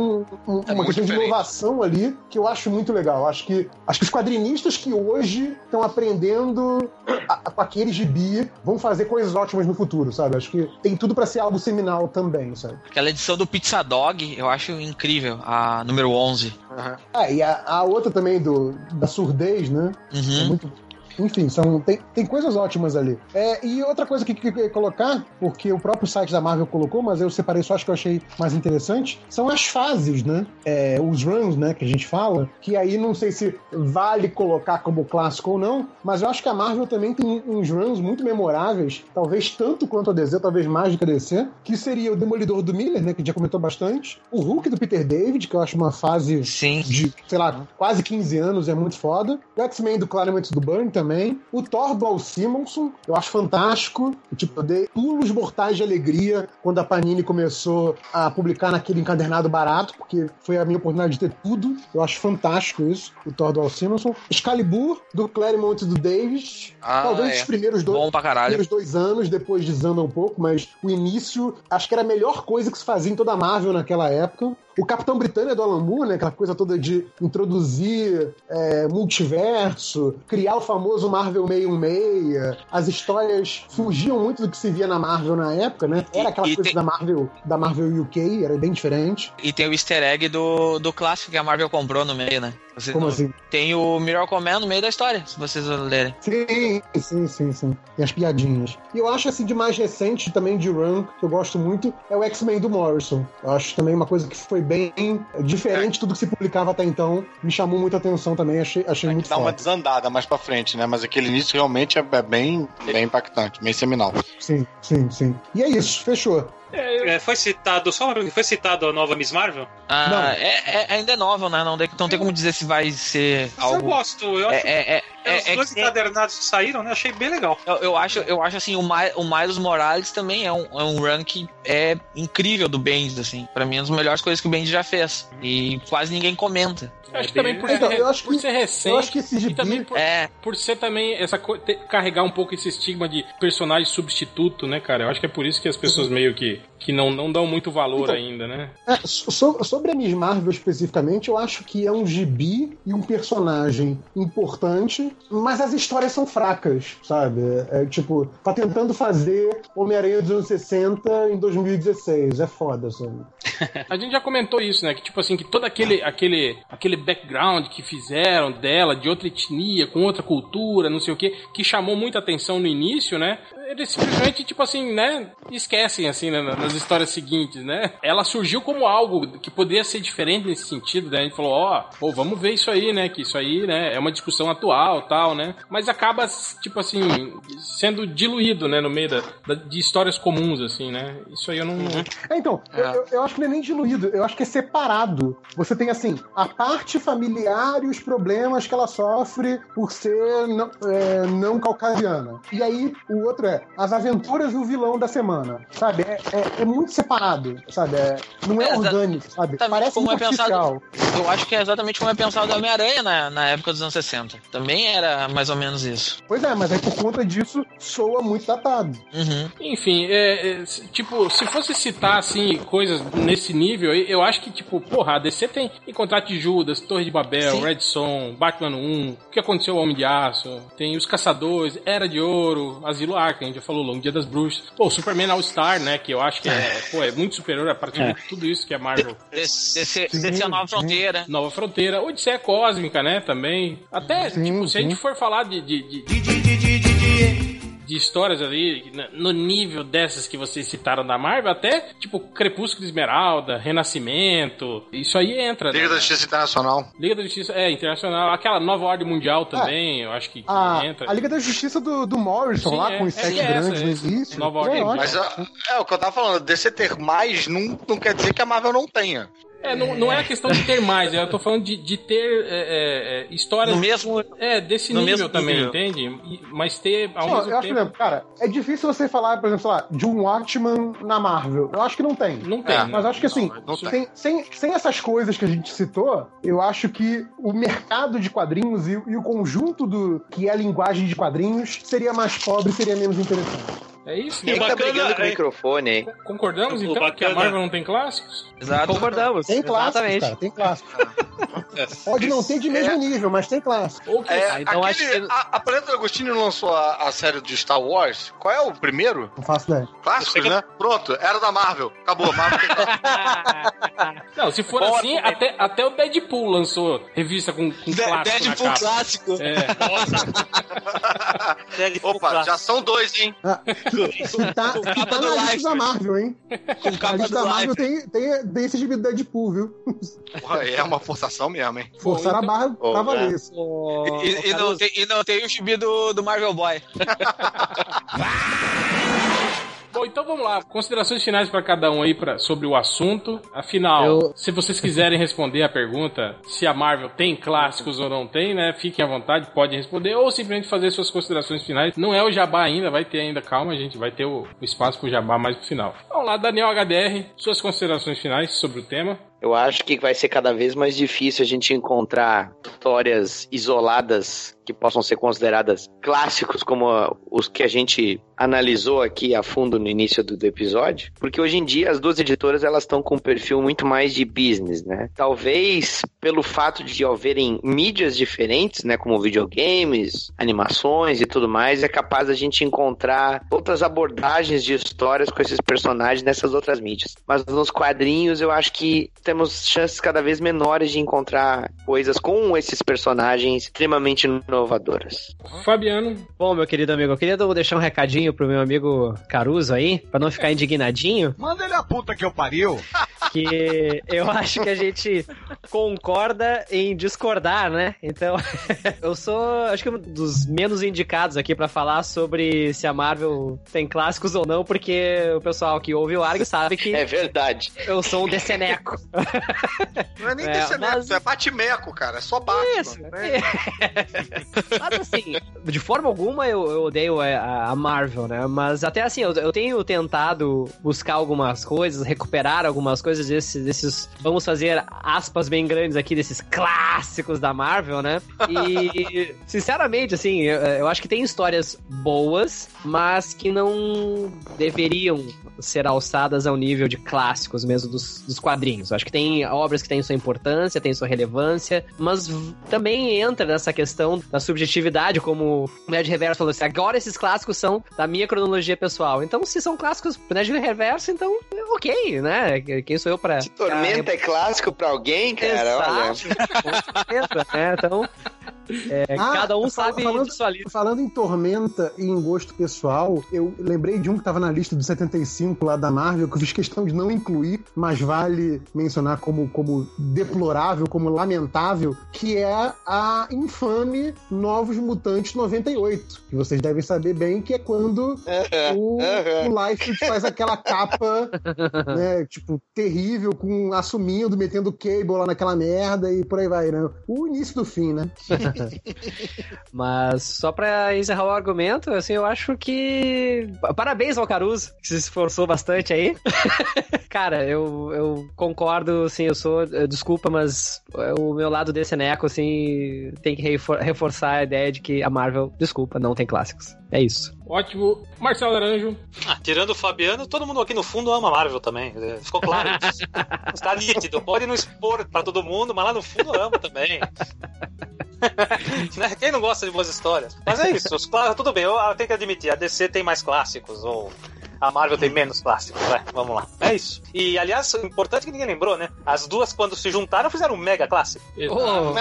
uma questão de inovação ali que eu acho muito legal. Eu acho que os quadrinistas que hoje estão aprendendo com aquele gibi vão fazer coisas ótimas no futuro, sabe? Acho que tem tudo pra ser algo seminal também, sabe? Aquela edição do Pizza Dog, eu acho incrível, a número 11. E a outra também da surdez, né? É muito... Enfim, tem coisas ótimas ali. E outra coisa que eu queria colocar, porque o próprio site da Marvel colocou, mas eu separei só, acho que eu achei mais interessante, são as fases, né? Os runs, né, que a gente fala, que aí não sei se vale colocar como clássico ou não, mas eu acho que a Marvel também tem uns runs muito memoráveis, talvez tanto quanto a DC, talvez mais do que a DC, que seria o Demolidor do Miller, né, que a gente já comentou bastante, o Hulk do Peter David, que eu acho uma fase de, sei lá, quase 15 anos, é muito foda, o X-Men do Claremont do Byrne também, o Thor do Al Simonson, eu acho fantástico. Eu dei pulos mortais de alegria quando a Panini começou a publicar naquele encadernado barato, porque foi a minha oportunidade de ter tudo. Eu acho fantástico isso, o Thor do Al Simonson. Excalibur do Claremont e do Davis. Talvez os primeiros dois anos, depois desanda um pouco, mas o início, acho que era a melhor coisa que se fazia em toda a Marvel naquela época. O Capitão Britânia do Alan Moore, né? Aquela coisa toda de introduzir multiverso, criar o famoso Marvel 616. As histórias fugiam muito do que se via na Marvel na época, né? Era aquela coisa da Marvel UK, era bem diferente. E tem o easter egg do clássico que a Marvel comprou no meio, né? Como assim? Tem o Miracle Man no meio da história, se vocês lerem. Sim. Tem as piadinhas. E eu acho, assim, de mais recente, também de run, que eu gosto muito, é o X-Men do Morrison. Eu acho também uma coisa que foi bem diferente de tudo que se publicava até então. Me chamou muita atenção também, achei muito dá foda. Uma desandada mais pra frente, né? Mas aquele início realmente é bem impactante, bem seminal. Sim. E é isso, fechou. Foi citado, só uma pergunta, foi citado a nova Miss Marvel? Ainda é nova, né? Não tem como dizer se vai ser algo... Eu gosto, eu acho os dois encadernados que saíram, né? Achei bem legal. Eu acho assim, o Miles Morales também é um run que é incrível do Bendis, assim. Pra mim, é uma das melhores coisas que o Bendis já fez. E quase ninguém comenta. Eu acho que também por ser recente, eu acho que esse gibi, e também por ser também carregar um pouco esse estigma de personagem substituto, né, cara? Eu acho que é por isso que as pessoas meio que não dão muito valor ainda, né? Sobre a Miss Marvel especificamente, eu acho que é um gibi e um personagem importante, mas as histórias são fracas, sabe? Tipo, tá tentando fazer Homem-Aranha dos anos 60 em 2016. É foda, sabe? A gente já comentou isso, né? Que tipo assim, que todo aquele background que fizeram dela, de outra etnia, com outra cultura, não sei o que chamou muita atenção no início, né? Eles simplesmente, tipo assim, né, esquecem, assim, né, nas histórias seguintes, né? Ela surgiu como algo que poderia ser diferente nesse sentido, né? A gente falou, vamos ver isso aí, né? Que isso aí, né, é uma discussão atual, tal, né? Mas acaba, tipo assim, sendo diluído, né, no meio de histórias comuns, assim, né? Isso aí eu não... Eu acho que não é nem diluído, eu acho que é separado. Você tem, assim, a parte familiar e os problemas que ela sofre por ser não caucasiana. E aí, o outro as aventuras do vilão da semana, sabe? É muito separado, sabe? Não é orgânico, sabe? Parece muito artificial. Eu acho que é exatamente como é pensado o Homem-Aranha na época dos anos 60. Também era mais ou menos isso. Pois é, mas aí por conta disso soa muito datado. Uhum. Enfim, tipo, se fosse citar, assim, coisas nesse nível, eu acho que, tipo, porra, a DC tem Contrato de Judas, Torre de Babel, Red Son, Batman 1, O que aconteceu ao Homem de Aço, tem Os Caçadores, Era de Ouro, Asilo Arkham, a gente já falou, Longo Dia das Bruxas. Pô, Superman All-Star, né, que eu acho que é muito superior a praticamente tudo isso que é Marvel. Descer a Nova Fronteira. Nova Fronteira. Odisseia Cósmica, né, também. Até, tipo, se a gente for falar de histórias ali, no nível dessas que vocês citaram da Marvel, até, tipo, Crepúsculo Esmeralda, Renascimento, isso aí entra. Liga da Justiça Internacional. Liga da Justiça, internacional. Aquela Nova Ordem Mundial também, eu acho que entra. A Liga da Justiça do Morrison, lá, com os 7 grandes no início. Nova Ordem Mundial. Mas o que eu tava falando, DC ter mais não quer dizer que a Marvel não tenha. Não é a questão de ter mais, eu tô falando de ter histórias... No mesmo... desse nível também, entende? Mas ter, ao mesmo tempo... Acho, cara, é difícil você falar, por exemplo, sei lá, de um Watchman na Marvel. Eu acho que não tem. Não tem. Mas acho que, assim, sem essas coisas que a gente citou, eu acho que o mercado de quadrinhos e o conjunto que é a linguagem de quadrinhos seria mais pobre, seria menos interessante. É isso? Quem tá brigando com o microfone aí? Concordamos, então, que a Marvel não tem clássicos? Exato. Concordamos. Tem clássicos, cara, tem clássicos. Pode não ter de mesmo nível, mas tem clássicos. Então a Planeta Agostini lançou a série de Star Wars. Qual é o primeiro? Não faço ideia. Clássicos, né? Pronto, era da Marvel. Acabou, a Marvel tem Não, se for assim, até o Deadpool lançou revista com clássico Deadpool na capa. Clássico. Opa, já são 2, hein? Tá na lista da Marvel, hein? A lista da Marvel tem esse gibi do Deadpool, viu? Porra, é uma forçação mesmo, hein? Forçaram a barra pra valer isso. E não tem o gibi do Marvel Boy. Bom, então vamos lá. Considerações finais pra cada um aí sobre o assunto. Afinal, se vocês quiserem responder a pergunta se a Marvel tem clássicos ou não tem, né? Fiquem à vontade, podem responder ou simplesmente fazer suas considerações finais. Não é o jabá ainda, vai ter ainda. Calma, a gente vai ter o espaço pro jabá mais pro final. Vamos lá, Daniel HDR, suas considerações finais sobre o tema. Eu acho que vai ser cada vez mais difícil a gente encontrar histórias isoladas que possam ser consideradas clássicos como os que a gente analisou aqui a fundo no início do episódio, porque hoje em dia as duas editoras elas estão com um perfil muito mais de business, né? Talvez pelo fato de haverem mídias diferentes, né, como videogames, animações e tudo mais, é capaz a gente encontrar outras abordagens de histórias com esses personagens nessas outras mídias. Mas nos quadrinhos eu acho que temos chances cada vez menores de encontrar coisas com esses personagens extremamente inovadoras. Fabiano. Bom, meu querido amigo, eu queria deixar um recadinho pro meu amigo Caruso aí, pra não ficar indignadinho. Manda ele a puta que eu pariu. porque eu acho que a gente concorda em discordar, né? Então, eu sou, acho que um dos menos indicados aqui pra falar sobre se a Marvel tem clássicos ou não, porque o pessoal que ouve o Argo sabe que... É verdade. Eu sou um deceneco. Não é nem deceneco, é batimeco, cara. É só Batman. Isso. Mas assim, de forma alguma eu odeio a Marvel, né? Mas até assim, eu tenho tentado buscar algumas coisas, recuperar algumas coisas desses, vamos fazer aspas bem grandes aqui, desses clássicos da Marvel, né? E, sinceramente, assim, eu acho que tem histórias boas, mas que não deveriam ser alçadas ao nível de clássicos mesmo dos quadrinhos. Eu acho que tem obras que têm sua importância, têm sua relevância, mas também entra nessa questão da subjetividade, como o Nerd Reverso falou assim, agora esses clássicos são da minha cronologia pessoal. Então, se são clássicos pro Nerd Reverso, então, ok, né? Quem sou eu pra... Se Tormenta é clássico pra alguém, cara, exato, olha. Com certeza, né? Então... cada um sabe de sua lista. Falando em Tormenta e em gosto pessoal, eu lembrei de um que tava na lista dos 75 lá da Marvel, que eu fiz questão de não incluir, mas vale mencionar como deplorável, como lamentável, que é a infame Novos Mutantes 98, que vocês devem saber bem que é quando o Liefeld faz aquela capa, né, tipo, terrível, assumindo, metendo Cable lá naquela merda e por aí vai, né? O início do fim, né? Mas só pra encerrar o argumento, assim, eu acho que... Parabéns ao Caruso, que se esforçou bastante aí. Cara, eu concordo, assim, desculpa, mas o meu lado desse eneco, assim, tem que reforçar a ideia de que a Marvel, desculpa, não tem clássicos. É isso. Ótimo. Marcelo Naranjo. Tirando o Fabiano, todo mundo aqui no fundo ama a Marvel também. Ficou claro. Está nítido. Pode não expor pra todo mundo, mas lá no fundo ama também. Quem não gosta de boas histórias? Mas é isso. Tudo bem, eu tenho que admitir. A DC tem mais clássicos, ou... A Marvel tem menos clássicos, vamos lá. É isso. E, aliás, o importante é que ninguém lembrou, né? As duas, quando se juntaram, fizeram um mega clássico. Oh.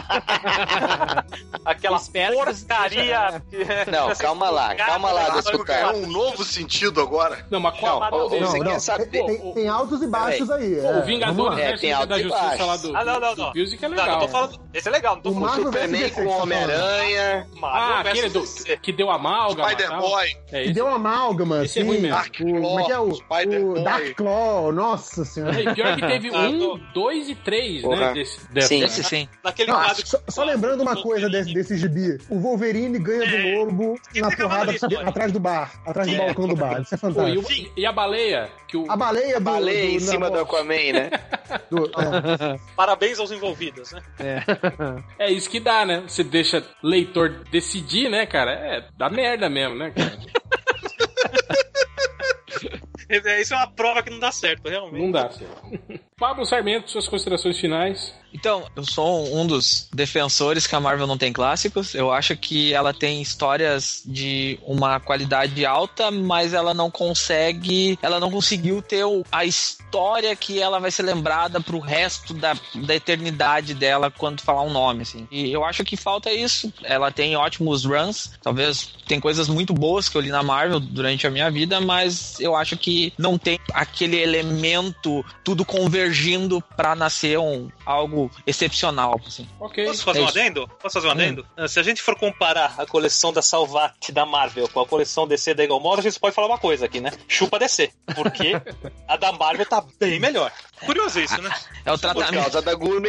Aquela porcaria... Não, calma lá, Desculpa. É um novo sentido agora. Não, mas qual você quer saber? Tem altos e baixos aí. O Vingador tem altos da e Justiça baixos. lá do Music é legal. Não, eu tô falando... Esse é legal, não tô falando... Superman com Homem-Aranha... aquele que deu amálgama. Spider-Boy. Que deu amálgama, esse é ruim mesmo. Como é que é o Dark Claw, nossa senhora. E pior que teve 1, 2 e 3, né? Sim. Naquele não, quadro só lembrando uma coisa desse gibi. O Wolverine ganha do Lobo na porrada atrás do bar. Atrás do balcão do bar. Isso é fantástico. E a baleia? A baleia em cima do Aquaman, né? Parabéns aos envolvidos, né? É isso que dá, né? Você deixa leitor decidir, né, cara? Dá merda mesmo, né, cara? Isso é uma prova que não dá certo, realmente. Não dá certo. Pablo Sarmento, suas considerações finais. Então, eu sou um dos defensores que a Marvel não tem clássicos. Eu acho que ela tem histórias de uma qualidade alta, mas ela não conseguiu ter a história que ela vai ser lembrada pro resto da eternidade dela quando falar um nome, assim. E eu acho que falta isso. Ela tem ótimos runs, talvez tem coisas muito boas que eu li na Marvel durante a minha vida, mas eu acho que não tem aquele elemento tudo convergindo pra nascer algo excepcional, assim. Ok. Posso fazer um adendo? Se a gente for comparar a coleção da Salvat da Marvel com a coleção DC da Eagle Moore, a gente pode falar uma coisa aqui, né? Chupa DC. Porque a da Marvel tá bem melhor. Curioso isso, né? É o tratamento. Por causa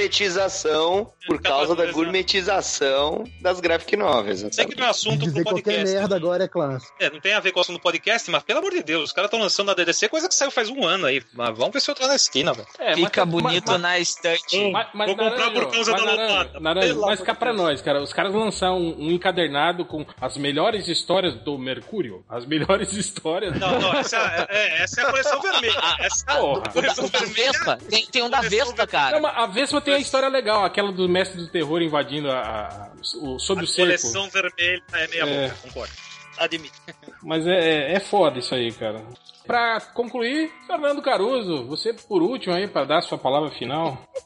da gourmetização das graphic novels. Sei que não é assunto pro podcast. Qualquer merda agora é clássico. Não tem a ver com o assunto do podcast, mas pelo amor de Deus, os caras estão lançando a DDC, coisa que saiu faz um ano aí. Mas vamos ver se eu tô na esquina, velho. Fica bonito na estante. Vou comprar por causa da lopada. Mas cá pra nós, cara. Os caras lançaram um encadernado com as melhores histórias do Mercúrio. As melhores histórias. Não, essa é a coleção vermelha. Vespa. Tem um da Vespa, cara. Não, a Vespa tem a história legal, aquela do Mestre do Terror invadindo sob o cerco. A coleção vermelha é meia boca, concordo. Admito. Mas é foda isso aí, cara. Pra concluir, Fernando Caruso, você por último aí, pra dar a sua palavra final.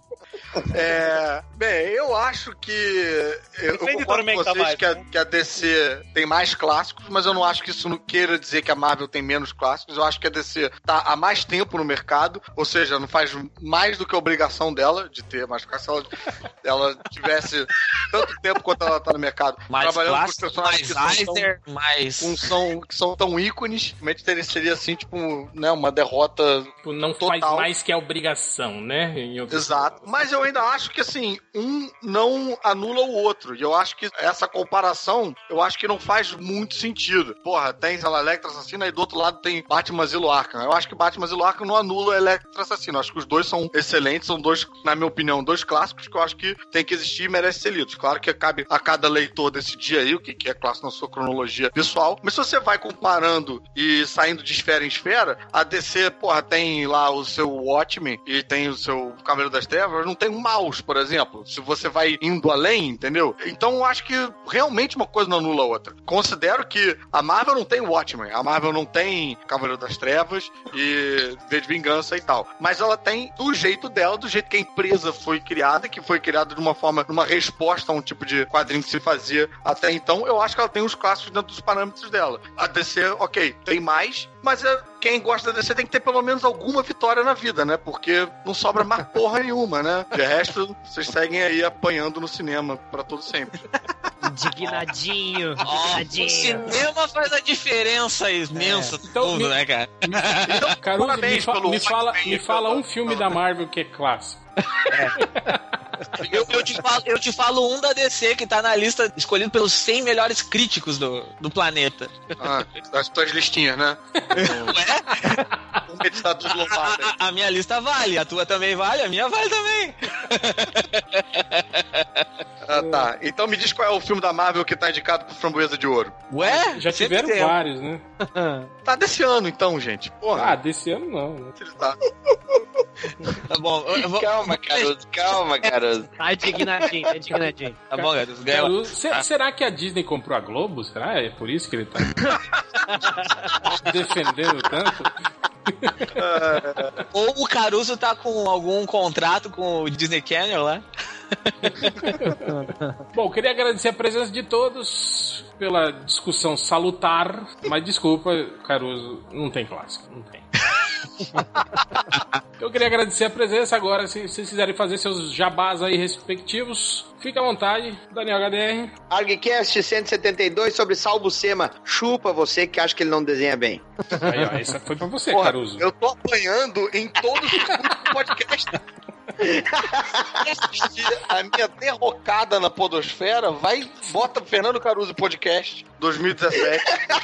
Bem, eu acho que... Eu concordo com vocês que a DC tem mais clássicos, mas eu não acho que isso não queira dizer que a Marvel tem menos clássicos. Eu acho que a DC tá há mais tempo no mercado, ou seja, não faz mais do que a obrigação dela de ter mais clássicos. Se ela tivesse tanto tempo quanto ela tá no mercado, mais trabalhando clássico, com os personagens mais que são tão ícones, realmente seria assim, tipo, né, uma derrota não total. Faz mais que a obrigação, né? Exato. Mas eu ainda acho que, assim, um não anula o outro. E eu acho que essa comparação, eu acho que não faz muito sentido. Porra, tem, sei lá, Electra Assassina e do outro lado tem Batman Asilo Arkham. Eu acho que Batman Asilo Arkham não anula Electra Assassina. Eu acho que os dois são excelentes, são dois, na minha opinião, dois clássicos que eu acho que tem que existir e merecem ser lidos. Claro que cabe a cada leitor decidir aí o que é clássico na sua cronologia pessoal. Mas se você vai comparando e saindo de esfera em esfera, a DC, porra, tem lá o seu Watchmen e tem o seu Cavaleiro das Trevas, não tem um Mouse, por exemplo. Se você vai indo além, entendeu? Então eu acho que realmente uma coisa não anula a outra. Considero que a Marvel não tem Watchmen, a Marvel não tem Cavaleiro das Trevas e V de Vingança e tal. Mas ela tem do jeito dela, do jeito que a empresa foi criada, que foi criada de uma forma, numa resposta a um tipo de quadrinho que se fazia até então. Eu acho que ela tem os clássicos dentro dos parâmetros dela. A DC, ok, tem mais, mas quem gosta da DC tem que ter pelo menos alguma vitória na vida, né? Porque não sobra mais porra nenhuma, né? De resto, vocês seguem aí apanhando no cinema pra todo sempre. Indignadinho. O cinema faz a diferença imensa então, tudo, né, cara? Então, Caruso, me fala um filme da Marvel que é clássico. Eu te falo um da DC que tá na lista escolhido pelos 100 melhores críticos do planeta. Das tuas listinhas, né? A minha lista vale, a tua também vale, a minha vale também. Tá. Então me diz qual é o filme da Marvel que tá indicado pro Framboesa de Ouro. Ué? Já tiveram vários, né? Tá desse ano, então, gente. Porra. Desse ano não. Né? Tá. Tá bom. Calma, Caruso. Tá indignadinho. Tá bom, Caruso. Será que a Disney comprou a Globo? Será? É por isso que ele tá defendendo tanto? Ou o Caruso tá com algum contrato com o Disney Channel lá? Bom, queria agradecer a presença de todos pela discussão salutar, mas desculpa, Caruso, não tem clássico, não tem. Eu queria agradecer a presença. Agora, se vocês quiserem fazer seus jabás aí respectivos, fica à vontade. Daniel HDR. ArgCast 172 sobre Sal Buscema. Chupa você que acha que ele não desenha bem. Aí, ó, essa foi pra você, Caruso. Eu tô apanhando em todos os podcasts. A minha derrocada na podosfera bota Fernando Caruso Podcast 2017.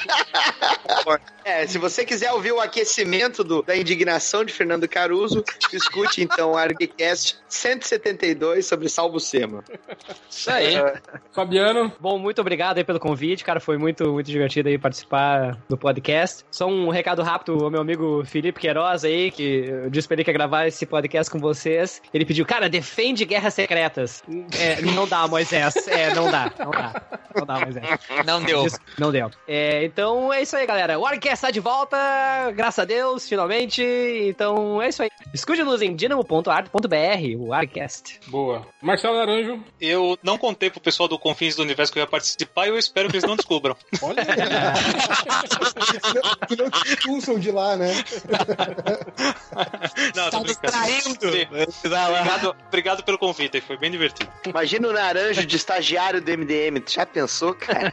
Se você quiser ouvir o aquecimento da indignação de Fernando Caruso, escute então o ArgCast 172 sobre Sal Buscema. Isso aí. Fabiano. Bom, muito obrigado aí pelo convite, cara, foi muito, muito divertido aí participar do podcast. Só um recado rápido ao meu amigo Felipe Queiroz aí, que eu disse pra ele que ia gravar esse podcast com vocês. Ele pediu, cara, defende Guerras Secretas. Não dá, Moisés. Não dá, Moisés. Não deu. Então é isso aí, galera. O ArgCast está de volta, graças a Deus, finalmente. Então é isso aí. Escute-nos em dinamo.art.br, o ArgCast. Boa. Marcelo Naranjo. Eu não contei pro pessoal do Confins do Universo que eu ia participar e eu espero que eles não descubram. Olha. Que não te expulsam de lá, né? Não, tô Obrigado pelo convite, foi bem divertido. Imagina o Naranjo de estagiário do MDM. Tu já pensou, cara?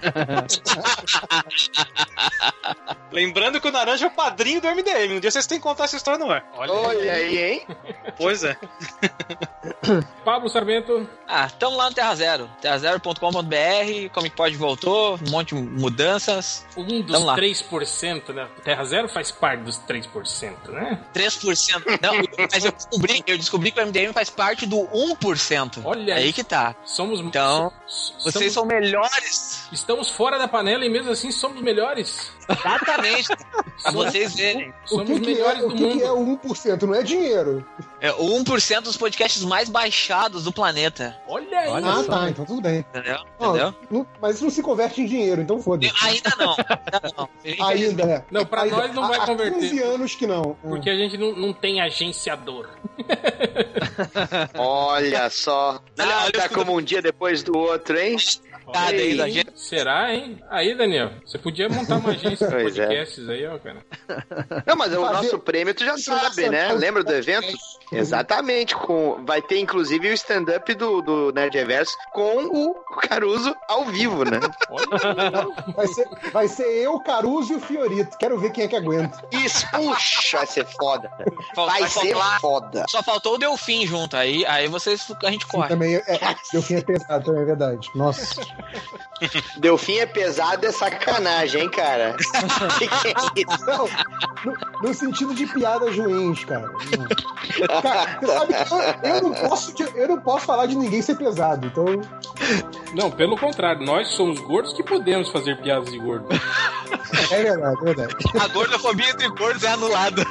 Lembrando que o Naranjo é o padrinho do MDM. Um dia vocês têm que contar essa história no ar. Olha aí, hein? Pois é. Pablo Sarmento. Tamo lá no Terra Zero. terrazero.com.br, Comic Pod voltou, um monte de mudanças. Um dos 3%, né? Terra Zero faz parte dos 3%, né? 3%. Não, mas eu descobri que o MDM faz parte do 1%. Olha aí que tá. Então, vocês são melhores. Estamos fora da panela e mesmo assim somos melhores. Exatamente. Pra vocês verem. Somos melhores do mundo. O que é o 1%? Não é dinheiro. É o 1% dos podcasts mais baixados do planeta. Olha aí. Tá. Então tudo bem. Entendeu? Mas isso não se converte em dinheiro, então foda-se. Ainda não. Ainda, né? Não, pra nós não vai converter. Há 15 anos que não. Porque a gente não tem agenciador. Olha só. Nada como um dia depois do outro, hein? Será, hein? Aí, Daniel, você podia montar uma agência de podcasts aí, ó, cara. Não, mas o nosso prêmio tu já sabe, né? Lembra do evento? Exatamente. Vai ter, inclusive, o stand-up do Nerd Reverso com o Caruso ao vivo, né? Vai ser eu, Caruso e o Fiorito. Quero ver quem é que aguenta. Isso, puxa, vai ser foda. Vai ser foda. Só faltou o Delfim junto. Aí a gente corre. Também Delfim é pesado, também é verdade. Nossa. Delfim é pesado, é sacanagem, hein, cara? Que é isso? Não, no sentido de piadas ruins, cara. Cara, sabe, eu não posso falar de ninguém ser pesado, então... Não, pelo contrário, nós somos gordos que podemos fazer piadas de gordo. É verdade, é verdade. A gordofobia entre gordos é anulada.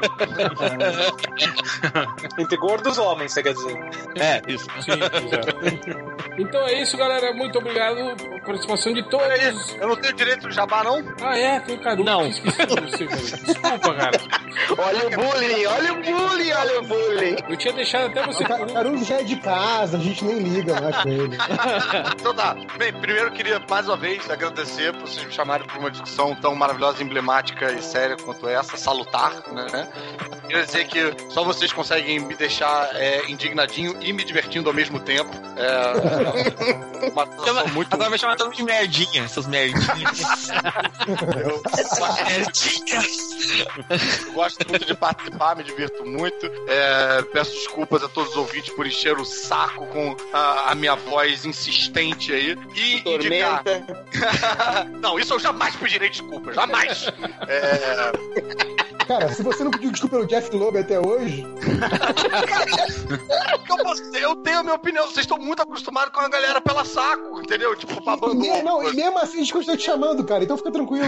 Entre gordos homens, você quer dizer? É, isso. Sim, exato. Então é isso, galera. Muito obrigado pela participação de todos. Eu não tenho direito de jabá, não? Ah, é? Tem o Caruso. Não. Desculpa, cara. Olha o bullying. Eu tinha deixado até você... Caruso já é de casa, a gente nem liga mais com ele. Então tá. Bem, primeiro eu queria mais uma vez agradecer por vocês me chamarem para uma discussão tão maravilhosa, emblemática e séria quanto essa, salutar, né? Queria dizer que só vocês conseguem me deixar indignadinho e me divertindo ao mesmo tempo. Uma sensação muito... Agora vai chamar todo mundo de merdinha, essas merdinhas. Eu gosto muito de participar, me divirto muito. Peço desculpas a todos os ouvintes por encher o saco com a minha voz insistente aí. E indicar... Não, isso eu jamais pedirei desculpa, jamais. Cara, se você não pediu desculpa pelo Jeff Loeb até hoje... Eu tenho a minha opinião. Vocês estão muito acostumados com a galera pela saco, entendeu? Tipo, babando. E mesmo assim a gente continua te chamando, cara. Então fica tranquilo.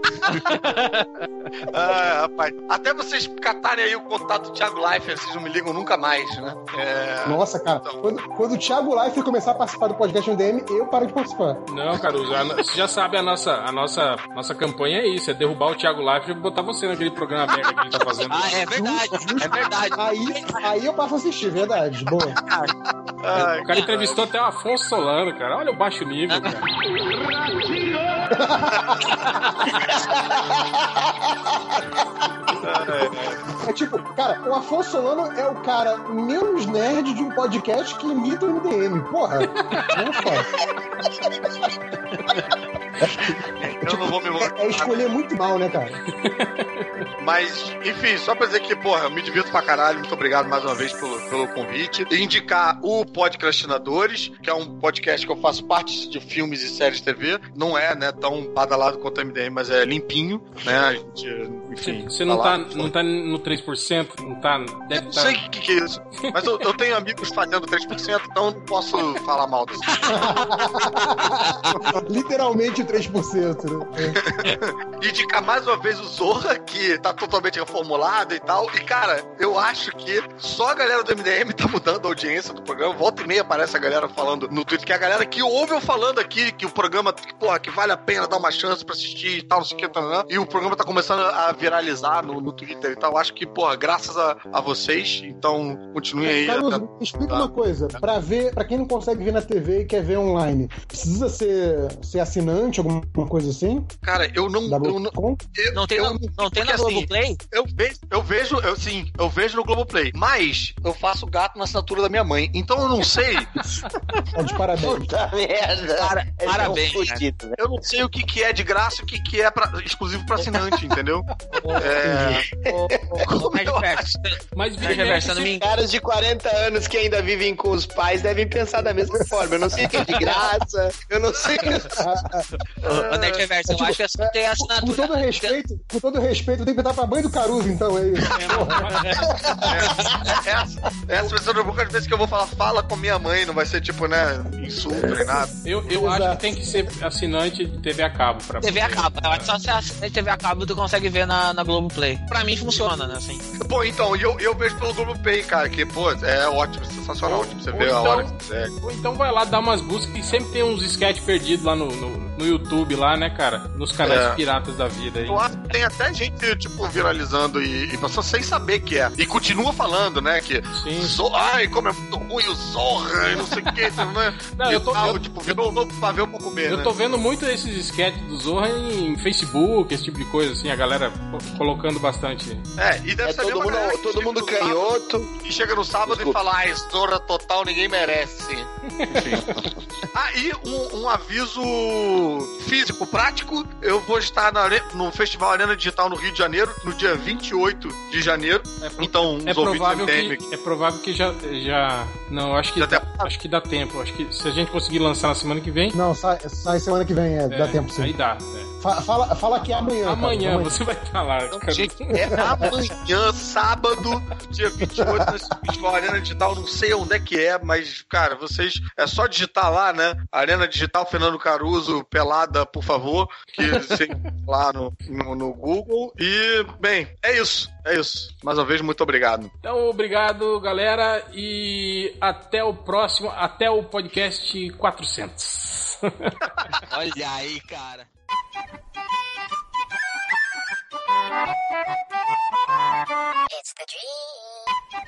Rapaz. Até vocês catarem aí o contato do Thiago Leifert, vocês não me ligam nunca mais, né? Nossa, cara. Então... Quando o Thiago Leifert começar a participar do podcast MDM, eu paro de participar. Não, Caruso. Você já sabe a nossa campanha é isso. É derrubar o Thiago Leifert e botar você naquele programa merda que ele tá fazendo. Ah, é verdade. É verdade. Aí eu passo a assistir, verdade. Boa. O cara entrevistou até o Afonso Solano, cara. Olha o baixo nível, cara. É tipo, cara, o Afonso Solano é o cara menos nerd de um podcast que imita o MDM. Porra, não faz. Eu não vou me É escolher muito mal, né, cara? Mas, enfim, só pra dizer que, porra, eu me divirto pra caralho. Muito obrigado mais uma vez pelo convite. E indicar o Podcastinadores, que é um podcast que eu faço parte de filmes e séries de TV. Não é, né, tão badalado quanto o MDM, mas é limpinho, né? A gente, enfim. Você não tá no 3%? Não tá. Deve não sei o que é isso. Mas eu tenho amigos fazendo 3%, então eu não posso falar mal disso. Literalmente 3%, né? Indicar mais uma vez o Zorra, que tá totalmente reformulado e tal. E, cara, eu acho que só a galera do MDM tá mudando a audiência do programa. Volta e meia aparece a galera falando no Twitter, que é a galera que ouve eu falando aqui, que o programa, porra, que vale a pena dar uma chance pra assistir e tal, não sei o que, e o programa tá começando a viralizar no Twitter e tal. Acho que, porra, graças a vocês, então continuem aí. Caruso, explica uma coisa, pra quem não consegue ver na TV e quer ver online, precisa ser assinante, alguma coisa assim? Cara, eu não tem na Globoplay? Eu vejo no Globoplay, mas eu faço gato na assinatura da minha mãe, então eu não sei. De parabéns. Puta merda. Parabéns. Fudido, né? Eu não sei o que é de graça e o que é exclusivo pra assinante, entendeu? Mas caras de 40 anos que ainda vivem com os pais devem pensar da mesma forma. Eu não sei o que é de graça, eu não sei o que O Nerd Reverso, eu acho que é só ter assinatura. Com todo respeito, eu tenho que botar pra banho do Caruso, então, é isso. Essa pessoa no poucas vezes que eu vou falar, fala com minha mãe, não vai ser tipo, né, insulto nem nada. Eu acho que tem que ser assinante de TV a cabo. TV a cabo, eu acho que só se assinante de TV a cabo tu consegue ver na Globoplay. Pra mim funciona, né, assim. Pô, então, eu vejo pelo Globoplay, cara, que, pô, é ótimo, sensacional, tipo, você vê a hora que quiser. Ou então vai lá dar umas buscas, e sempre tem uns sketch perdidos lá no YouTube lá, né, cara? Nos canais piratas da vida aí. tem até gente, tipo, viralizando e passou sem saber que é. E continua falando, né? Que ai, como é muito ruim o Zorra e não sei o que, né? Não, virou um novo pavel pra comer. Eu tô vendo muito esses sketches do Zorra em Facebook, esse tipo de coisa, assim, a galera colocando bastante. E deve ser todo mundo canhoto. E chega no sábado e fala, Zorra total, ninguém merece. E um aviso físico, prático, eu vou estar no Festival Arena Digital no Rio de Janeiro, no dia 28 de janeiro. Então, os ouvintes é provável que já não, acho que dá tempo. Acho que se a gente conseguir lançar na semana que vem... Não, sai semana que vem, dá tempo sim. Aí dá, Fala que é amanhã. Amanhã você vai estar lá. Gente, amanhã, sábado, dia 28, nesse Festival Arena Digital, não sei onde é que é, mas, cara, vocês... É só digitar lá, né? Arena Digital, Fernando Caruso, pelada, por favor, que você lá no Google. E, bem, é isso. Mais uma vez, muito obrigado. Então, obrigado, galera, e até o próximo, até o podcast 400. Olha aí, cara. It's the dream.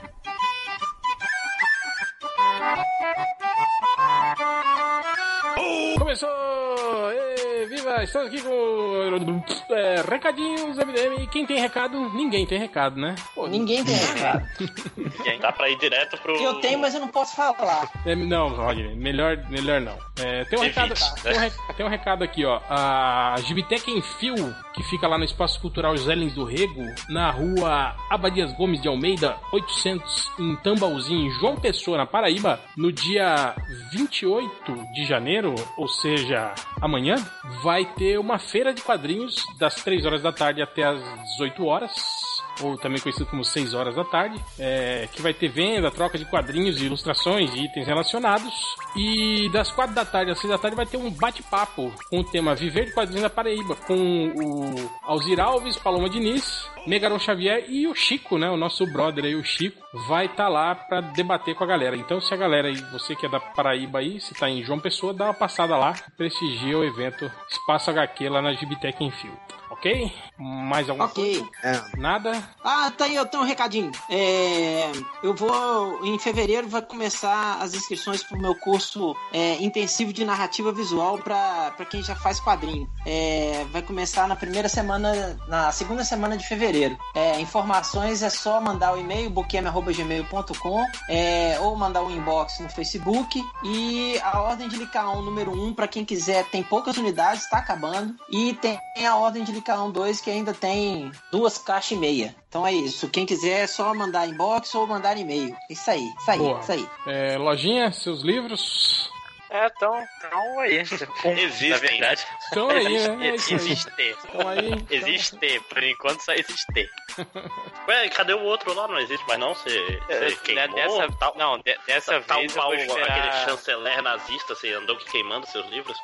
Começou! Viva! Estamos aqui com recadinhos MDM. Quem tem recado? Ninguém tem recado, né? Ninguém tem recado. Ninguém. Dá pra ir direto pro... Eu tenho, mas eu não posso falar. Não, Roger, melhor não. Tem um recado aqui, ó. A Gibitec em Fio, que fica lá no Espaço Cultural José Lins do Rego, na rua Abadias Gomes de Almeida, 800, em Tambaúzinho, em João Pessoa, na Paraíba, no dia 28 de janeiro, ou seja, amanhã, vai ter uma feira de quadrinhos das 3 horas da tarde até as 18 horas, ou também conhecido como 6 horas da tarde, que vai ter venda, troca de quadrinhos, de ilustrações e itens relacionados. E das 4 da tarde às 6 da tarde vai ter um bate-papo com o tema Viver de Quadrinhos da Paraíba, com o Alzir Alves, Paloma Diniz, Megaron Xavier e o Chico, né? O nosso brother aí, o Chico, vai estar lá pra debater com a galera. Então, se a galera aí, você que é da Paraíba aí, se tá em João Pessoa, dá uma passada lá, prestigia o evento Espaço HQ lá na Gibitec em Fio. Ok? Mais alguma coisa? Nada? Tá aí, eu tenho um recadinho. Eu vou, em fevereiro, vai começar as inscrições pro meu curso intensivo de narrativa visual pra quem já faz quadrinho. Vai começar na segunda semana de fevereiro. Informações é só mandar o e-mail, bookm@gmail.com, ou mandar um inbox no Facebook. E a ordem de Licaon número 1, pra quem quiser, tem poucas unidades, tá acabando. E tem a ordem de Licaon 2, que ainda tem 2 caixas e meia. Então é isso. Quem quiser é só mandar inbox ou mandar e-mail. Isso aí. Lojinha, seus livros... Estão aí. Existe, na verdade. Estão aí, né? Existe. Existe. Por enquanto só existe. Ué, cadê o outro lá? Não existe mais não? Você queimou? Dessa vez eu vou esperar... Aquele chanceler nazista, você andou queimando seus livros?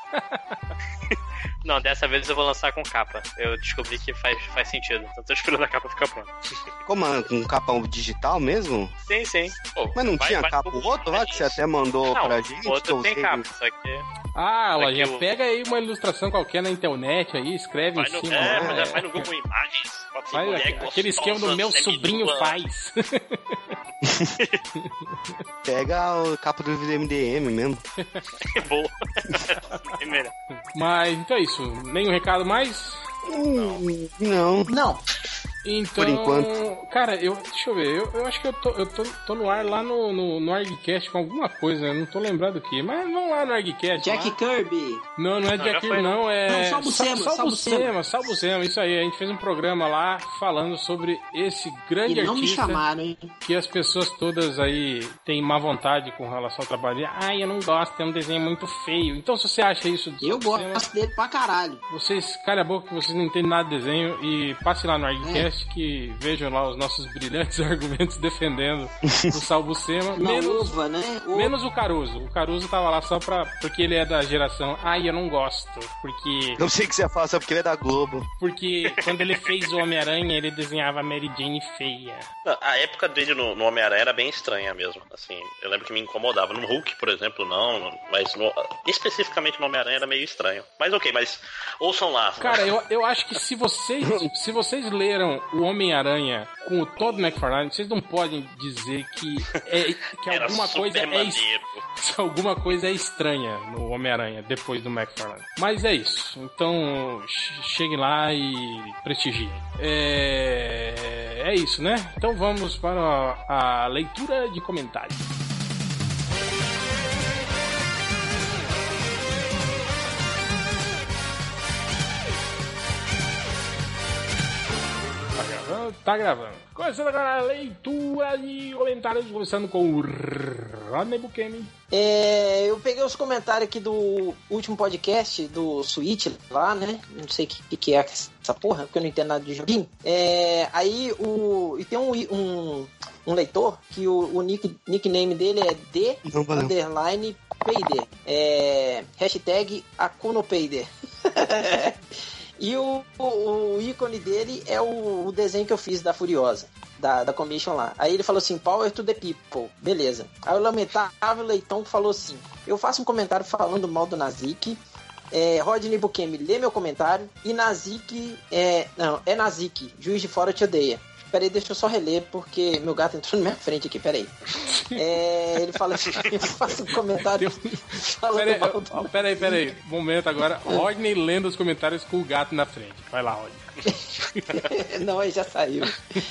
Não, dessa vez eu vou lançar com capa. Eu descobri que faz sentido. Então tô esperando a capa ficar pronta. Como? Com capa digital mesmo? Sim. Pô, mas não tinha capa o outro lá que você até mandou pra gente? O outro tem capa, só que... Lojinha, pega aí uma ilustração qualquer na internet aí, escreve em cima. Mas vai no Google Imagens. Faz aquele esquema do meu sobrinho faz. Pega a capa do MDM mesmo. Boa. Mas então é isso. Nenhum recado mais? Não. Então, por enquanto. Cara, deixa eu ver, eu acho que eu tô no ar lá no ArgCast com alguma coisa, eu não tô lembrado do que, mas vamos lá no ArgCast. Jack Kirby. Não é Jack Kirby, não, é... Sal Buscema, isso aí, a gente fez um programa lá falando sobre esse grande artista. Não me chamaram, hein? Que as pessoas todas aí têm má vontade com relação ao trabalho. Eu não gosto, é um desenho muito feio. Então, se você acha isso... Eu gosto dele pra caralho. Vocês, calha a boca que vocês não entendem nada de desenho e passe lá no ArgCast. podcast que vejam lá os nossos brilhantes argumentos defendendo o Sal Buscema. Menos o Caruso. O Caruso tava lá só porque ele é da geração. Eu não gosto. Porque. Não sei o que você ia falar, só porque ele é da Globo. Porque quando ele fez o Homem-Aranha, ele desenhava a Mary Jane feia. Não, a época dele no Homem-Aranha era bem estranha mesmo. Assim, eu lembro que me incomodava. No Hulk, por exemplo, não. Mas especificamente no Homem-Aranha era meio estranho. Mas ok, mas ouçam lá. Cara, eu acho que se vocês leram o Homem-Aranha com o Todd McFarlane, vocês não podem dizer que alguma coisa é estranha no Homem-Aranha depois do McFarlane. Mas é isso. Então, cheguem lá e prestigiem. É isso, né? Então vamos para a leitura de comentários. Tá gravando. Começando agora a leitura de comentários, começando com o Rodney Buchanan. Eu peguei os comentários aqui do último podcast do Switch lá, né? Não sei o que é essa porra, porque eu não entendo nada de joguinho. E tem um leitor que o nickname dele é D_Payder. Hashtag AkunoPayder. E o ícone dele é o desenho que eu fiz da Furiosa, da Commission lá. Aí ele falou assim, Power to the People, beleza. Aí o lamentável Leitão falou assim, eu faço um comentário falando mal do Nazik, Rodney Buchanan, lê meu comentário, e Nazik, Nazik, Juiz de Fora te odeia. Peraí, deixa eu só reler, porque meu gato entrou na minha frente aqui, peraí. Ele fala assim, eu faço um comentário falando mal do... Peraí, momento agora, Rodney lendo os comentários com o gato na frente. Vai lá, Rodney. Não, ele já saiu.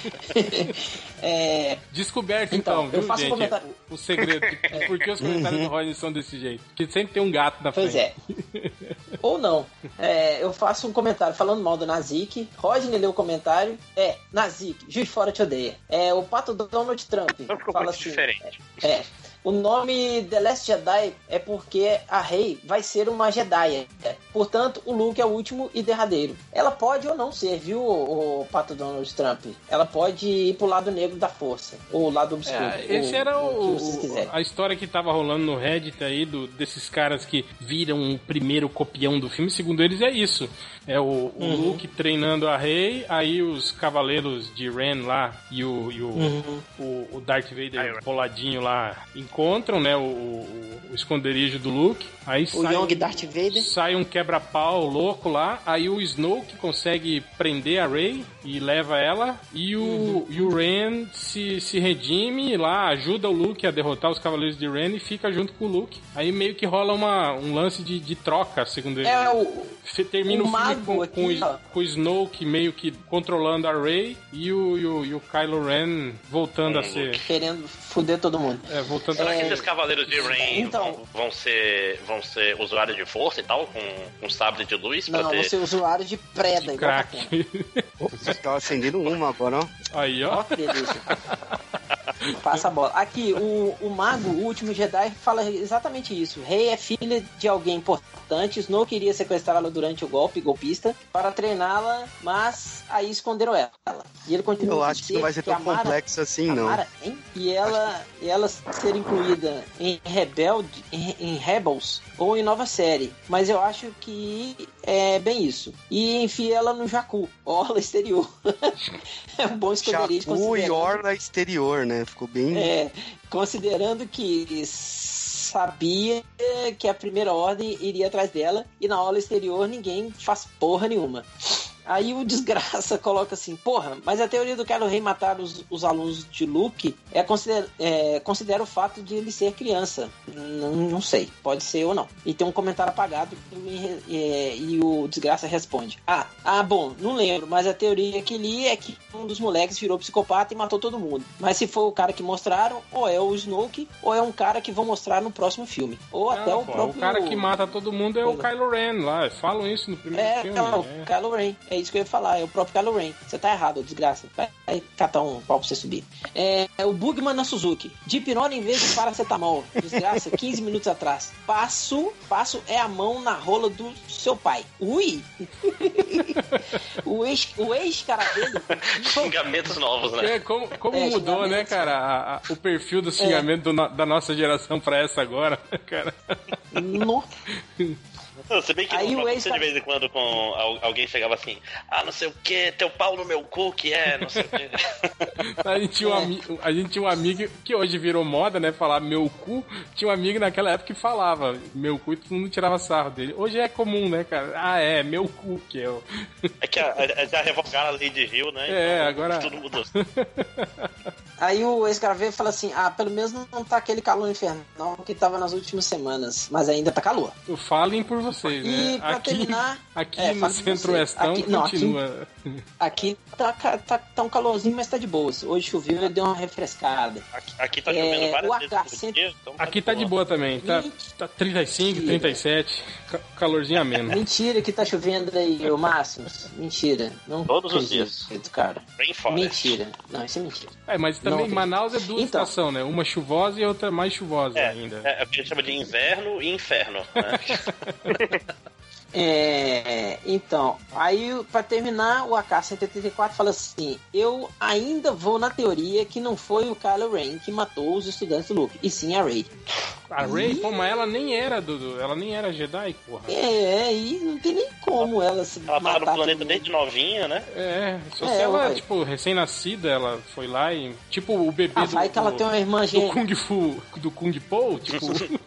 Descoberto então, viu, gente? O segredo de por que os comentários do Rodney são desse jeito. Porque sempre tem um gato na frente. Pois é. Ou não. Eu faço um comentário falando mal do Nazik. Rodney leu o comentário. Nazik, Juiz de Fora te odeia. O Pato Donald Trump fala assim. Diferente. O nome The Last Jedi é porque a Rey vai ser uma Jedi. Portanto, o Luke é o último e derradeiro. Ela pode ou não ser, viu, o Pato Donald Trump? Ela pode ir pro lado negro da força, ou o lado obscuro. Esse era a história que tava rolando no Reddit aí, desses caras que viram o primeiro copião do filme. Segundo eles, é isso. É o Luke treinando a Rey, aí os cavaleiros de Ren lá e o Darth Vader boladinho lá encontram, né, o esconderijo do Luke. Aí Young Darth Vader. Sai um quebra-pau louco lá, aí o Snoke consegue prender a Rey e leva ela, e o Ren se redime lá, ajuda o Luke a derrotar os cavaleiros de Ren e fica junto com o Luke. Aí meio que rola um lance de troca, segundo ele. Termina o filme com o Snoke meio que controlando a Rey e o Kylo Ren voltando a ser... Querendo foder todo mundo. Será que esses cavaleiros de Ren vão ser usuários de força e tal, com sabre de luz? Não, vão ser usuários de preda. Você tá acendendo uma agora, ó. Aí, ó. Que delícia. Passa a bola. Aqui, o Mago, o último Jedi, fala exatamente isso. Rey é filha de alguém importante. Snoke queria sequestrá-la durante o golpista para treiná-la, mas aí esconderam ela. E ele continua. Eu acho que não vai ser tão complexo assim, não. E ela ser incluída em Rebels ou em nova série. Mas eu acho que é bem isso. E enfia ela no Jakku, orla exterior. É um bom esconderijo. Jakku e orla exterior, né? Ficou bem... considerando que sabia que a Primeira Ordem iria atrás dela e na aula exterior ninguém faz porra nenhuma. Aí o desgraça coloca assim, porra, mas a teoria do Kylo Ren matar os alunos de Luke considera o fato de ele ser criança. Não sei, pode ser ou não. E tem um comentário apagado e o desgraça responde. Bom, não lembro, mas a teoria que li é que um dos moleques virou psicopata e matou todo mundo. Mas se for o cara que mostraram, ou é o Snoke, ou é um cara que vão mostrar no próximo filme. Ou até o próprio... O cara que mata todo mundo é o Kylo Ren lá, falam isso no primeiro filme. O Kylo Ren. É isso que eu ia falar, é o próprio Kylo Ren. Você tá errado, desgraça. Vai catar um pau pra você subir. É o Bugman na Suzuki. Dipirona em vez de paracetamol. Desgraça, 15 minutos atrás. Passo é a mão na rola do seu pai. Ui! o ex-cara dele... Xingamentos novos, né? Como mudou, né, cara, o perfil do xingamento da nossa geração pra essa agora, cara. Nossa. Se bem que aí não aconteceu de vez em quando com alguém chegava assim, não sei o que, teu pau no meu cu, que é, não sei o que. A gente tinha um amigo que hoje virou moda, né, falar meu cu. Tinha um amigo naquela época que falava meu cu e todo mundo tirava sarro dele. Hoje é comum, né, cara? Meu cu que é o... É que já revogaram a lei de Rio, né? Então, agora... Tudo mudou. Aí o ex-cara veio e fala assim, pelo menos não tá aquele calor infernal que tava nas últimas semamas, mas ainda tá calor. Falem por vocês, né? E pra terminar... Aqui no Centro-Oestão continua... Aqui tá um calorzinho, mas tá de boas. Hoje choveu e deu uma refrescada. Aqui tá chovendo várias vezes. Então aqui tá de boa também. Tá 35, 37. Calorzinho ameno. Mentira que tá chovendo aí, ô Máximos. Mentira. Não todos os dias. Cara. Bem fora. Mentira. Não, isso é mentira. Mas também Manaus é duas estações, né? Uma chuvosa e outra mais chuvosa ainda. É o que a gente chama de inverno e inferno, né? Então, aí pra terminar, o AK-184 fala assim: eu ainda vou na teoria que não foi o Kylo Ren que matou os estudantes do Luke, e sim a Rey. A Rey? Pô, mas ela nem era ela nem era Jedi, porra. E não tem nem como ela se matar. Ela tava no planeta desde novinha, né? Se ela, tipo, recém-nascida, ela foi lá e... Tipo, o bebê vai que ela tem uma irmã do Kung Fu, do Kung Po, tipo...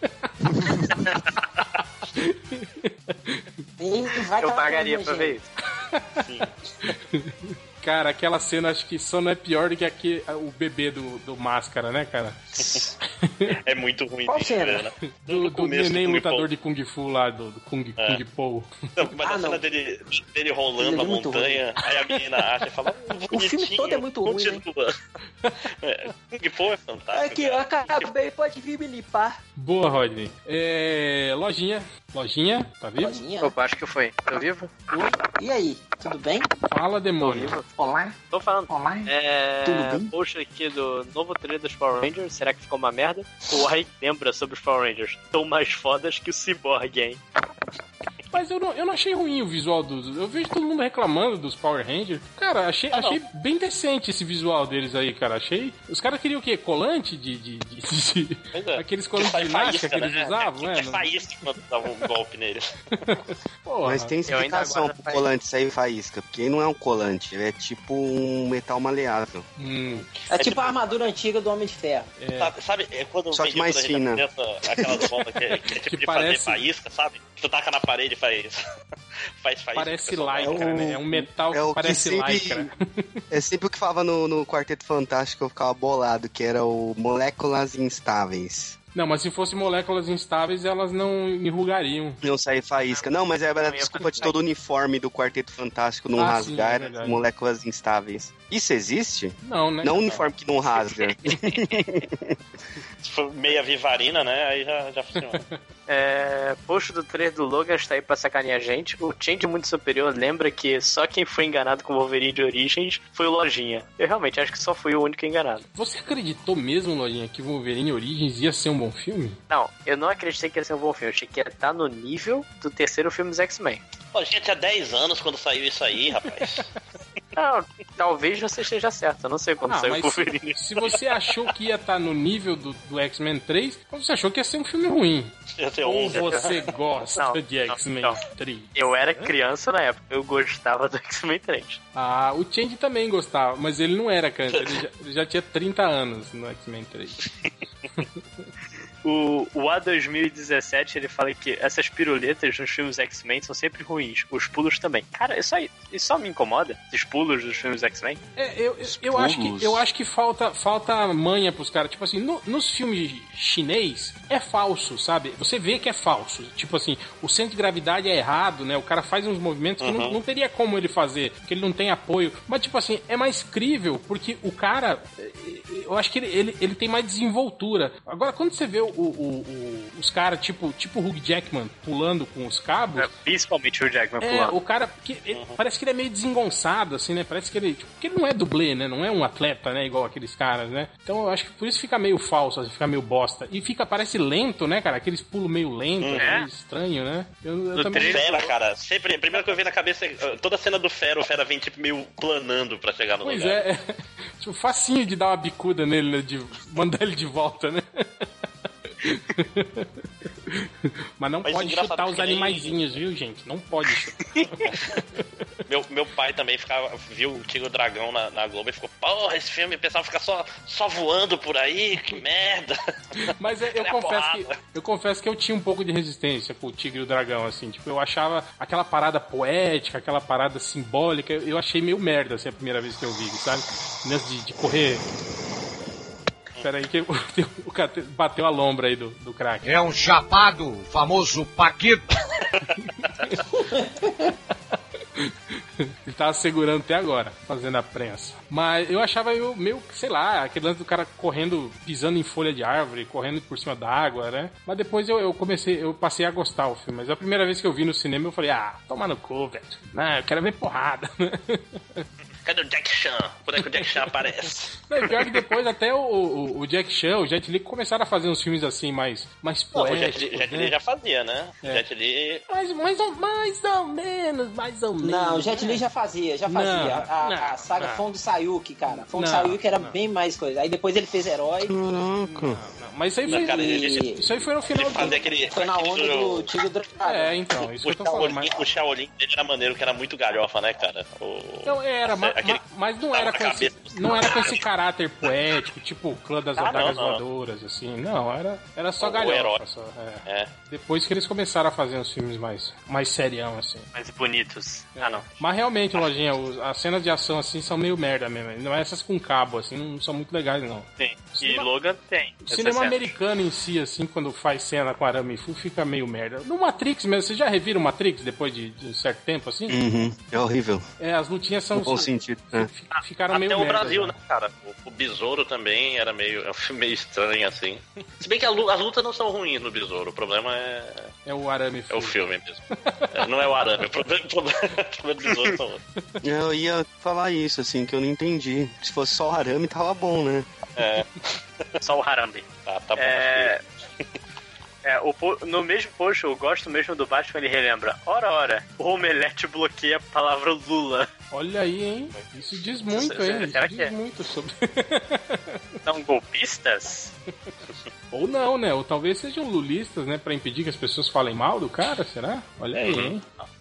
Eu pagaria pra ver isso. Sim. Cara, aquela cena acho que só não é pior do que o bebê do Máscara, né, cara? É muito ruim. Qual cena? Do neném lutador de Kung Fu lá, do Kung Po. Mas a cena dele rolando a montanha, aí a menina acha e fala, o filme todo é muito ruim, né? Kung Po é fantástico. É que eu acabei, pode vir me limpar. Boa, Rodney. Lojinha, tá vivo? Opa, acho que foi. Tô vivo? E aí, tudo bem? Fala, demônio. Olá. Tô falando. Olá. Tudo bem? Post aqui do novo trailer dos Power Rangers. Será que ficou uma merda? O Rai lembra sobre os Power Rangers. Tão mais fodas que o Cyborg, hein? Mas eu não achei ruim o visual dos... Eu vejo todo mundo reclamando dos Power Rangers. Cara, achei bem decente esse visual deles aí, cara. Achei... Os caras queriam o quê? Colante aqueles colantes de ginástica que eles usavam, né? É faísca quando dava um golpe neles. Porra, mas tem explicação pro colante sair faísca, porque não é um colante, é tipo um metal maleável. É tipo a armadura antiga do Homem de Ferro. Sabe, quando só que mais fina. Aquelas bombas que é tipo de parece... fazer faísca, sabe? Tu taca na parede e faz faísca. Parece lycra, né? É um metal que parece lycra. É sempre o que falava no Quarteto Fantástico, eu ficava bolado, que era o moléculas instáveis. Não, mas se fosse moléculas instáveis, elas não enrugariam. Não sair faísca. Não, mas era a desculpa de todo o uniforme do Quarteto Fantástico não rasgar, sim, as moléculas instáveis. Isso existe? Não, né? Não uniforme que não rasga. Se for meia vivarina, né? Aí já funciona. Post do trailer do Logan está aí pra sacanear a gente. O Change muito superior lembra que só quem foi enganado com o Wolverine de Origins foi o Lojinha. Eu realmente acho que só fui o único enganado. Você acreditou mesmo, Lojinha, que Wolverine Origins ia ser um bom filme? Não, eu não acreditei que ia ser um bom filme. Eu achei que ia estar no nível do terceiro filme dos X-Men. Pô, a gente tinha 10 anos quando saiu isso aí, rapaz. Não, talvez você esteja certo. Eu não sei quando saiu o Wolverine. Se você achou que ia estar no nível do X-Men 3, você achou que ia ser um filme ruim. Ou você gosta de X-Men 3? Eu era criança na época, eu gostava do X-Men 3. O Change também gostava, mas ele não era criança, ele já tinha 30 anos no X-Men 3. O A2017, ele fala que essas piruletas nos filmes X-Men são sempre ruins. Os pulos também. Cara, isso só me incomoda. Esses pulos dos filmes X-Men. Eu acho que falta manha pros caras. Tipo assim, nos filmes chinês é falso, sabe? Você vê que é falso. Tipo assim, o centro de gravidade é errado, né? O cara faz uns movimentos que não teria como ele fazer, porque ele não tem apoio. Mas tipo assim, é mais crível, porque o cara... eu acho que ele tem mais desenvoltura. Agora, quando você vê os caras, tipo o Hugh Jackman pulando com os cabos... principalmente o Hugh Jackman pulando. O cara, parece que ele é meio desengonçado, assim, né? Parece que ele... porque ele não é dublê, né? Não é um atleta, né? Igual aqueles caras, né? Então eu acho que por isso fica meio falso, assim, fica meio bosta. E parece lento, né, cara? Aqueles pulos meio lentos, meio estranho, né? Eu também... Fera, cara. Sempre, primeiro que eu vi na cabeça, toda a cena do Fera, o Fera vem tipo meio planando pra chegar no lugar. Pois é. Tipo, facinho de dar uma bicuda nele, né? De mandar ele de volta, né? Mas não pode chutar os animaizinhos, viu, gente? Não pode chutar. Meu pai também viu o Tigre e o Dragão na Globo e ficou, porra, esse filme, o pessoal fica só voando por aí, que merda. Mas eu confesso que eu tinha um pouco de resistência com o Tigre e o Dragão, assim, tipo, eu achava aquela parada poética, aquela parada simbólica, eu achei meio merda, assim, a primeira vez que eu vi, sabe? Antes de correr... Peraí que o cara bateu a lombra aí do craque. É um chapado, o famoso Paquito. Ele tava segurando até agora, fazendo a prensa. Mas eu achava meio, sei lá, aquele lance do cara correndo, pisando em folha de árvore, correndo por cima da água, né? Mas depois eu passei a gostar do filme. Mas a primeira vez que eu vi no cinema, eu falei, toma no cu, velho. Não, eu quero ver porrada. Cadê o Jack Chan? Quando é que o Jack Chan aparece? Não, pior que depois até o Jack Chan, o Jet Li começaram a fazer uns filmes assim mais poéticos. Não, o Jet Li já fazia, né? O Jet Li... Mais ou menos. Não, o Jet Li já fazia. A saga Fundo Sayuki, cara. Fundo Sayuki era bem mais coisa. Aí depois ele fez Herói. Caraca. Mas isso aí foi... Cara, isso aí foi no final foi na onda do Tigre do Dragão. Então, isso que eu tô falando. O Shaolin dele era maneiro, que era muito galhofa, né, cara? Então, mas não era com esse caráter poético, tipo o clã das adagas voadoras, assim. Não, era só galhofa. Só, Depois que eles começaram a fazer uns filmes mais serião, assim. Mais bonitos. Não. Mas realmente, Lojinha, as cenas de ação, assim, são meio merda mesmo. Não é essas com cabo, assim, não são muito legais, não. Sim. E Logan tem. O cinema americano em si, assim, quando faz cena com arame fu, fica meio merda. No Matrix mesmo, vocês já reviram Matrix depois de um certo tempo, assim? Uhum. É horrível. As lutinhas são... No bom sentido. Ficaram meio merda. Até o Brasil, né, cara? O Besouro também era meio estranho, assim. Se bem que as lutas não são ruins no Besouro, o problema é o arame fu. É o filme mesmo. Não é o arame, o problema do Besouro são outros. Eu ia falar isso, assim, que eu não entendi. Se fosse só o arame, tava bom, né? Só o Harambe. Tá bom. No mesmo post, eu gosto mesmo do Batman, ele relembra. Ora, o Omelete bloqueia a palavra Lula. Olha aí, hein? Isso diz muito, hein? Será Isso que diz muito sobre... São golpistas? Ou não, né? Ou talvez sejam lulistas, né? Pra impedir que as pessoas falem mal do cara, será? Olha aí, hein?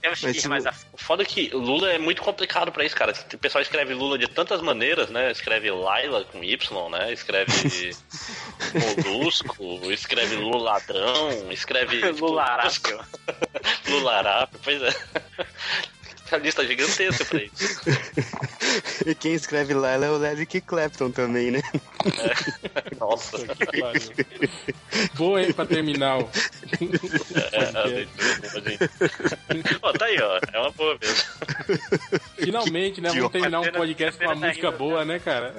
O foda é que Lula é muito complicado pra isso, cara. O pessoal escreve Lula de tantas maneiras, né? Escreve Laila com Y, né? Escreve Molusco, escreve Lula ladrão, escreve... Lularápio. Lularápio, pois é. A lista gigantesca pra isso. E quem escreve Laila é o Eric Clapton também, né? Nossa. Boa, hein, pra terminar. Tá aí, ó. É uma boa mesmo. Finalmente, né? Vamos terminar um podcast com uma música boa, né, cara?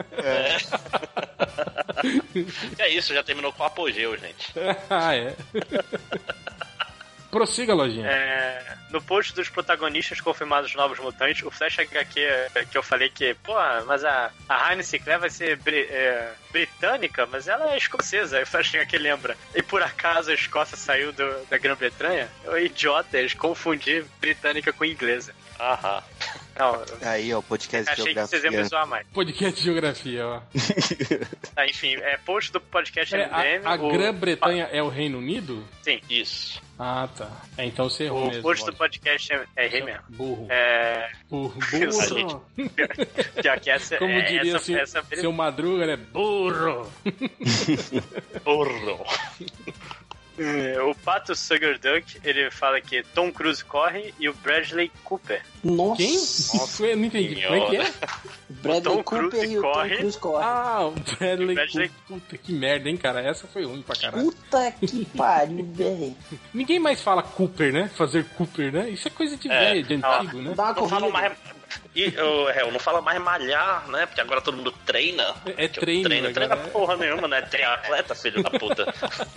É isso, já terminou com apogeu, gente. É. Prossiga, Lojinha. No post dos protagonistas confirmados dos Novos Mutantes, o Flash HQ que eu falei que, mas a Rainha Sinclair vai ser britânica, mas ela é escocesa. Aí o Flash HQ lembra. E por acaso a Escócia saiu da Grã-Bretanha? Eu, idiota, eles confundir britânica com inglesa. Aham. Não, aí, ó, podcast de geografia. Achei que vocês iam me zoar mais. Podcast de geografia, ó. Enfim, post do podcast MDM. A Grã-Bretanha é o Reino Unido? Sim. Isso. Ah, tá. Então você errou mesmo. O post do podcast é rei mesmo. Burro. Burro. Pior que essa, como diria seu Madruga, né? Burro. Burro. O Pato Sugar Duck, ele fala que Tom Cruise corre e o Bradley Cooper. Nossa. Quem? Nossa, eu não entendi. Como é que é? Bradley Cooper e o Tom Cruise corre. Ah, o Bradley Cooper. Puta, que merda, hein, cara? Essa foi ruim pra caralho. Puta que pariu, velho. Ninguém mais fala Cooper, né? Fazer Cooper, né? Isso é coisa de velho, de antigo, né? Não fala mais... não fala mais malhar, né? Porque agora todo mundo treina. É treino. Treina porra nenhuma, né? Triatleta, filho da puta.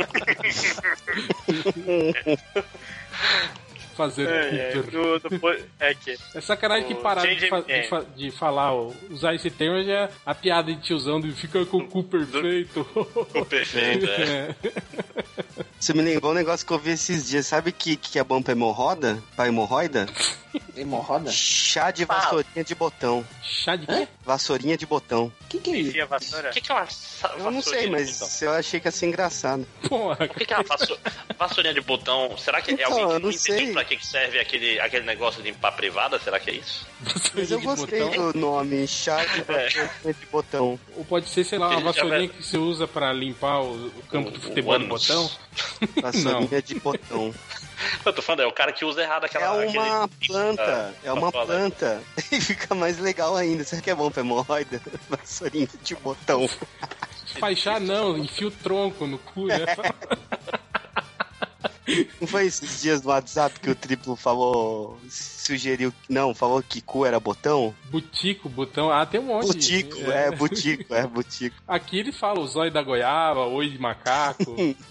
Fazer é sacanagem que parar de falar, usar esse termo já é a piada de tiozão de fica com o cu perfeito. Perfeito, Você me lembrou um negócio que eu vi esses dias. Sabe que é bom pra hemorroida? Pra hemorroida? Hemorroida? Chá de vassourinha de botão. Chá de quê? Vassourinha de botão. O que é isso? Enfia vassoura? O que é uma Eu não sei, mas eu achei que ia ser engraçado. Porra. O que é uma vassourinha de botão? Será que então, alguém eu não sei pra que serve aquele negócio de limpar privada? Será que é isso? Mas eu gostei do nome, chá de vassourinha de botão. Ou pode ser, sei lá, uma vassourinha que se usa pra limpar o campo de futebol de botão. Vassourinha de botão. Eu tô falando, é o cara que usa errado aquela... É uma planta, planta. E fica mais legal ainda. Será que é bom pra hemorroida? Vassourinha de botão. Faixar não, enfia o tronco no cu, né? Não foi esses dias no WhatsApp que o Triplo falou, falou que cu era botão? Butico, botão, tem um monte. Butico. Aqui ele fala o zóio da goiaba, oi de macaco,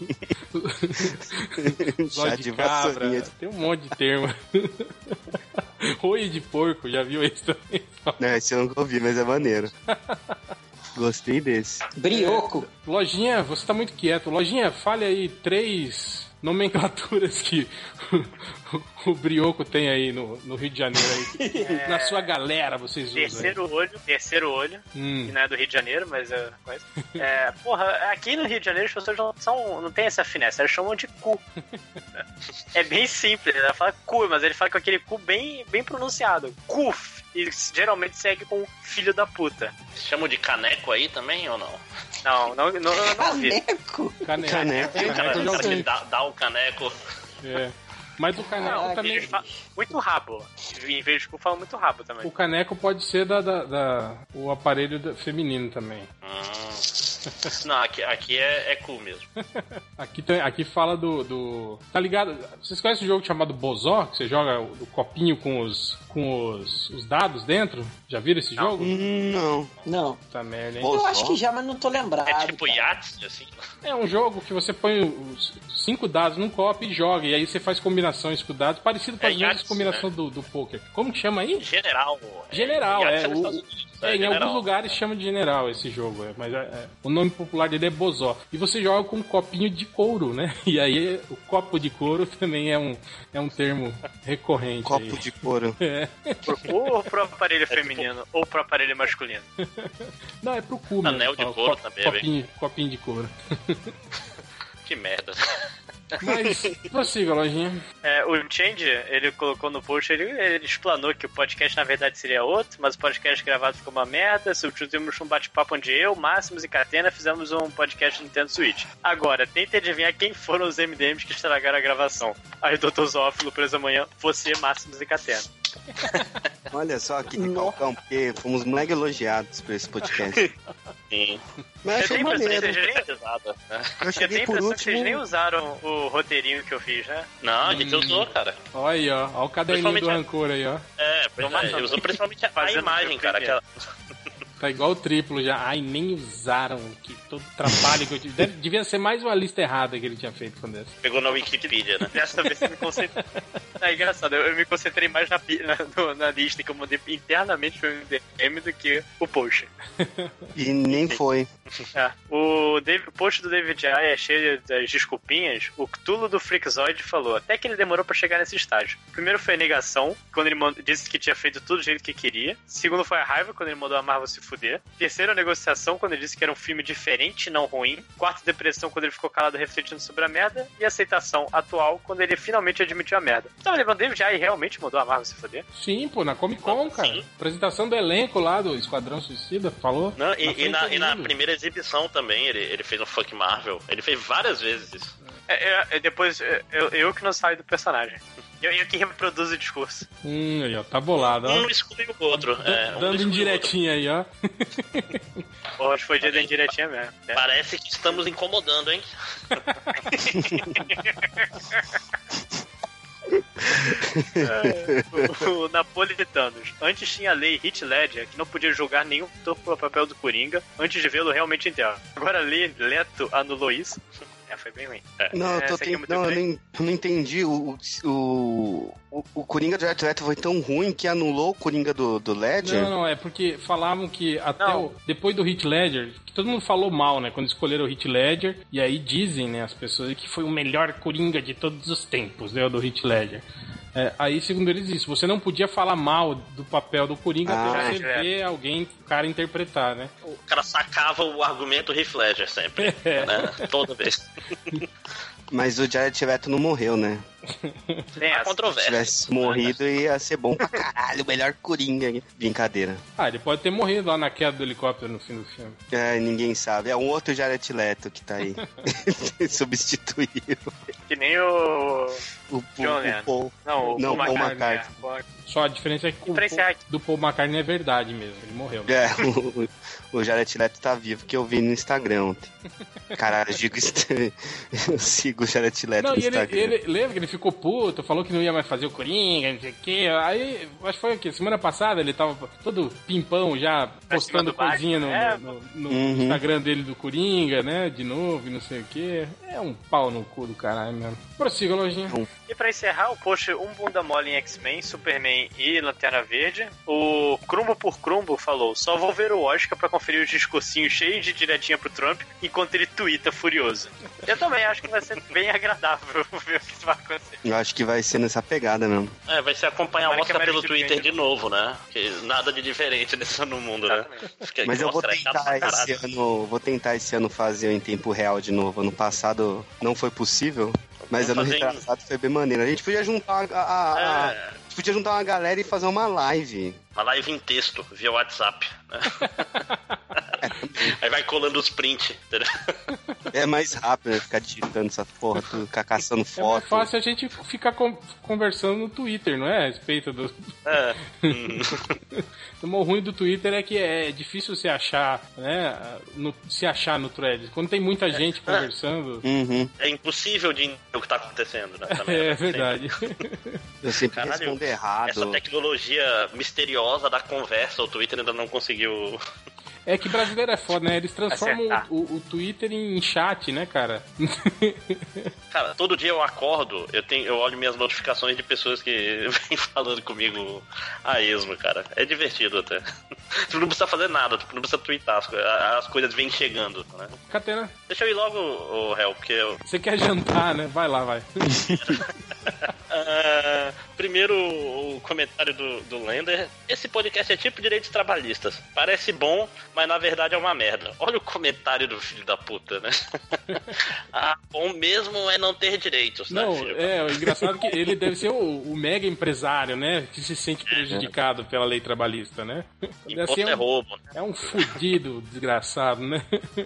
zóio de cabra, tem um monte de termo. Oi de porco, já viu isso também? Não, esse eu nunca ouvi, mas é maneiro. Gostei desse. Brioco. Lojinha, você tá muito quieto. Lojinha, fale aí 3 nomenclaturas que o Brioco tem aí no Rio de Janeiro aí. Na sua galera vocês usam. Terceiro olho, que não é do Rio de Janeiro, mas é coisa. Aqui no Rio de Janeiro as pessoas não tem essa finesse, elas chamam de cu. É bem simples, ela fala cu, mas ele fala com aquele cu bem pronunciado. Cuf. E geralmente segue com filho da puta. Chamam de caneco aí também ou não? Não vi. Caneco. Ele dá o caneco. É. Mas o caneco também... Muito rabo. Em vez de cu, fala muito rabo também. O caneco pode ser o aparelho feminino também. Não, aqui é cu mesmo. Aqui fala do... Tá ligado? Vocês conhecem um jogo chamado Bozó? Que você joga o copinho com os dados dentro? Já viram esse jogo? Não. Tá merda, hein? Eu acho que já, mas não tô lembrado. É tipo Yahtzee, assim? É um jogo que você põe os 5 dados num copo e joga. E aí você faz combinações com dados, parecido com as mesmas combinações do poker. Como que chama aí? General. Em alguns lugares chama de general esse jogo, mas o nome popular dele é Bozó. E você joga com um copinho de couro, né? E aí o copo de couro também é um termo recorrente. Copo de couro. Ou pro aparelho feminino, ou pro aparelho masculino. Não, é pro cu mesmo. Anel de couro também, copinho de couro. Que merda. Mas, prossiga, Lojinha. O Change, ele colocou no post, ele explanou que o podcast na verdade seria outro, mas o podcast gravado ficou uma merda. Substituímos um bate-papo onde eu, Máximos e Catena fizemos um podcast no Nintendo Switch. Agora, tente adivinhar quem foram os MDMs que estragaram a gravação. Aí, Dr. Zófilo, preso amanhã, você, Máximos e Catena. Olha só que calcão, porque fomos mega elogiados por esse podcast. Sim. Mas achei maneiro. Eu cheguei por último. Vocês nem usaram o roteirinho que eu fiz, né? Não, a gente usou, cara. Olha aí, ó. Olha o caderninho do rancor aí, ó. Usou principalmente a imagem, cara. Tá igual o Triplo já. Ai, nem usaram. Que todo trabalho que eu tive. Devia ser mais uma lista errada que ele tinha feito com dessa. Pegou na Wikipedia, né? Dessa vez eu me concentrei. É engraçado, eu me concentrei mais na lista que eu mandei internamente pro MDM do que o post. E nem foi. O post do David J é cheio das desculpinhas. O Cthulhu do Freakazoid falou até que ele demorou pra chegar nesse estágio. Primeiro foi a negação, quando ele disse que tinha feito tudo do jeito que queria. Segundo foi a raiva, quando ele mandou a Marvel se fuder. Terceiro, a negociação, quando ele disse que era um filme diferente, não ruim. Quarto, depressão, quando ele ficou calado refletindo sobre a merda. E aceitação atual, quando ele finalmente admitiu a merda. Então, o David J realmente mandou a Marvel se fuder? Sim, pô, na Comic Con, cara. Sim. Apresentação do elenco lá do Esquadrão Suicida, falou. Não, e na primeira exibição também, ele fez um Fuck Marvel. Ele fez várias vezes isso. Depois, eu que não saio do personagem. Eu que reproduzo o discurso. Aí, ó, tá bolado, ó. Um exclui o outro. Dando indiretinha aí, ó. Hoje foi dia da indiretinha mesmo. Parece que estamos incomodando, hein? O Napolitanos. Antes tinha a lei Heath Ledger, que não podia julgar nenhum ator pelo papel do Coringa antes de vê-lo realmente inteiro. Agora a lei Leto anulou isso. Foi bem ruim. Não, eu não entendi. O Coringa do Jared Leto foi tão ruim que anulou o Coringa do Ledger? Não, é porque falavam que depois do Heath Ledger, que todo mundo falou mal, né? Quando escolheram o Heath Ledger, e aí dizem, né, as pessoas que foi o melhor Coringa de todos os tempos, né, o do Heath Ledger. Aí, segundo eles, isso. Você não podia falar mal do papel do Coringa até você ver o cara interpretar, né? O cara sacava o argumento Heath Ledger sempre, né? Toda vez. Mas o Jared Leto não morreu, né? Tem a controvérsia. Se tivesse morrido, ia ser bom pra caralho. O melhor Coringa. Brincadeira. Ele pode ter morrido lá na queda do helicóptero no fim do filme. Ninguém sabe. É um outro Jared Leto que tá aí. Substituiu. Que nem o Paul. Não, o Paul McCartney. Só a diferença é que do Paul McCartney é verdade mesmo. Ele morreu. O Jared Leto tá vivo, que eu vi no Instagram ontem. Caralho, eu sigo o Jared Leto no Instagram. Ele lembra que ele ficou puto, falou que não ia mais fazer o Coringa, não sei o quê. Aí, acho que foi o quê? Semana passada ele tava todo pimpão já, postando coisinha no Instagram dele do Coringa, né? De novo e não sei o quê. É um pau no cu do caralho mesmo. Prossiga, lojinha. E pra encerrar o post Um Bunda Mole em X-Men, Superman e Lanterna Verde, o Crumbo por Crumbo falou: só vou ver o Oscar pra conferir os discursinhos cheios de diretinha pro Trump enquanto ele tuita furioso. Eu também acho que vai ser bem agradável ver o que vai acontecer. Eu acho que vai ser nessa pegada mesmo. Vai ser acompanhar o Oscar pelo Twitter de novo, né? Porque nada de diferente no mundo, né? Mas eu vou tentar esse ano fazer em tempo real de novo. Ano passado não foi possível. Mas ano retrasado foi bem maneiro. A gente podia juntar podia juntar uma galera e fazer uma live. Uma live em texto, via WhatsApp. Né? Aí vai colando os prints, entendeu? É mais rápido, né? Ficar digitando essa porra, ficar caçando foto. É mais fácil a gente ficar conversando no Twitter, não é? A respeito do... O ruim do Twitter é que é difícil se achar, né? Se achar no thread. Quando tem muita gente conversando... É impossível de entender o que tá acontecendo, né? Também, verdade. Eu sempre respondo errado. Essa tecnologia misteriosa da conversa, o Twitter ainda não conseguiu... É que brasileiro é foda, né? Eles transformam o Twitter em chat, né, cara? Cara, todo dia eu acordo, eu olho minhas notificações de pessoas que vêm falando comigo a esmo, cara. É divertido até. Tu não precisa fazer nada, tu não precisa twittar, as coisas vêm chegando, né? Catena. Deixa eu ir logo, Hel, porque eu... Você quer jantar, né? Vai lá, vai. Primeiro, o comentário do Lender. Esse podcast é tipo direitos trabalhistas. Parece bom, mas na verdade é uma merda. Olha o comentário do filho da puta, né? Bom mesmo é não ter direitos, né? Não, o engraçado é que ele deve ser o mega empresário, né? Que se sente prejudicado pela lei trabalhista, né? Imposto é roubo. É um fudido desgraçado, né?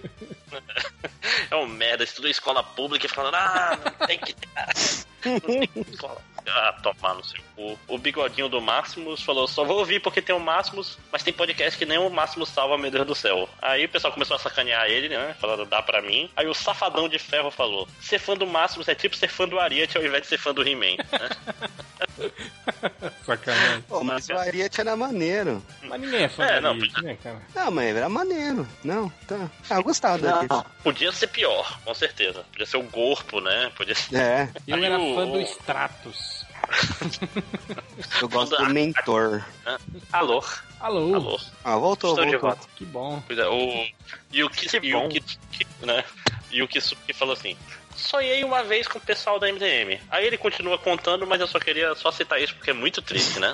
É um merda, estuda em escola pública e falando, não tem que escola. Tomar no seu cu. O bigodinho do Máximos falou: só vou ouvir porque tem o Máximos, mas tem podcast que nem o Máximos salva, meu Deus do céu. Aí o pessoal começou a sacanear ele, né? Falando, dá pra mim. Aí o Safadão de Ferro falou: ser fã do Máximos é tipo ser fã do Ariete ao invés de ser fã do He-Man, né? Sacanagem. Mas o Ariete era maneiro. Mas ninguém é fã do Ariete, né, cara? Não, mas era maneiro. Não, tá. Eu gostava do Ariete. Podia ser pior, com certeza. Podia ser o Corpo, né? Podia ser... Eu era fã do Stratos. Eu gosto do Mentor. Alô. Voltou. De volta. Que bom. E o Kisuki falou assim: sonhei uma vez com o pessoal da MDM. Aí ele continua contando, mas eu só queria citar isso porque é muito triste, né?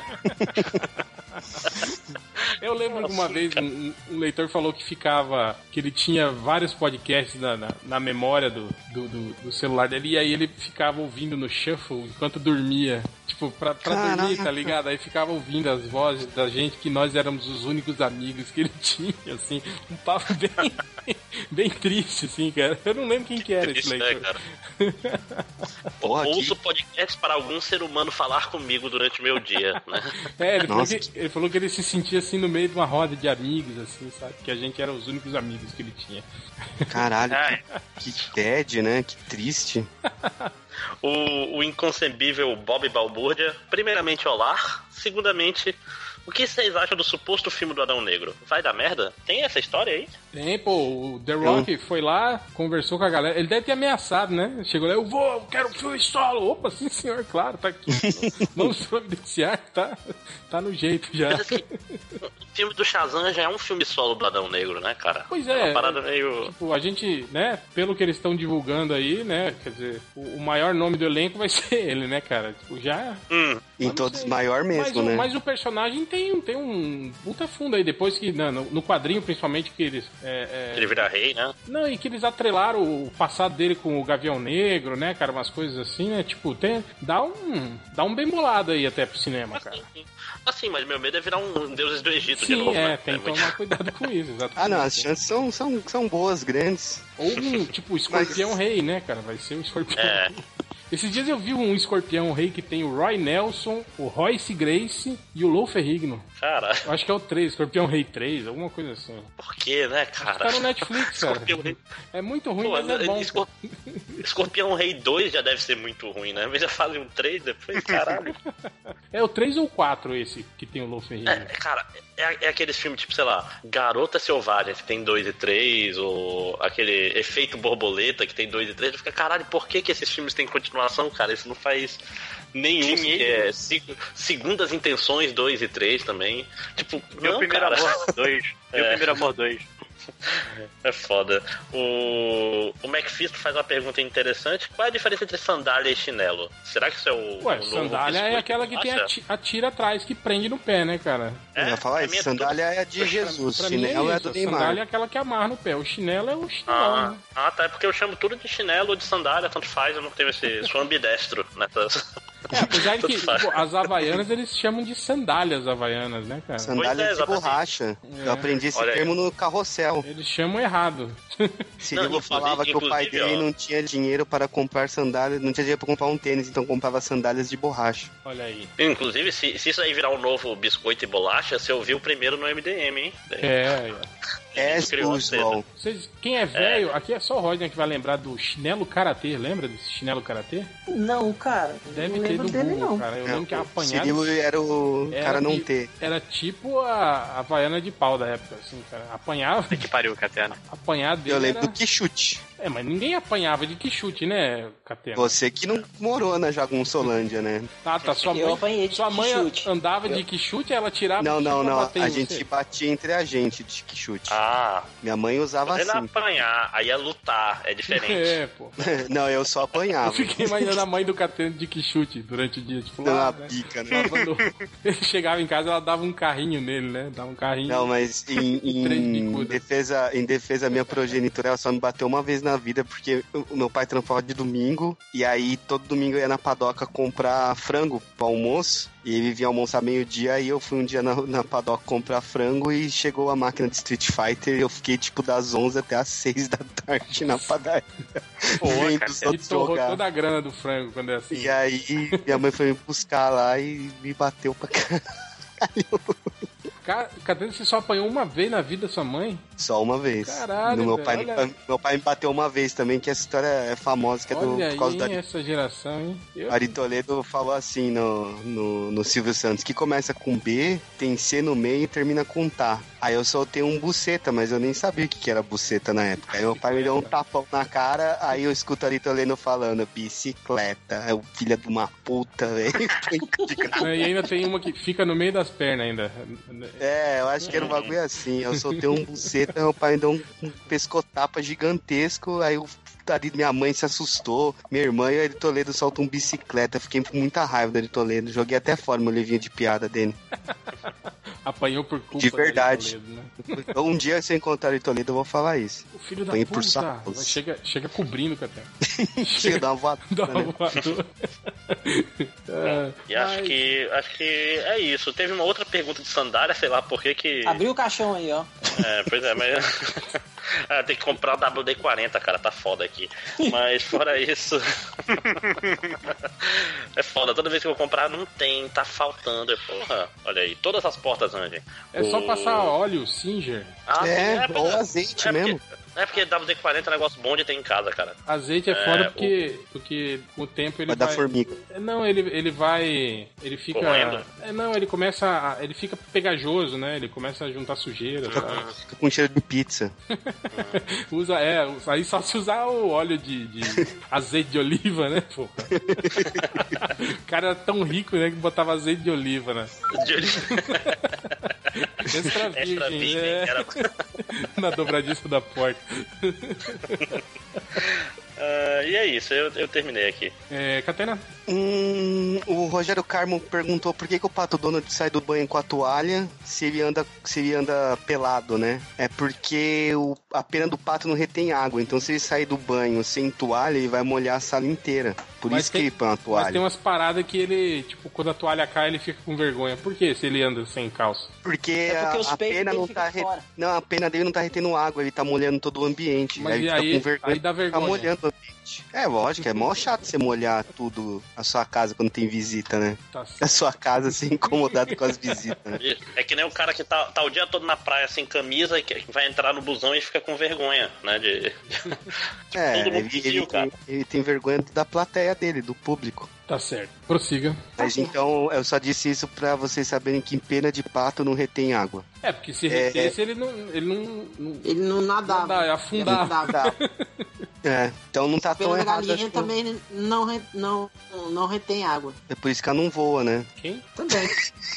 Eu lembro que uma vez um leitor falou que ele tinha vários podcasts na memória do celular dele, e aí ele ficava ouvindo no shuffle enquanto dormia. Tipo, pra dormir, tá ligado? Aí ficava ouvindo as vozes da gente, que nós éramos os únicos amigos que ele tinha, assim. Um papo bem triste, assim, cara. Eu não lembro quem que era esse leitor. Cara. Ouço podcast para algum ser humano falar comigo durante o meu dia, né? Ele falou que ele se sentia assim no meio de uma roda de amigos, assim, sabe? Que a gente era os únicos amigos que ele tinha. Caralho, que bad, né? Que triste. O inconcebível Bob Balbúrdia, primeiramente, olá. Segundamente, o que vocês acham do suposto filme do Adão Negro? Vai dar merda? Tem essa história aí? Tem, pô. O The Rock foi lá, conversou com a galera. Ele deve ter ameaçado, né? Chegou lá, eu quero um filme solo. Opa, sim senhor, claro, tá aqui. Vamos providenciar, tá no jeito já. Mas assim, o filme do Shazam já é um filme solo do Adão Negro, né, cara? Pois é. Uma parada meio... Tipo, a gente, né, pelo que eles estão divulgando aí, né, quer dizer, o maior nome do elenco vai ser ele, né, cara? Tipo, já... Em todos, maior mesmo, né? Mas o personagem tem um puta fundo aí, depois que, no quadrinho, principalmente, que eles... Ele vira rei, né? Não, e que eles atrelaram o passado dele com o Gavião Negro, né, cara, umas coisas assim, né, tipo, dá um bem bolado aí até pro cinema, cara. Assim, mas meu medo é virar um Deuses do Egito de novo, né? Tem que tomar cuidado com isso, exatamente. Não, as chances são boas, grandes. Ou tipo, o Escorpião Rei, né, cara, vai ser o Escorpião Rei. Esses dias eu vi um Escorpião Rei que tem o Roy Nelson, o Royce Grace e o Lou Ferrigno. Cara. Eu acho que é o 3, Escorpião Rei 3, alguma coisa assim. Por que, né, cara? Tá no Netflix, cara. É muito ruim, mas é bom. Escorpião Rei 2 já deve ser muito ruim, né? Mas já fazem um 3 depois, caralho. É o 3 ou o 4 esse que tem o Lou Ferrigno? Cara, é aqueles filmes tipo, sei lá, Garota Selvagem, que tem 2 e 3, ou aquele Efeito Borboleta, que tem 2 e 3. Fica, caralho, por que esses filmes têm continuação, cara? Isso não faz nenhum. Segundas Intenções 2 e 3 também. Tipo, Meu Primeiro Amor 2. Meu Primeiro Amor 2. É foda. O McFisto faz uma pergunta interessante. Qual é a diferença entre sandália e chinelo? Será que isso é o sandália é aquela que tem a tira atrás, que prende no pé, né, cara? Eu ia falar isso, sandália é a de Jesus, chinelo é do Neymar. Sandália é aquela que amarra no pé, o chinelo é o chinelo, né? Tá, é porque eu chamo tudo de chinelo ou de sandália, tanto faz, eu não tenho sou ambidestro nessas... Apesar de que as havaianas eles chamam de sandálias havaianas, né, cara? Sandália de borracha. Eu aprendi esse termo no Carrossel. Eles chamam errado. Cirilo falava que o pai dele não tinha dinheiro para comprar sandálias, não tinha dinheiro para comprar um tênis, então comprava sandálias de borracha. Olha aí. Inclusive, se isso aí virar um novo biscoito e bolacha, você ouviu primeiro no MDM, hein? Usual. Quem é velho, aqui é só o Rodney que vai lembrar do chinelo karatê. Lembra desse chinelo karatê? Não, cara. Deve ter do dele, Google, não. cara. Eu lembro que apanhado. Cirilo era o cara não ter. Era tipo a havaiana de pau da época, assim, cara. Apanhava. Que pariu, Catena. Apanhado dele. Eu lembro do Quixute. Mas ninguém apanhava de Quixute, né, Catena? Você que não morou na Jagunçolândia, né? Tá. Sua mãe andava de Quixute, ela tirava. Não. A gente batia entre a gente de Quixute. Minha mãe usava assim. Não apanhar, aí é lutar, é diferente. Pô. Não, eu só apanhava. Eu fiquei imaginando a mãe do Catena de Quixute durante o dia. Tipo, pica, né? Ele chegava em casa, ela dava um carrinho nele, né? Dava um carrinho. Não, mas em defesa minha progenitora, ela só me bateu uma vez na vida, porque o meu pai trampava de domingo, e aí todo domingo eu ia na padoca comprar frango pro almoço, e ele vinha almoçar meio-dia, e eu fui um dia na padoca comprar frango, e chegou a máquina de Street Fighter, e eu fiquei tipo das 11 até as 6 da tarde na padaria. Pô, ele torrou toda a grana do frango quando é assim. E aí minha mãe foi me buscar lá e me bateu pra caralho. Cadê? Você só apanhou uma vez na vida sua mãe? Só uma vez. Caralho, meu pai me bateu uma vez também, que essa história é famosa, que é por causa da... essa geração, hein? Ari Toledo falou assim no Silvio Santos, que começa com B, tem C no meio e termina com tá. Aí eu soltei um buceta, mas eu nem sabia o que era buceta na época. Aí meu pai me deu um tapão na cara, aí eu escuto Ari Toledo falando, bicicleta, é o filho de uma puta, velho. E ainda tem uma que fica no meio das pernas ainda. Eu acho que era um bagulho assim. Eu soltei um buceta, meu pai me deu um pescotapa gigantesco, aí minha mãe se assustou, minha irmã e o Ari Toledo soltam um bicicleta. Fiquei com muita raiva do Ari Toledo. Joguei até fora meu livrinho de piada dele. Apanhou por culpa de verdade. Do Ari Toledo, né? Um dia, se eu encontrar o Ari Toledo, eu vou falar isso. O filho da puta. Chega cobrindo, cara. Chega dar uma voadora. E acho que é isso. Teve uma outra pergunta de sandália, sei lá por que. Abriu o caixão aí, ó. Pois é, mas. Tem que comprar o WD-40, cara, tá foda aqui. Mas fora isso... É foda, toda vez que eu comprar não tem, tá faltando. Porra, olha aí, todas as portas, Andy. É só passar óleo, Singer. Ou azeite mesmo. Porque WD-40 é um negócio bom de ter em casa, cara. Azeite é foda porque com o tempo ele vai... dar formiga. Não, ele vai... Ele fica... Correndo. Ele começa ele fica pegajoso, né? Ele começa a juntar sujeira. Fica com cheiro de pizza. Aí só se usar o óleo de azeite de oliva, né, porra? O cara era tão rico, né, que botava azeite de oliva, né? Extra virgem, era... Na dobradiça da porta. E é isso, eu terminei aqui. Catena? O Rogério Carmo perguntou por que o Pato Donald sai do banho com a toalha se ele anda pelado, né? É porque a pena do pato não retém água, então se ele sair do banho sem toalha, ele vai molhar a sala inteira. Por isso que ele põe uma toalha. Mas tem umas paradas que ele, tipo, quando a toalha cai, ele fica com vergonha. Por que se ele anda sem calça? Porque a pena não tá a pena dele não tá retendo água, ele tá molhando todo o ambiente. Mas aí aí, fica com vergonha, aí dá vergonha. Tá molhando o ambiente. É lógico, é mó chato você molhar tudo a sua casa quando tem visita, né? A sua casa ser incomodado com as visitas, né? É que nem o cara que tá o dia todo na praia sem camisa e que vai entrar no busão e fica com vergonha, né? Ele tem vergonha da plateia dele, do público. Tá certo, prossiga. Mas então, eu só disse isso pra vocês saberem que em pena de pato não retém água. Porque se retesse, ele não nadava. Afundava. Então não tá tão errado. A galinha também não retém água. É por isso que ela não voa, né? Quem? Também.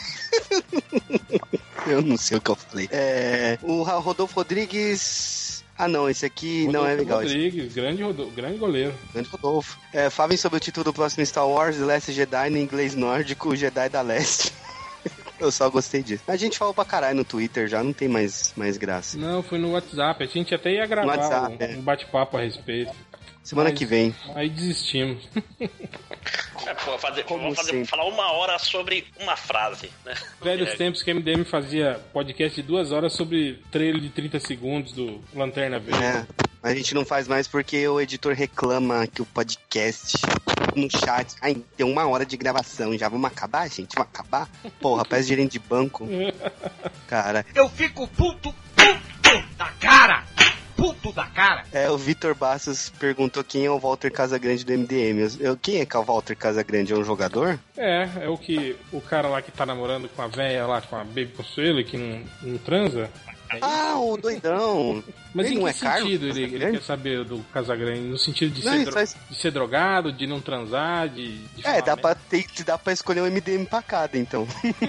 Eu não sei o que eu falei. O Rodolfo Rodrigues... não, esse aqui Rodolfo não é legal. Rodrigues, grande goleiro. Grande Rodolfo. Falem sobre o título do próximo Star Wars, The Last Jedi, no inglês nórdico, Jedi da Leste. Eu só gostei disso. A gente falou pra caralho no Twitter já, não tem mais graça. Não, foi no WhatsApp. A gente até ia gravar um bate-papo a respeito. Semana que vem. Aí desistimos. Falar 1 hora sobre uma frase, né? Velhos tempos que a MDM fazia podcast de 2 horas sobre trailer de 30 segundos do Lanterna Verde. A gente não faz mais porque o editor reclama que o podcast no chat... tem 1 hora de gravação, já vamos acabar, gente? Vamos acabar? Porra, parece gerente de banco. Cara... Eu fico puto da cara! Puto da cara! O Vitor Bastos perguntou quem é o Walter Casagrande do MDM. Quem é que é o Walter Casagrande? É um jogador? É o cara lá que tá namorando com a véia lá, com a Baby Consuelo, que não transa. O doidão. Mas ele em não que é Carlos sentido ele quer saber do Casagrande? No sentido de ser drogado, de não transar, de dá pra escolher um MDM pra cada, então.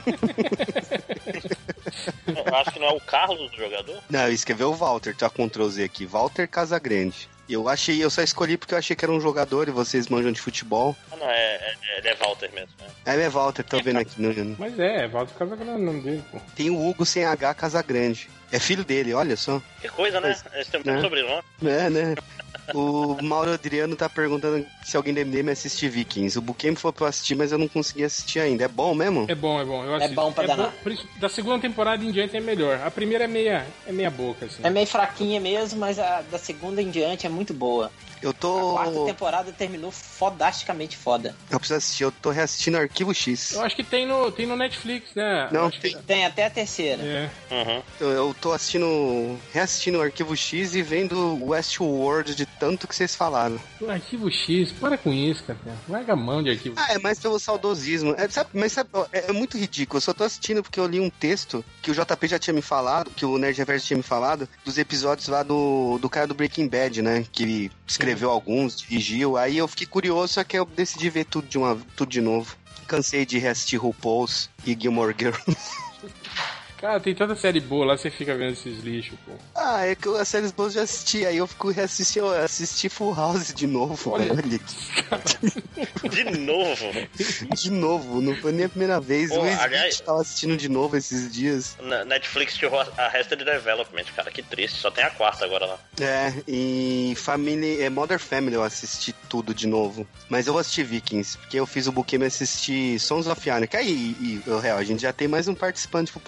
Eu acho que não é o Carlos do jogador? Não, eu escrevi o Walter, tá Ctrl Z aqui. Walter Casagrande. Eu só escolhi porque eu achei que era um jogador e vocês manjam de futebol. Não, ele é Walter mesmo, né? Ele é Walter, tô vendo aqui. Mas é Walter Casagrande o nome dele, pô. Tem o Hugo sem H Casagrande. É filho dele, olha só. Que coisa, né? Eles têm um sobrenome. Né? O Mauro Adriano tá perguntando se alguém do MDM assiste Vikings. O Buquem foi pra eu assistir, mas eu não consegui assistir ainda. É bom mesmo? É bom. Eu assisto. É bom pra danar. Da segunda temporada em diante é melhor. A primeira é meia boca, assim. É meio fraquinha mesmo, mas a da segunda em diante é muito boa. A quarta temporada terminou fodasticamente foda. Eu preciso assistir, eu tô reassistindo Arquivo X. Eu acho que tem no Netflix, né? Não, tem até a terceira. Uhum. Eu tô reassistindo o Arquivo X e vendo Westworld de tanto que vocês falaram. O Arquivo X, para com isso, cara. Larga a mão de Arquivo X. É mais pelo saudosismo. É muito ridículo. Eu só tô assistindo porque eu li um texto que o JP já tinha me falado, que o Nerd Reverso tinha me falado, dos episódios lá do cara do Breaking Bad, né? Que ele escreveu alguns, dirigiu. Aí eu fiquei curioso, só que eu decidi ver tudo de novo. Cansei de reassistir RuPaul's e Gilmore Girls. Cara, tem tanta série boa lá, você fica vendo esses lixos, pô. É que as séries boas eu já assisti, aí eu fico assisti Full House de novo. Olha. De novo? De novo, não foi nem a primeira vez. O Smith tava assistindo de novo esses dias. Na Netflix tirou a Arrested Development, cara, que triste, só tem a 4ª agora lá. E Modern Family eu assisti tudo de novo. Mas eu vou assistir Vikings, porque eu fiz o Buquê me assistir Sons of Anarchy. Aí, a gente já tem mais um participante pro podcast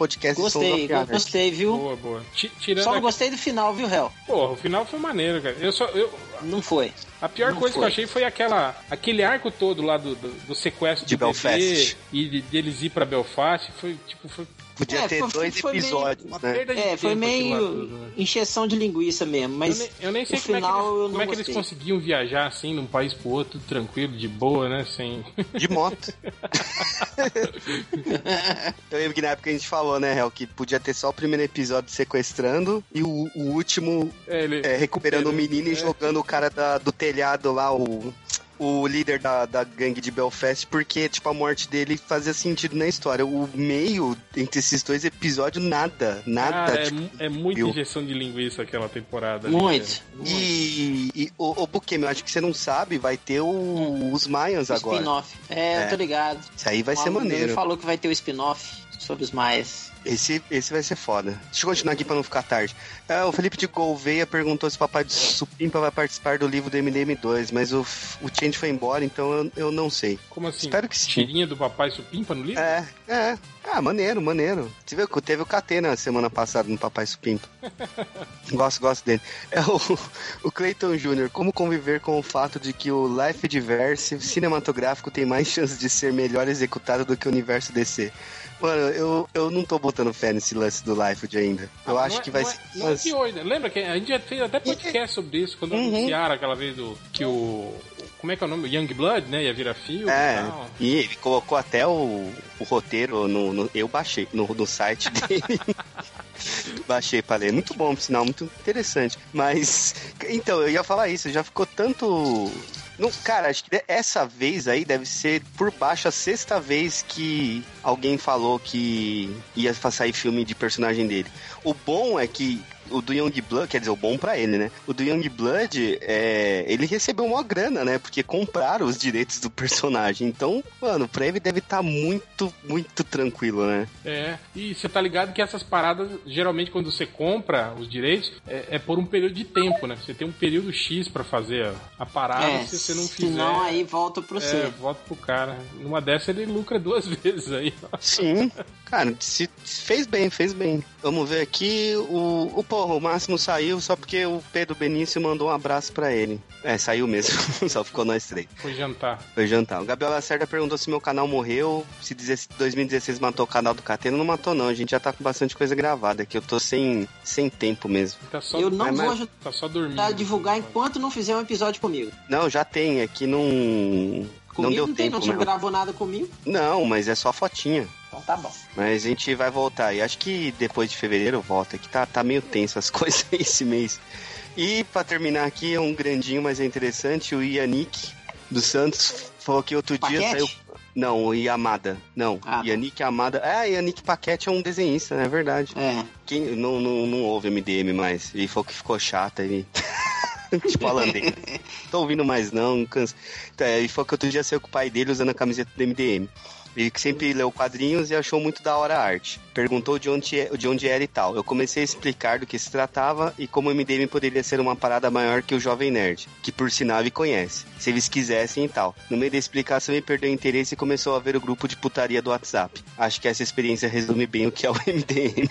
Gostei, viu? Boa. Só não gostei do final, viu, Hel? Porra, o final foi maneiro, cara. Não foi. A pior coisa que eu achei foi aquele arco todo lá do sequestro de Belfast e deles ir pra Belfast. Podia ter 2 episódios, né? Foi meio encheção de linguiça mesmo, mas eu nem sei como é que eles conseguiam viajar assim, num país pro outro, tudo tranquilo, de boa, né? Sem... De moto. Eu lembro que na época a gente falou, né, Hel, que podia ter só o primeiro episódio sequestrando e o último recuperando o menino e jogando o cara do telhado lá, o líder da gangue de Belfast, porque, tipo, a morte dele fazia sentido na história. O meio entre esses 2 episódios, nada. É muita injeção de linguiça aquela temporada. Muito. E o Bukemi, eu acho que você não sabe, vai ter os Mayans agora. Spin-off. Eu tô ligado. Isso aí vai ser maneiro. Ele falou que vai ter o spin-off sobre os Mayas. Esse vai ser foda. Deixa eu continuar aqui pra não ficar tarde. O Felipe de Gouveia perguntou se o Papai Supimpa vai participar do livro do MDM2, mas o Change foi embora, então eu não sei. Como assim? Espero que sim. Tirinha do Papai Supimpa no livro? Ah, maneiro. Você viu que teve o KT na semana passada no Papai Supimpa. Gosto dele. O Clayton Jr., como conviver com o fato de que o Life Diverse cinematográfico tem mais chances de ser melhor executado do que o universo DC? Mano, eu não tô botando fé nesse lance do Liefeld ainda. Eu acho que vai ser... Não é de hoje, né? Lembra que a gente já fez até podcast sobre isso, quando anunciaram aquela vez que o... Como é que é o nome? Youngblood, né? Ia virar filme e tal. E ele colocou até o roteiro eu baixei no site dele. Baixei pra ler. Muito bom, por sinal, muito interessante. Mas, então, eu ia falar isso, já ficou tanto... Não, cara, acho que essa vez aí deve ser por baixo a 6ª vez que alguém falou que ia sair filme de personagem dele. O bom é que o do Youngblood, quer dizer, o bom pra ele, né? O do Youngblood, ele recebeu uma grana, né? Porque compraram os direitos do personagem. Então, mano, pra ele deve estar muito, muito tranquilo, né? E você tá ligado que essas paradas, geralmente quando você compra os direitos, é por um período de tempo, né? Você tem um período X pra fazer a parada, se você não fizer... Senão aí volta pro você. Volta pro cara. Numa dessas ele lucra 2 vezes aí. Sim. Cara, fez bem. Vamos ver aqui, o Máximo saiu só porque o Pedro Benício mandou um abraço pra ele. Saiu mesmo, só ficou nós 3. Foi jantar. O Gabriel Lacerda perguntou se meu canal morreu, se 2016 matou o canal do Catena. Não matou não, a gente já tá com bastante coisa gravada aqui, eu tô sem tempo mesmo. Eu não vou ajudar tá só dormindo, a divulgar enquanto não fizer um episódio comigo. Não, já tem, aqui não deu tempo. Não gravou nada comigo? Não, mas é só fotinha. Então tá bom. Mas a gente vai voltar. E acho que depois de fevereiro volta. Que tá meio tenso as coisas esse mês. E pra terminar aqui, é um grandinho, mas é interessante. O Yannick dos Santos falou que outro dia saiu... Não, o Yamada. Não, Yannick Yamada. Yannick Paquete é um desenhista, é verdade. Quem não ouve MDM mais. Ele falou que ficou chato. Ele... tipo holandês. Tô ouvindo mais não, canso. Então, ele falou que outro dia saiu com o pai dele usando a camiseta do MDM. Ele que sempre leu quadrinhos e achou muito da hora a arte. Perguntou de onde era e tal. Eu comecei a explicar do que se tratava e como o MDM poderia ser uma parada maior que o Jovem Nerd, que por sinal ele conhece, se eles quisessem e tal. No meio da explicação ele perdeu o interesse e começou a ver o grupo de putaria do WhatsApp. Acho que essa experiência resume bem o que é o MDM.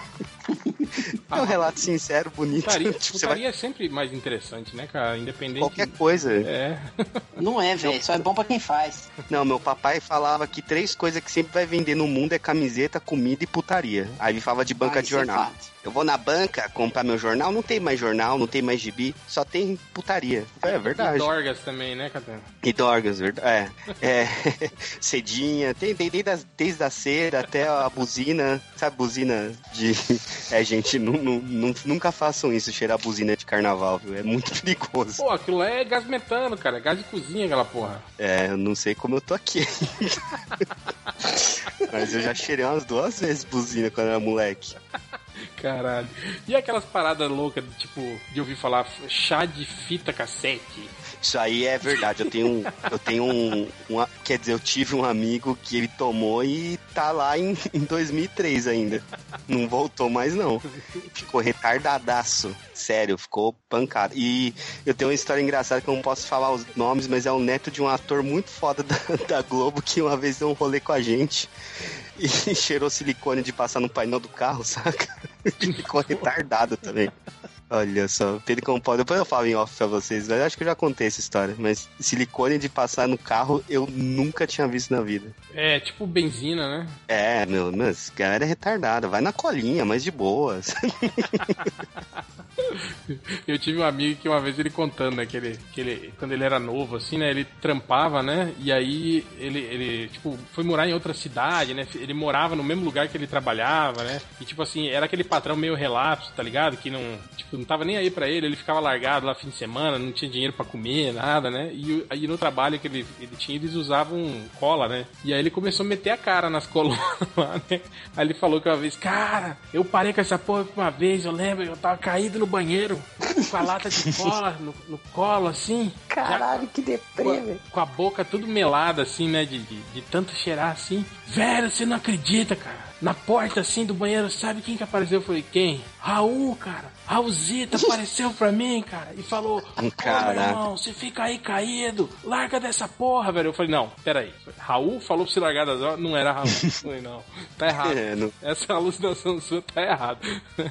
É um relato sincero, bonito. Putaria é sempre mais interessante, né, cara? Independente... Qualquer coisa. Não é, velho. Só é bom pra quem faz. Não, meu papai falava que 3 coisas que sempre vai vender no mundo é camiseta, comida e putaria. Aí ele falava de banca de jornal. Eu vou na banca comprar meu jornal, não tem mais jornal, não tem mais gibi, só tem putaria. É verdade. E Dorgas também, né, Catena? E Dorgas, verdade. Cedinha, tem desde a cera até a buzina, sabe, buzina de... gente, nunca façam isso, cheirar buzina de carnaval, viu? É muito perigoso. Pô, aquilo lá é gás metano, cara, é gás de cozinha aquela porra. Eu não sei como eu tô aqui. Mas eu já cheirei umas 2 vezes buzina quando era moleque. Caralho. E aquelas paradas loucas, tipo, de ouvir falar chá de fita cassete? Isso aí é verdade. Eu tive um amigo que ele tomou e tá lá em 2003 ainda. Não voltou mais, não. Ficou retardadaço. Sério, ficou pancado. E eu tenho uma história engraçada que eu não posso falar os nomes, mas é o neto de um ator muito foda da Globo que uma vez deu um rolê com a gente e cheirou silicone de passar no painel do carro, saca? Ficou retardado também. Olha só, Pedro Compó, depois eu falo em off pra vocês, mas acho que eu já contei essa história, mas silicone de passar no carro eu nunca tinha visto na vida. É, tipo benzina, né? É, esse galera é retardada, vai na colinha, mas de boas. Eu tive um amigo que uma vez ele contando, né, que ele quando ele era novo, assim, né, ele trampava, né, e aí ele tipo, foi morar em outra cidade, né, ele morava no mesmo lugar que ele trabalhava, né, e tipo assim, era aquele patrão meio relapso, tá ligado, que não tava nem aí pra ele ficava largado lá fim de semana, não tinha dinheiro pra comer, nada, né, e aí no trabalho que ele tinha, eles usavam cola, né, e aí ele começou a meter a cara nas colunas lá, né, aí ele falou que uma vez, cara, eu parei com essa porra uma vez, eu lembro, eu tava caído no banheiro, com a lata de cola no colo, assim. Caralho, que deprê, velho. Com a boca tudo melada, assim, né? De tanto cheirar, assim. Velho, você não acredita, cara. Na porta, assim, do banheiro, sabe quem que apareceu? Eu falei, quem? Raul, cara. Raulzito apareceu pra mim, cara, e falou, meu irmão, você fica aí caído, larga dessa porra, velho. Eu falei, não, peraí. Raul falou pra você largar das horas, não era Raul. Eu falei, não, tá errado. Essa alucinação sua tá errada.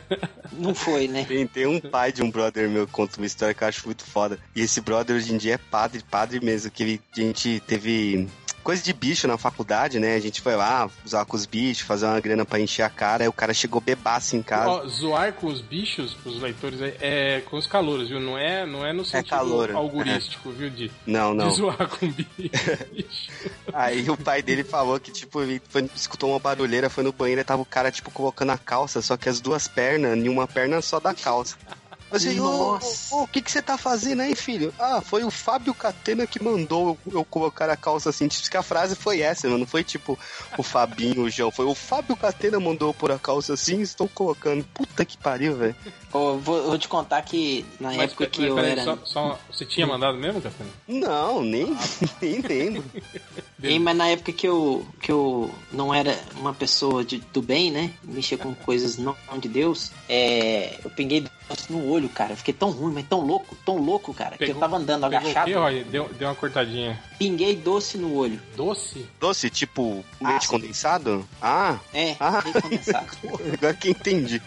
Não foi, né? Tem um pai de um brother meu que conta uma história que eu acho muito foda. E esse brother hoje em dia é padre mesmo, que a gente teve coisa de bicho na faculdade, né? A gente foi lá zoar com os bichos, fazer uma grana pra encher a cara, aí o cara chegou bebaço em casa. Ó, zoar com os bichos, pros leitores, é com os calouros, viu? Não é no sentido augurístico, viu? De zoar com bicho. Aí o pai dele falou que, tipo, ele escutou uma barulheira, foi no banheiro e tava o cara, tipo, colocando a calça, só que as duas pernas, em uma perna só da calça. Assim, o que você tá fazendo aí, filho? Ah, foi o Fábio Catena que mandou eu colocar a calça assim. Diz que a frase foi essa, mano. Não foi tipo o Fabinho, o João. Foi o Fábio Catena mandou eu pôr a calça assim, estou colocando. Puta que pariu, velho. Vou te contar que na época que eu era... Você tinha mandado mesmo, Catena? Não, nem lembro. Mas na época que eu não era uma pessoa do bem, né? Mexia com coisas não de Deus, eu pinguei no olho, cara. Eu fiquei tão ruim, mas tão louco, cara, que eu tava andando agachado. Deu uma cortadinha. Pinguei doce no olho. Doce? Doce, tipo leite condensado? Leite condensado. Agora que entendi.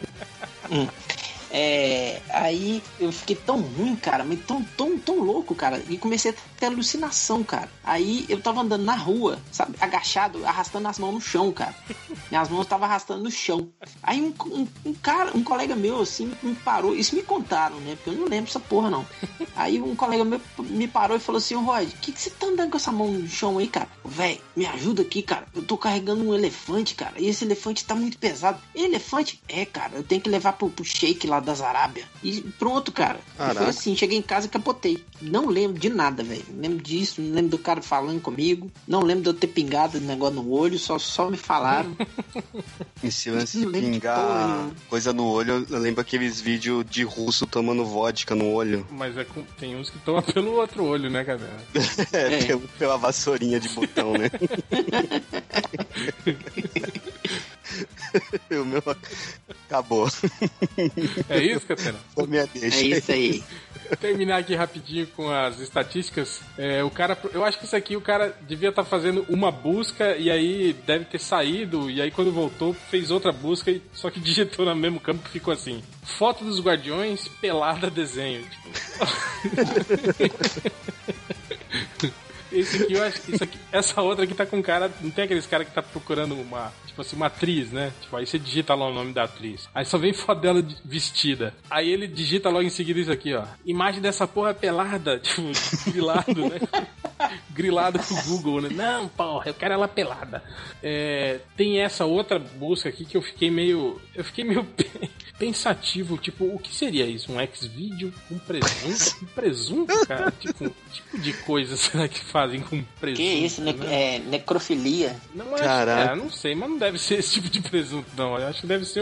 Aí eu fiquei tão ruim, cara, mas tão louco, cara, e comecei a ter alucinação, cara. Aí eu tava andando na rua, sabe, agachado, arrastando as mãos no chão, cara. Minhas mãos estavam arrastando no chão. Aí um colega meu, assim, me parou, isso me contaram, né, porque eu não lembro essa porra, não. Aí um colega meu me parou e falou assim, Rod, o que você tá andando com essa mão no chão aí, cara? Véi, me ajuda aqui, cara, eu tô carregando um elefante, cara, e esse elefante tá muito pesado. Elefante? Cara, eu tenho que levar pro shake lá das Arábia. E pronto, cara. E foi assim, cheguei em casa e capotei. Não lembro de nada, velho. Não lembro disso, não lembro do cara falando comigo. Não lembro de eu ter pingado negócio no olho, só me falaram. E se eu pingar coisa no olho, eu lembro aqueles vídeos de russo tomando vodka no olho. Mas tem uns que tomam pelo outro olho, né, cara? Pela vassourinha de botão, né? O meu acabou. É isso, Catena? Foi minha deixa. É isso aí. Terminar aqui rapidinho com as estatísticas. O cara, eu acho que isso aqui o cara devia estar fazendo uma busca e aí deve ter saído e aí quando voltou fez outra busca só que digitou no mesmo campo que ficou assim: foto dos Guardiões, pelada desenho. Esse aqui, eu acho que essa outra aqui tá com cara. Não tem aqueles caras que tá procurando uma atriz, né? Tipo, aí você digita lá o nome da atriz. Aí só vem foto dela vestida. Aí ele digita logo em seguida isso aqui, ó. Imagem dessa porra pelada, tipo, grilado, né? Grilado com o Google, né? Não, porra, eu quero ela pelada. Tem essa outra busca aqui que eu fiquei meio pensativo, tipo, o que seria isso? Um X-Video? Um presunto? Um presunto, cara? Tipo de coisa será que fazem com presunto? Que isso? Né? Necrofilia? Não, não sei, mas não deve ser esse tipo de presunto, não. Eu acho que deve ser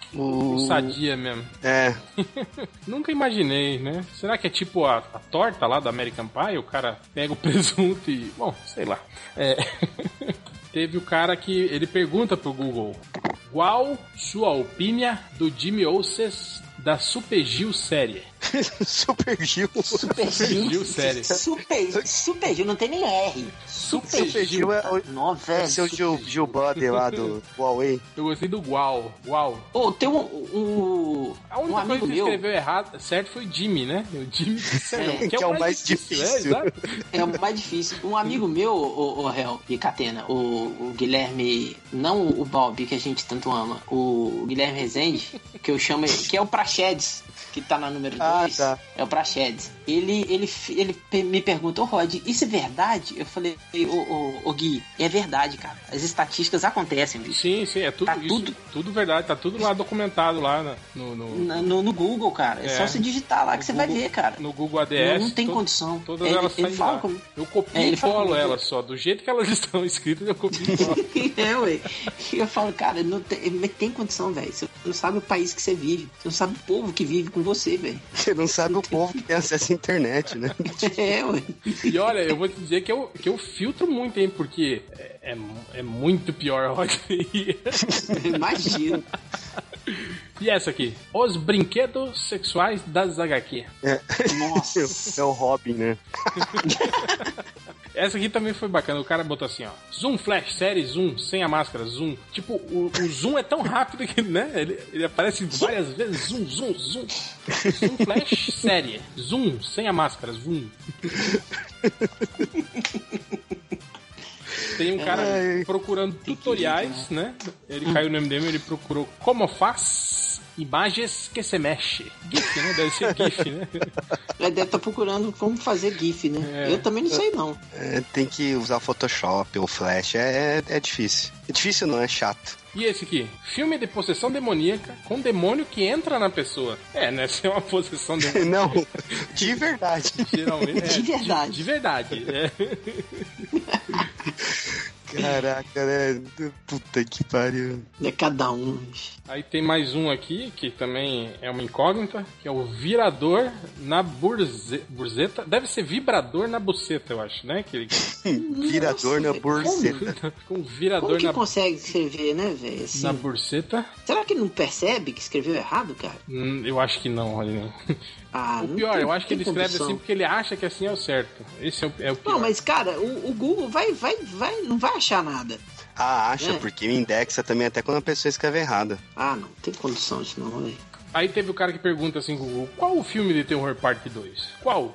Sadia mesmo. É. Nunca imaginei, né? Será que é tipo a torta lá do American Pie? O cara pega o presunto e... Bom, sei lá. Teve o cara que... Ele pergunta pro Google: qual sua opinião do Jimmy Olsen da Super Gil série? Super Gil série. Super Gil, não tem nem R. Super Gil é o seu Gil Buddy lá do Huawei. Eu gostei do Guau. Tem um amigo meu. Que escreveu errado, certo, foi o Jimmy, né? O Jimmy que é o mais difícil. É o mais difícil. Um amigo meu, o Hel e Catena, o Guilherme, não o Bob, que a gente tanto ama, o Guilherme Rezende, que eu chamo, que é o Praxedes, que tá na número 2, é o Praxedes. Ele me pergunta: Rod, isso é verdade? Eu falei: ô Gui, é verdade, cara. As estatísticas acontecem, bicho. Sim, é tudo tá isso. Tudo verdade, tá tudo lá documentado lá no Google, cara. É só você digitar lá que você vai ver, cara. No Google ADS. Não tem condição. Todas elas saem lá. Eu copio e colo elas só. Do jeito que elas estão escritas, eu copio e colo. Ué. Eu falo, cara, não tem condição, velho. Você não sabe o país que você vive. Você não sabe o povo que vive com você, velho. Você não sabe o povo que tem acesso à internet, né? Ué. E olha, eu vou te dizer que eu filtro muito, hein, porque é muito pior, Rod. Imagino. E essa aqui? Os brinquedos sexuais das HQ. Nossa. É o Robin, né? Essa aqui também foi bacana. O cara botou assim, ó: Zoom Flash, série Zoom, sem a máscara, Zoom. Tipo, o Zoom é tão rápido que, né? Ele aparece várias vezes. Zoom. Zoom Flash, série Zoom, sem a máscara, Zoom. Tem um cara procurando tutoriais, né? Ele caiu no MDM, ele procurou como faz imagens que se mexe. GIF, né? Deve ser GIF, né? Deve estar procurando como fazer GIF, né? Eu também não sei, não. Tem que usar Photoshop ou Flash. É difícil. É difícil não, é chato. E esse aqui? Filme de possessão demoníaca com demônio que entra na pessoa. né? Se é uma possessão demoníaca. Não, de verdade. Geralmente de verdade. De verdade. Caraca, né? Puta que pariu. É cada um. Aí tem mais um aqui, que também é uma incógnita, que é o virador na burzeta. Deve ser vibrador na buceta, eu acho, né? Virador na burzeta. Com virador como que consegue escrever, né, velho? Assim, na burzeta. Será que não percebe que escreveu errado, cara? Eu acho que não, Rodney. O pior, eu acho que ele escreve assim porque ele acha que assim é o certo. Esse é o pior. Não, mas cara, o Google não vai achar nada. Acha, porque indexa também até quando a pessoa escreve errada. Não tem condição disso não, velho. Aí teve o cara que pergunta assim, Google: qual o filme de terror parte 2? Qual?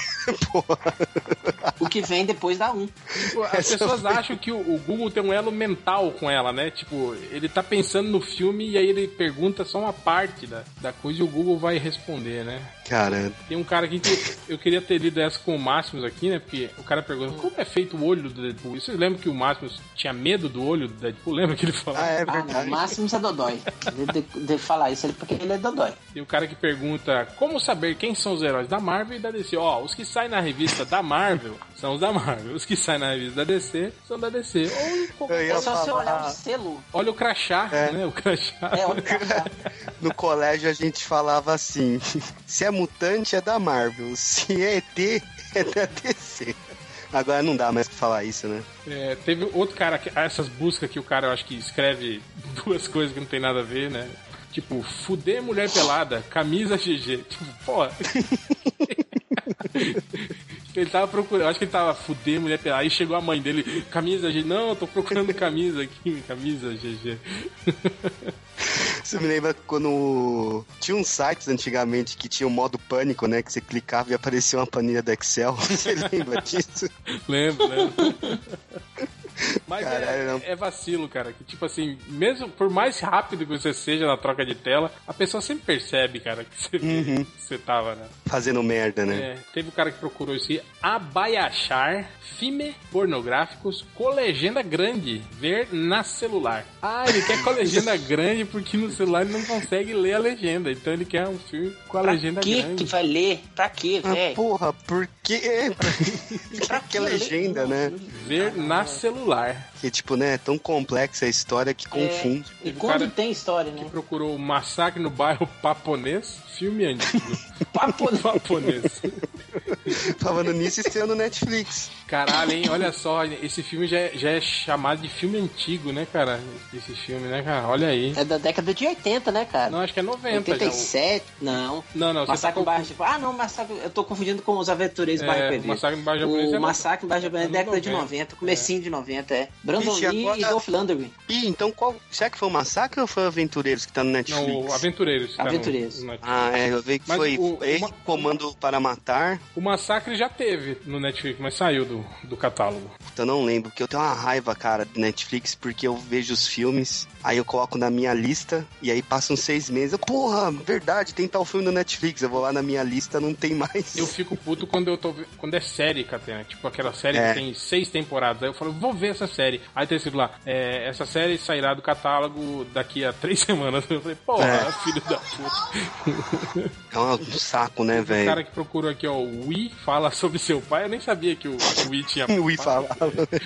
O que vem depois da 1. Tipo, as pessoas acham que o Google tem um elo mental com ela, né? Tipo, ele tá pensando no filme e aí ele pergunta só uma parte da coisa e o Google vai responder, né? Caramba. Tem um cara aqui que eu queria ter lido essa com o Máximos aqui, né? Porque o cara pergunta: como é feito o olho do Deadpool? E vocês lembram que o Máximos tinha medo do olho do Deadpool? Lembra que ele falou? É verdade. O Máximos é dodói. De falar isso porque ele é dodói. E o cara que pergunta: como saber quem são os heróis da Marvel e da DC? Os que saem na revista da Marvel são os da Marvel. Os que saem na revista da DC são da DC. É só você olhar o selo. Olha o crachá, né? O crachá. Olha o crachá. No colégio a gente falava assim: se é mutante é da Marvel, se é ET é da DC. Agora não dá mais pra falar isso, né? Teve outro cara, essas buscas que o cara, eu acho que escreve duas coisas que não tem nada a ver, né? Tipo, fuder mulher pelada, camisa GG. Tipo, porra. Ele tava procurando, acho que ele tava fuder mulher pelada. Aí chegou a mãe dele: camisa GG. Não, eu tô procurando camisa aqui, camisa GG. Você me lembra quando tinha uns sites antigamente que tinha o modo pânico, né? Que você clicava e aparecia uma planilha do Excel. Você lembra disso? Lembro. Mas é vacilo, cara. Que tipo assim, mesmo por mais rápido que você seja na troca de tela, a pessoa sempre percebe, cara, que você tava, né? Fazendo merda, né? Teve um cara que procurou isso aí: abaixar filme pornográficos com legenda grande, ver na celular. Ele quer com a legenda grande porque no celular ele não consegue ler a legenda. Então ele quer um filme com a legenda grande. Pra que vai ler? Pra quê, velho? Porra, por quê? Pra que legenda, né? Ver na celular. Que, tipo, né, é tão complexa a história que confunde. E quando tem história, né? Que procurou o Massacre no Bairro Paponês, filme antigo. Paponês. Falando nisso, estreou no Netflix. Caralho, hein? Olha só, esse filme já é chamado de filme antigo, né, cara? Esse filme, né, cara? Olha aí. É da década de 80, né, cara? Não, acho que é 90. 87? Já. Não. Não. Massacre no Bairro Japonês. Não, Massacre... Eu tô confundindo com os Aventureiros do Bairro Perdido. Massacre no Bairro Japonês O Massacre no Bairro Japonês é década de 90, comecinho de 90, Brandon Lee e Dolph Lundgren. Ih, então qual... Será que foi o Massacre ou foi o Aventureiros que tá no Netflix? Não, o Aventureiros. Aventureiros. Eu vi que foi Comando para Matar. O Massacre já teve no Netflix, mas saiu do catálogo. Puta, eu não lembro, porque eu tenho uma raiva, cara, do Netflix, porque eu vejo os filmes, aí eu coloco na minha lista, e aí passam 6 meses. Porra, verdade, tem tal filme no Netflix. Eu vou lá na minha lista, não tem mais. Eu fico puto quando é série, Catena. Tipo aquela série que tem 6 temporadas. Aí eu falo, vou ver essa série. Aí tem sido lá, essa série sairá do catálogo daqui a 3 semanas. Eu falei, porra, filho da puta. É um saco, né, velho? O cara que procurou aqui, ó, o Wii fala sobre seu pai. Eu nem sabia que o Wii tinha o Wii falava.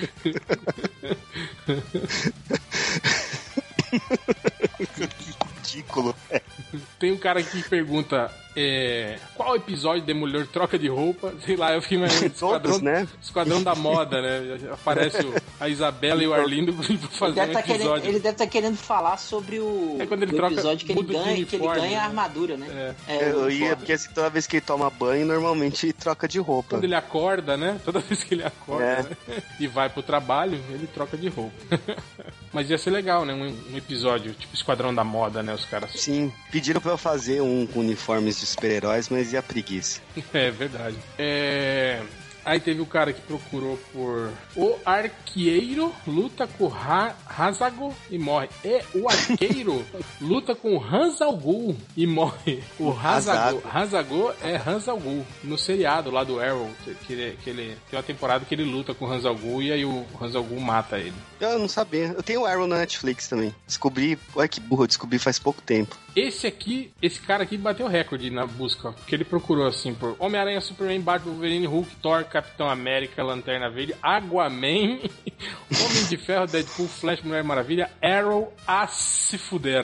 Que ridículo, velho. Tem um cara aqui que pergunta qual episódio de Mulher troca de roupa? Sei lá, eu fiquei mais Esquadrão da Moda, né? Aparece a Isabela e o Arlindo fazendo um episódio. Ele deve estar querendo falar sobre o episódio que ele ganha a armadura, né? Porque assim, toda vez que ele toma banho, normalmente ele troca de roupa. Quando ele acorda, né? Toda vez que ele acorda, né? E vai pro trabalho, ele troca de roupa. Mas ia ser legal, né? Um episódio, tipo Esquadrão da Moda, né? Os caras. Sim, pediram pra eu fazer um com uniformes de super-heróis, mas e a preguiça? É verdade. Aí teve o cara que procurou por o arqueiro luta com Hazago e morre. O arqueiro luta com Hans Al Ghul e morre. O Hazago é Hans Al Ghul no seriado lá do Arrow, que ele tem uma temporada que ele luta com Hans Al Ghul e aí o Hans Al Ghul mata ele. Eu não sabia. Eu tenho o Arrow na Netflix também. Descobri, olha que burro, eu descobri faz pouco tempo. Esse cara aqui bateu recorde na busca, porque ele procurou assim por Homem-Aranha, Superman, Batman, Wolverine, Hulk, Thor, Capitão América, Lanterna Verde, Aquaman, Homem de Ferro, Deadpool, Flash, Mulher Maravilha, Arrow, se fuder.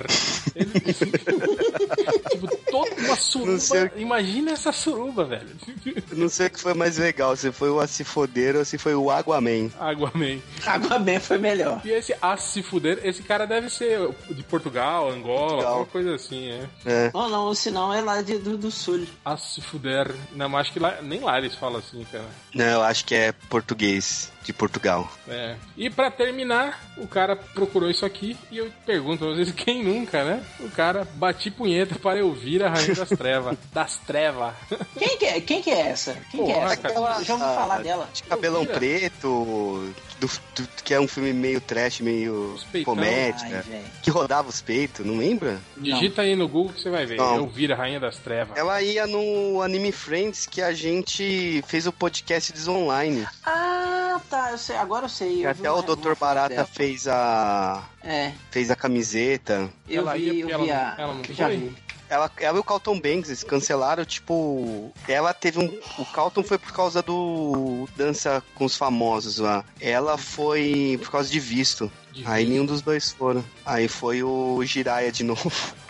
Tipo, toda uma suruba. Imagina essa suruba, velho. Não sei o que foi mais legal, se foi o se fuder ou se foi o Aquaman. Aquaman foi melhor. E esse se fuder, esse cara deve ser de Portugal, Angola, alguma coisa assim, Não, senão é lá do sul. Se fuder. Não, mas acho que lá, nem lá eles falam assim, cara. Não, eu acho que é português de Portugal. E pra terminar, o cara procurou isso aqui e eu pergunto a vocês, quem nunca, né? O cara bati punheta para eu vir a Rainha das Trevas. Das Trevas. Quem que é essa? Quem que é essa? Já ouvi falar dela. De cabelão preto, que é um filme meio trash, meio comédia, que rodava os peitos, não lembra? Digita aí no Google que você vai ver. Eu vi a Rainha das Trevas. Ela ia no Anime Friends, que a gente fez o podcast online. Tá, eu sei, agora eu sei. Até o Dr. Barata fez a camiseta. Eu já vi. Ela e o Carlton Banks, eles cancelaram, tipo... Ela teve o Carlton foi por causa do Dança com os Famosos lá. Ela foi por causa de visto. Aí nenhum dos dois foram. Aí foi o Jiraiya de novo.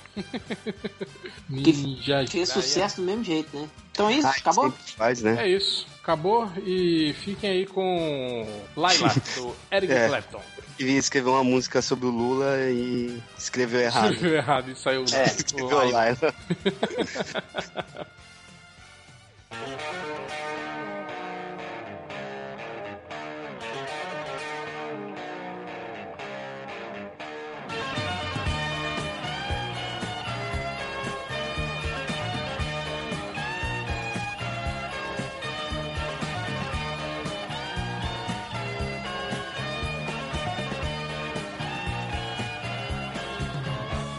Que fez sucesso do mesmo jeito, né? Então é isso, acabou? Faz, né? É isso, acabou. E fiquem aí com Laila, do Eric Clapton. Ele escreveu uma música sobre o Lula e escreveu errado. Escreveu errado e saiu escreveu Laila.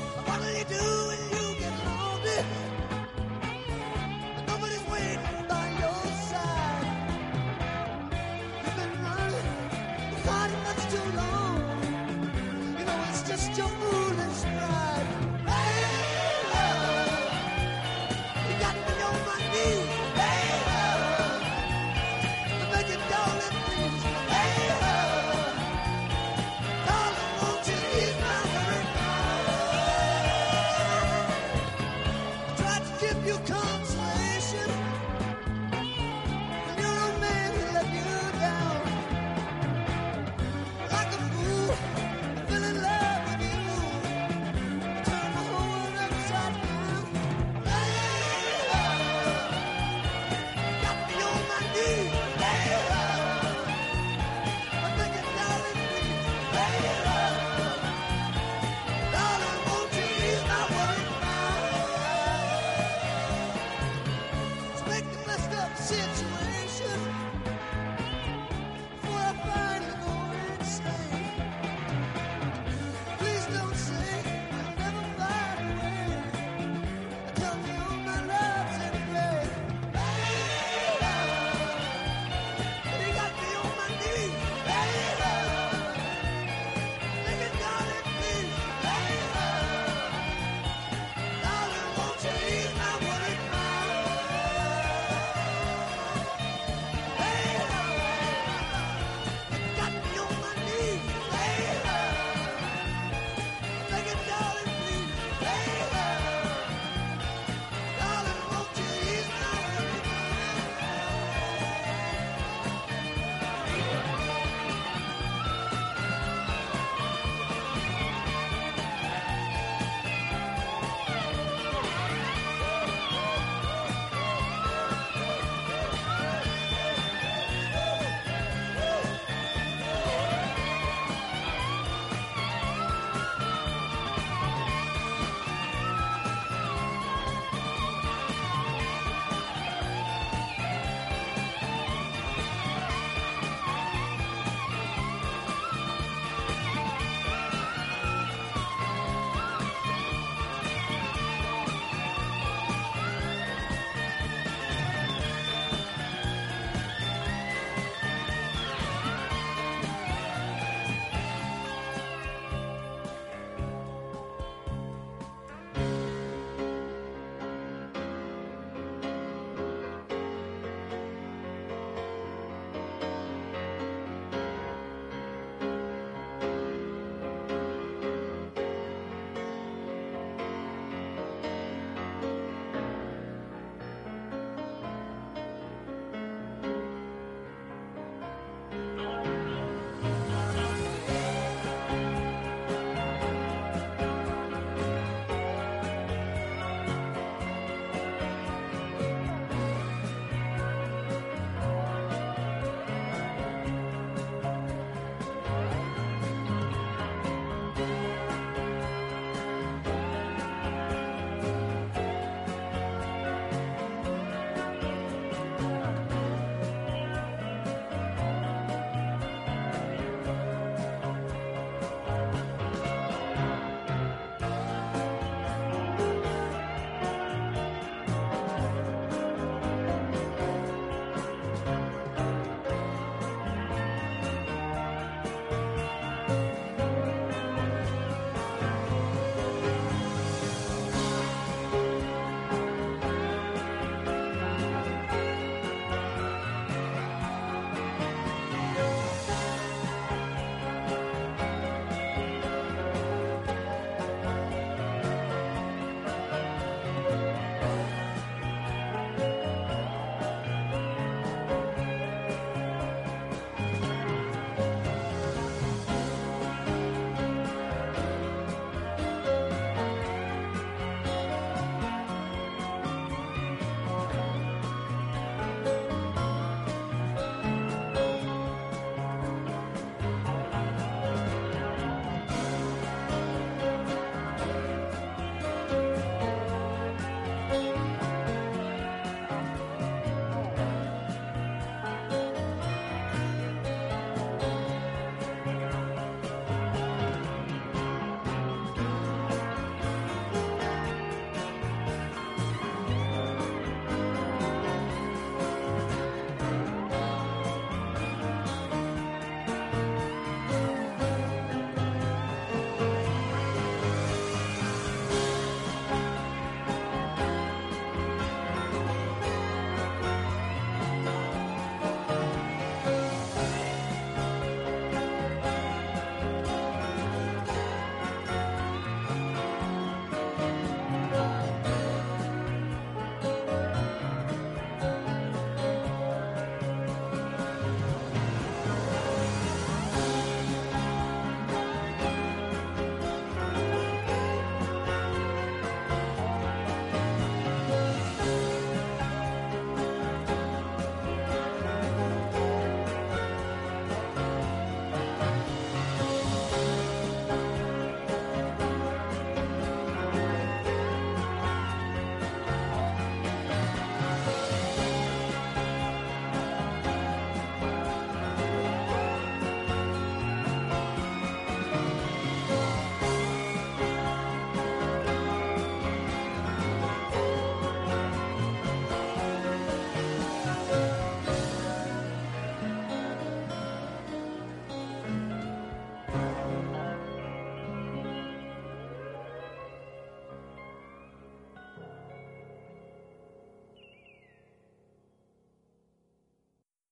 What do you do when you get hungry? Nobody's waiting by Brasil!